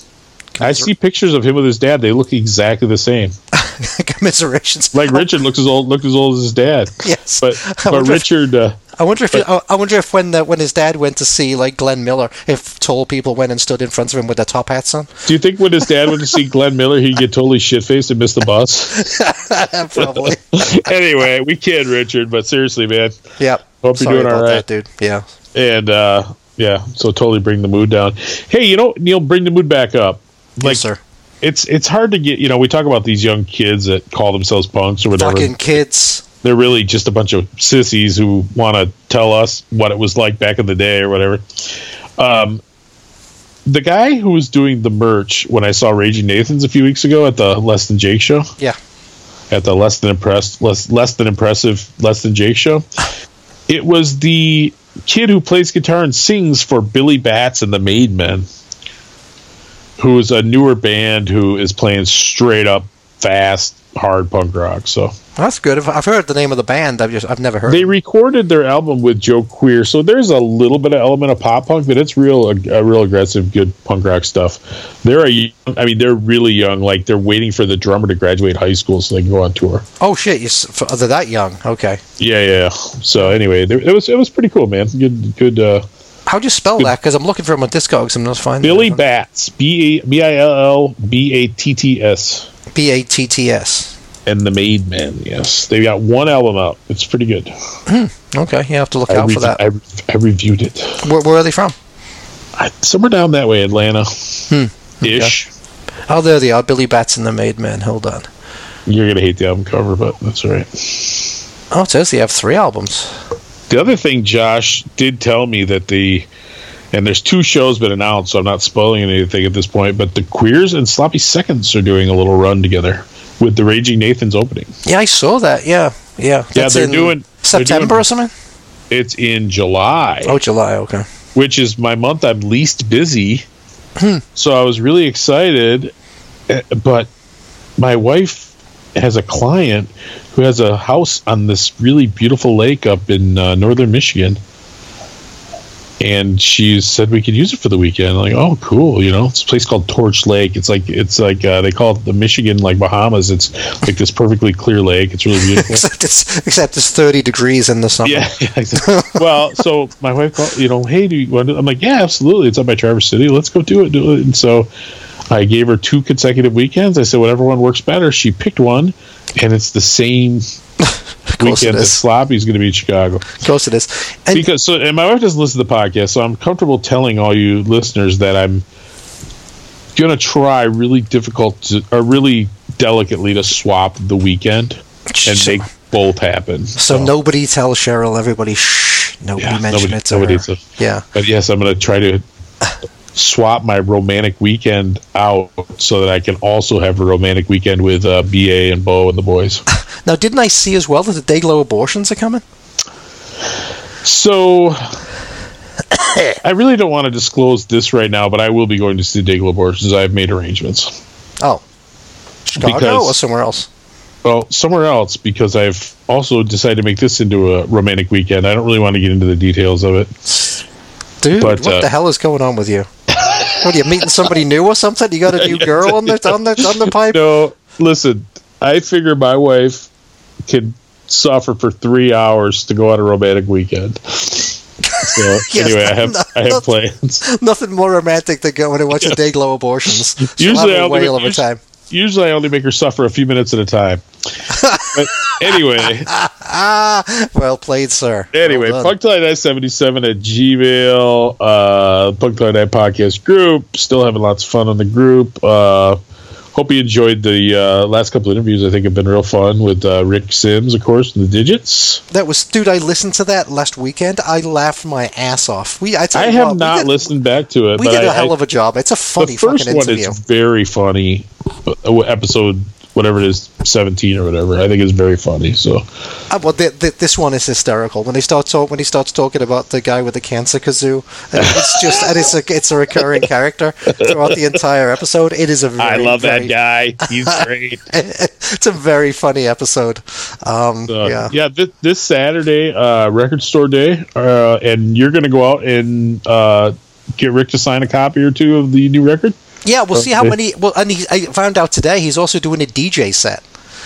I see pictures of him with his dad. They look exactly the same. Commiserations. Like Richard looks as old, looked as old as his dad. Yes. But I but wonder if- Richard. Uh, I wonder if he, I I wonder if when the, when his dad went to see like Glenn Miller, if tall people went and stood in front of him with their top hats on. Do you think when his dad went to see Glenn Miller, he'd get totally shit faced and miss the bus? Probably. Anyway, we kid, Richard, but seriously, man. Yep. Hope you're Sorry doing all about right. that, dude. Yeah. And uh, yeah, so totally bring the mood down. Hey, you know, Neil, bring the mood back up. Like, yes, sir. It's it's hard to get. You know, we talk about these young kids that call themselves punks or whatever. Fucking kids. They're really just a bunch of sissies who want to tell us what it was like back in the day or whatever. Um, the guy who was doing the merch when I saw Raging Nathan's a few weeks ago at the Less Than Jake show, Yeah. at the Less Than Impressed, less less than impressive Less Than Jake show, it was the kid who plays guitar and sings for Billy Bats and the Made Men, who is a newer band who is playing straight up fast, hard punk rock. So That's good. I've, I've heard the name of the band. I've just I've never heard. they of recorded their album with Joe Queer, so there's a little bit of element of pop punk, but it's real, a, a real aggressive, good punk rock stuff. They're a, young, I mean, they're really young. Like they're waiting for the drummer to graduate high school so they can go on tour. Oh shit! You, s- f- they're that young. Okay. Yeah, yeah. So anyway, there, it was it was pretty cool, man. Good, good. Uh, How do you spell that? Because I'm looking for them on Discogs. I'm not finding Billy them. Bats, B A B I L L B A T T S, B A T T S. and the Made Men. Yes, they got one album out. It's pretty good. Okay, you have to look I, out re- for that. I, I reviewed it. Where, where are they from? I, somewhere down that way, Atlanta, Hmm. ish. Oh, there they are. Billy Bats and the Made Men. Hold on. You're gonna hate the album cover, but that's all right. Oh, it says they have three albums. The other thing, Josh did tell me that the, and there's two shows been announced, so I'm not spoiling anything at this point, but the Queers and Sloppy Seconds are doing a little run together with the Raging Nathan's opening. Yeah, I saw that. Yeah, yeah. Yeah, That's they're in doing- they're September doing- or something. It's in July, Oh, July. Okay. which is my month I'm least busy. Hmm. So I was really excited, eh, but my wife has a client who has a house on this really beautiful lake up in uh, northern Michigan. And she said we could use it for the weekend. I'm like, oh, cool. You know, it's a place called Torch Lake. It's like, it's like, uh, they call it the Michigan, like Bahamas. It's like this perfectly clear lake. It's really beautiful. except it's except it's thirty degrees in the summer. Yeah. yeah exactly. Well, so my wife called, you know, hey, do you want to? I'm like, yeah, absolutely. It's up by Traverse City. Let's go do it. Do it. And so I gave her two consecutive weekends. I said, whatever one works better. She picked one, and it's the same Of course it weekend that is. Sloppy's going to be in Chicago. Of course it is. And Because so, and my wife doesn't listen to the podcast, so I'm comfortable telling all you listeners that I'm going to try really difficult to, or really delicately to swap the weekend and So- make both happen. so nobody tell Cheryl. Everybody shh. Nobody Yeah, mention nobody- it to nobody's her. a- yeah. But yes, I'm going to try to swap my romantic weekend out so that I can also have a romantic weekend with uh, B A and Bo and the boys. Now, didn't I see as well that the Dayglow abortions are coming? So I really don't want to disclose this right now, but I will be going to see Daigle Abortions. I've made arrangements. Oh. Chicago Because- or somewhere else? Well, somewhere else, because I've also decided to make this into a romantic weekend. I don't really want to get into the details of it. Dude, But, what uh, the hell is going on with you? What, are you meeting somebody new or something? You got a new girl on the, on the, on the pipe? No, listen, I figure my wife can suffer for three hours to go on a romantic weekend. So, Yes, anyway, I have no- I have no- plans. Nothing more romantic than going and watching Dayglow Abortions. She'll Usually have I a only whale make- of a usually- time. Usually I only make her suffer a few minutes at a time. But anyway, Ah, well played, sir. Anyway, Well done. Punk nine seventy-seven at Gmail, uh, Punk nine podcast group. Still having lots of fun on the group. Uh, hope you enjoyed the uh, last couple of interviews. I think have been real fun with uh, Rick Sims, of course, and the Digits. That was, dude. I listened to that last weekend. I laughed my ass off. We, I, tell I you have what, we not did- listened back to it. We but did a I, hell I, of a job. It's a funny the first fucking one interview. is very funny. Uh, Episode whatever it is, seventeen or whatever. I think it's very funny. So Uh, well, th- th- this one is hysterical when they start talk- when he starts talking about the guy with the cancer kazoo. And it's just and it's a it's a recurring character throughout the entire episode. It is a very, I love very, that guy. He's great. It's a very funny episode. Um, Uh, yeah. yeah, this, this Saturday, uh, Record Store Day, uh, and you're going to go out and uh, get Rick to sign a copy or two of the new record. Yeah, we'll see how Okay. many. Well, and he, I found out today he's also doing a D J set.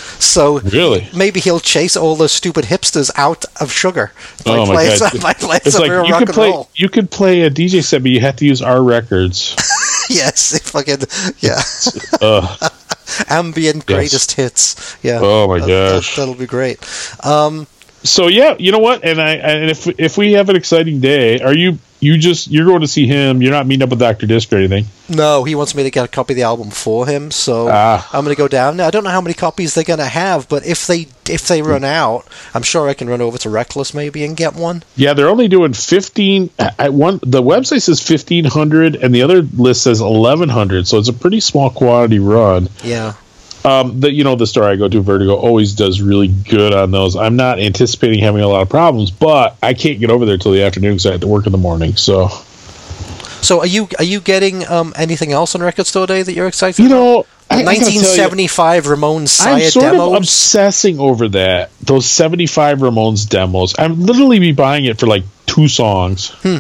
So Really? maybe he'll chase all those stupid hipsters out of sugar by Oh my playing God. some, by playing It's some like real you rock could and play roll. you could play a D J set, but you have to use our records. Yes, it fucking yeah. uh, Ambient greatest hits. Yeah. Oh my That- gosh. that, will be great. Um, so yeah, you know what? And I and if if we have an exciting day, are you you just you're going to see him? You're not meeting up with Doctor Disc or anything? no, he wants me to get a copy of the album for him, so Ah. I'm going to go down. Now, I don't know how many copies they're going to have, but if they if they run out, I'm sure I can run over to Reckless maybe and get one. Yeah, they're only doing fifteen. At one, the website says fifteen hundred, and the other list says eleven hundred. So it's a pretty small quantity run. Yeah. Um, the you know the store I go to, Vertigo, always does really good on those. I'm not anticipating having a lot of problems, but I can't get over there till the afternoon because I have to work in the morning. So So are you are you getting um, anything else on Record Store Day that you're excited you about? know, I, I gotta tell you, nineteen seventy-five Ramones I'm Saya sort demos. of obsessing over that. Those seventy-five Ramones demos. I'm literally be buying it for like two songs. Hmm.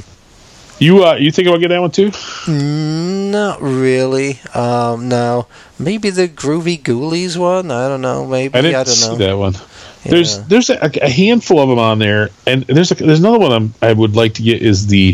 You uh, you think I'll get that one too? Not really. Um, no. Maybe the Groovy Ghoulies one. I don't know. Maybe I I, didn't don't see know. that one. There's Yeah. there's a, a handful of them on there, and there's a, there's another one I'm, I would like to get is the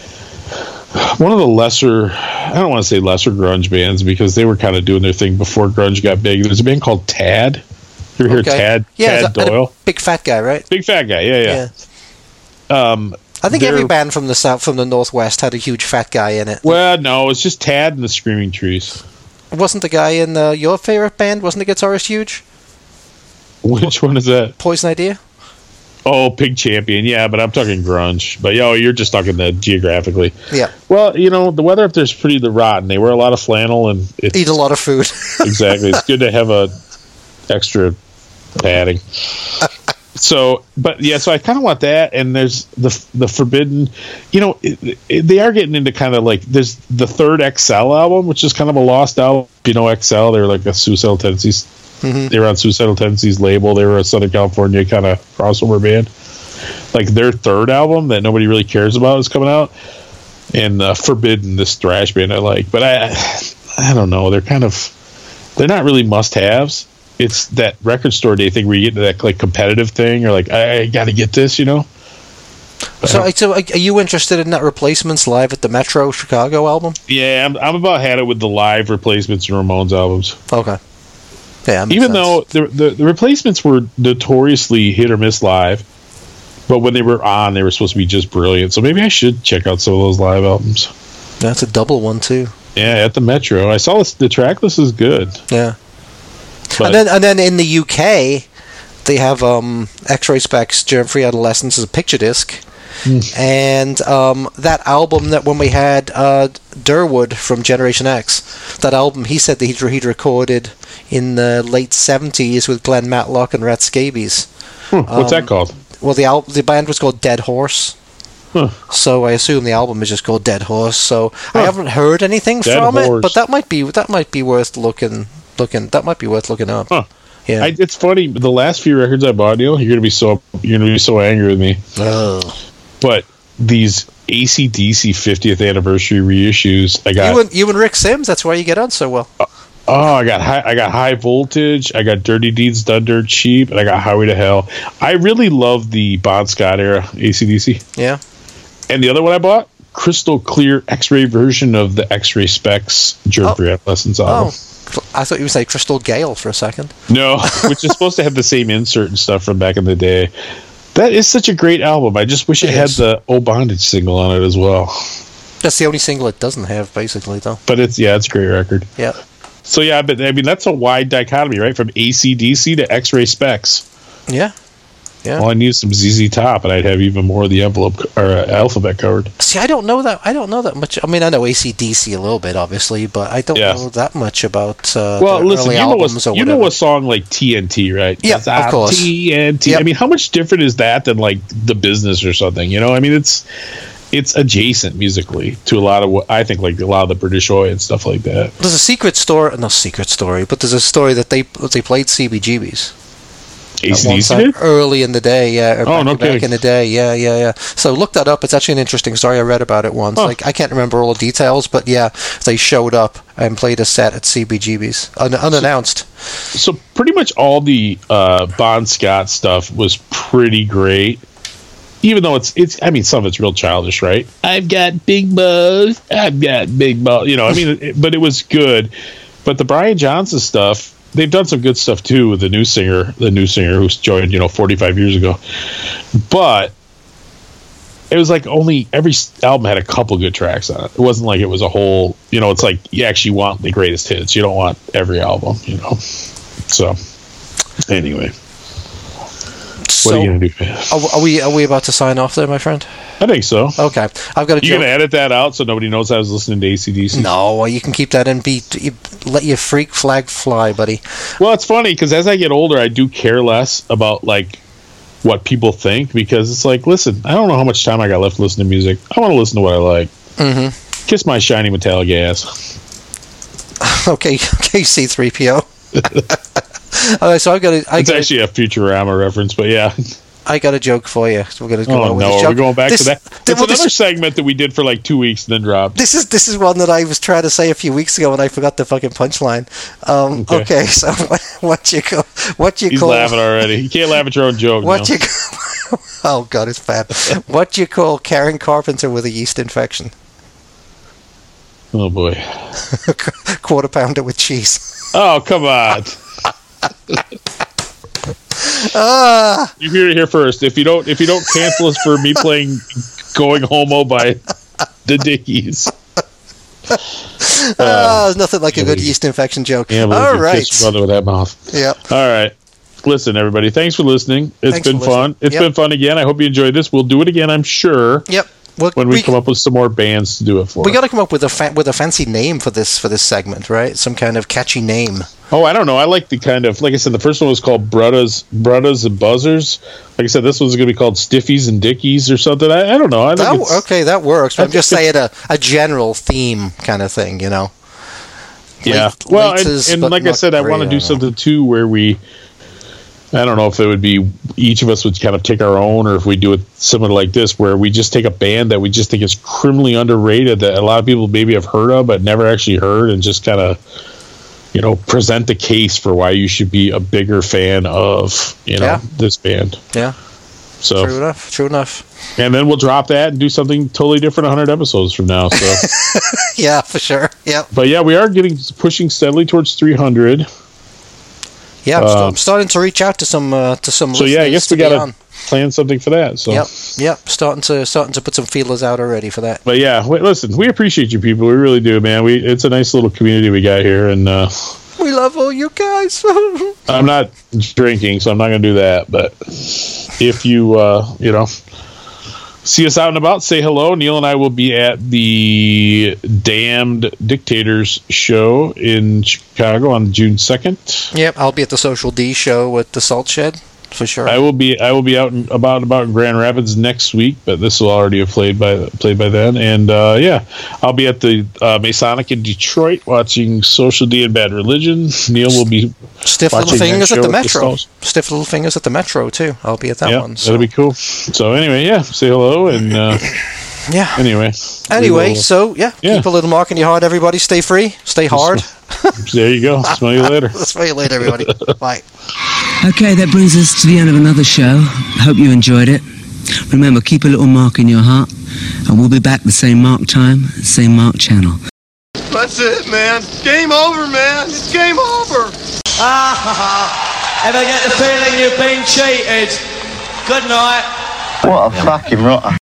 one of the lesser. I don't want to say lesser grunge bands because they were kind of doing their thing before grunge got big. There's a band called Tad. You ever hear Okay. Tad? Yeah, Tad it's a- Doyle, big fat guy, right? big fat guy. Yeah, yeah. Um, I think They're- every band from the south, from the northwest, had a huge fat guy in it. well, no, it's just Tad and the Screaming Trees. Wasn't the guy in uh, your favorite band? Wasn't the guitarist huge? Which one is that? Poison Idea. Oh, Pig Champion. Yeah, but I'm talking grunge. But yo, you're just talking the geographically. Yeah. Well, you know, the weather up there is pretty the rotten. They wear a lot of flannel and it's, Eat a lot of food. exactly. It's good to have a extra padding. So, but yeah, so I kind of want that. And there's the the Forbidden. You know, it, it, they are getting into kind of like there's the third X L album, which is kind of a lost album. You know, X L. They're like a Suicidal Tendencies. Mhm. They were on Suicidal Tendencies label. They were a Southern California kind of crossover band. Like their third album that nobody really cares about is coming out, and uh, Forbidden, this thrash band I like, but I I don't know. They're kind of they're not really must-haves. It's that Record Store Day thing where you get into that like competitive thing, or like I, I got to get this, you know. so, so, are you interested in that Replacements live at the Metro Chicago album? Yeah, I'm I'm about had it with the live Replacements and Ramones albums. Okay. Yeah. that makes Even sense. though the, the the Replacements were notoriously hit or miss live, but when they were on, they were supposed to be just brilliant. So maybe I should check out some of those live albums. That's a double one too. Yeah, at the Metro, I saw this, the track list is good. Yeah. But And then, and then in the U K, they have um, X-Ray Specs Germ-Free Adolescence as a picture disc. And um, that album that when we had uh, Durwood from Generation X, that album he said that he'd, he'd recorded in the late seventies with Glenn Matlock and Rat Scabies. hmm, what's um, that called? Well, the al- the band was called Dead Horse. Huh. So I assume the album is just called Dead Horse. So I haven't heard anything Dead from Horse. it, but that might be that might be worth looking looking. That might be worth looking up. Huh. Yeah. I, it's funny. The last few records I bought, Neil, you're gonna be so you're gonna be so angry with me. Ugh. But these A C D C fiftieth anniversary reissues, I got. You and you and Rick Sims. That's why you get on so well. Oh, I got high, I got High Voltage, I got Dirty Deeds Done Dirt Cheap, and I got Highway to Hell. I really love the Bon Scott era A C D C. Yeah. And the other one I bought, crystal clear X-ray version of the X-Ray Specs Jerk Oh. for Adolescence album. Oh, I thought you would say Crystal Gale for a second. No, which is supposed to have the same insert and stuff from back in the day. That is such a great album. I just wish it, It had is. the Oh Bondage single on it as well. That's the only single it doesn't have, basically, though. But it's yeah, it's a great record. Yeah. So yeah, but I mean that's a wide dichotomy, right? From A C D C to X-Ray Specs. Yeah. Yeah. Well, I need some Z Z Top, and I'd have even more of the envelope or uh, alphabet covered. See, I don't know that. I don't know that much. I mean, I know A C D C a little bit, obviously, but I don't Yeah. know that much about uh, Well, the listen, early you know, albums a, or you whatever. know a song like T N T, right? Yeah, It's, of ah, course. T N T. Yep. I mean, how much different is that than like The Business or something? You know, I mean, it's it's adjacent musically to a lot of what I think, like a lot of the British Oi and stuff like that. There's a secret story, no secret story, but there's a story that they they played C B G B's. A C At one D C time, did? early in the day, yeah. Or Oh, back, no back kidding. in the day, yeah, yeah, yeah. So look that up. It's actually an interesting story. I read about it once. Huh. Like I can't remember all the details, but yeah, they showed up and played a set at C B G B's un- unannounced. So pretty much all the uh, Bon Scott stuff was pretty great. Even though it's it's, I mean, some of it's real childish, right? I've got big balls. I've got big balls. You know, I mean, it, but it was good. But the Brian Johnson stuff, they've done some good stuff too with the new singer, the new singer who's joined, you know, forty-five years ago. But it was like only every album had a couple good tracks on it. It wasn't like it was a whole, you know, it's like you actually want the greatest hits. You don't want every album, you know. So anyway. So, What are you gonna do? are, are we are we about to sign off there, my friend? I think so. Okay, I've got a You joke. gonna edit that out so nobody knows I was listening to A C D C? No, you can keep that in. Be you, let your freak flag fly, buddy. Well, it's funny because as I get older, I do care less about like what people think because it's like, listen, I don't know how much time I got left to listen to music. I want to listen to what I like. Mm-hmm. Kiss my shiny metallic ass. Okay, okay, C three P O. All right, so I got a, I It's got a, actually a Futurama reference, but yeah. I got a joke for you. So we're gonna go Oh on with no, this we're joke. going back This- to that. th- It's well, another this, segment that we did for like two weeks and then dropped. this is this is one that I was trying to say a few weeks ago and I forgot the fucking punchline. Um, okay. Okay. so what, what you call what you He's call laughing already. You can't laugh at your own joke. what now. you call, oh god, it's bad. What you call Karen Carpenter with a yeast infection? Oh boy. Quarter pounder with cheese. Oh come on. Ah. You hear it here first. If you don't, if you don't cancel us for me playing "Going Homo" by the Dickies, Ah, there's nothing like a good yeast infection joke. yeah, but All you right. kiss your brother with that mouth. Yep. All right. Listen, everybody. Thanks for listening. It's Thanks been for fun. listening. It's Yep. been fun again. I hope you enjoyed this. We'll do it again. I'm sure. Yep. Well, When we, come up with some more bands to do it for. we got to come up with a fa- with a fancy name for this for this segment, right? Some kind of catchy name. Oh, I don't know. I like the kind of, like I said, the first one was called Brudas, Brudas and Buzzers. Like I said, this one's going to be called Stiffies and Dickies or something. I, I don't know. I think That, it's, okay, that works. But I I'm just think saying a, a general theme kind of thing, you know. yeah. Late- well, and, latest, and but like I not said, I great, want to I do don't know. something too where we, I don't know if it would be each of us would kind of take our own, or if we do it similar like this, where we just take a band that we just think is criminally underrated that a lot of people maybe have heard of but never actually heard, and just kind of, you know, present the case for why you should be a bigger fan of, you know, Yeah. this band. Yeah, So, true enough. True enough. and then we'll drop that and do something totally different one hundred episodes from now. So, Yeah, for sure. Yeah, but yeah, we are getting pushing steadily towards three hundred. yeah. I'm, st- Um, I'm starting to reach out to some uh, to some. So yeah, I listeners guess to we be got on. to plan something for that. So. Yep, yep. Starting to starting to put some feelers out already for that. But yeah, wait, listen, we appreciate you people. We really do, man. We it's a nice little community we got here, and uh, We love all you guys. I'm not drinking, so I'm not going to do that. But if you, uh, you know, see us out and about, say hello. Neil and I will be at the Damned Dictators show in Chicago on June second. Yep, I'll be at the Social D show with the Salt Shed. for sure. I will be I will be out and about about in Grand Rapids next week, but this will already have played by played by then. And uh, yeah, I'll be at the uh, Masonic in Detroit watching Social D and Bad Religion. Neil will be Stiff Little Fingers at the Metro. Stiff Little Fingers at the Metro too. I'll be at that yeah, one. So. That'll be cool. So anyway, yeah, say hello and uh, yeah. Anyway. Anyway, will, so yeah, yeah, keep a little mark in your heart, everybody. Stay free, stay hard. There you go. Smell you later. Smell you later, everybody. Bye. Okay, that brings us to the end of another show. Hope you enjoyed it. Remember, keep a little mark in your heart, and we'll be back the same mark time, same mark channel. That's it, man. Game over, man. It's game over. Ah, ha, ha. Ever get the feeling you've been cheated? Good night. What a fucking rotter.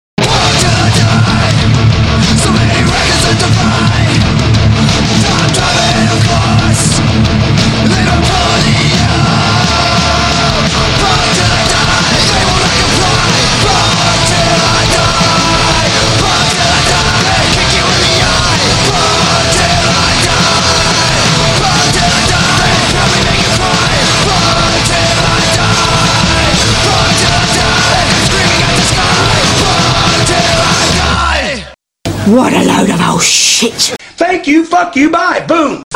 What a load of old shit. Thank you, fuck you, bye, boom.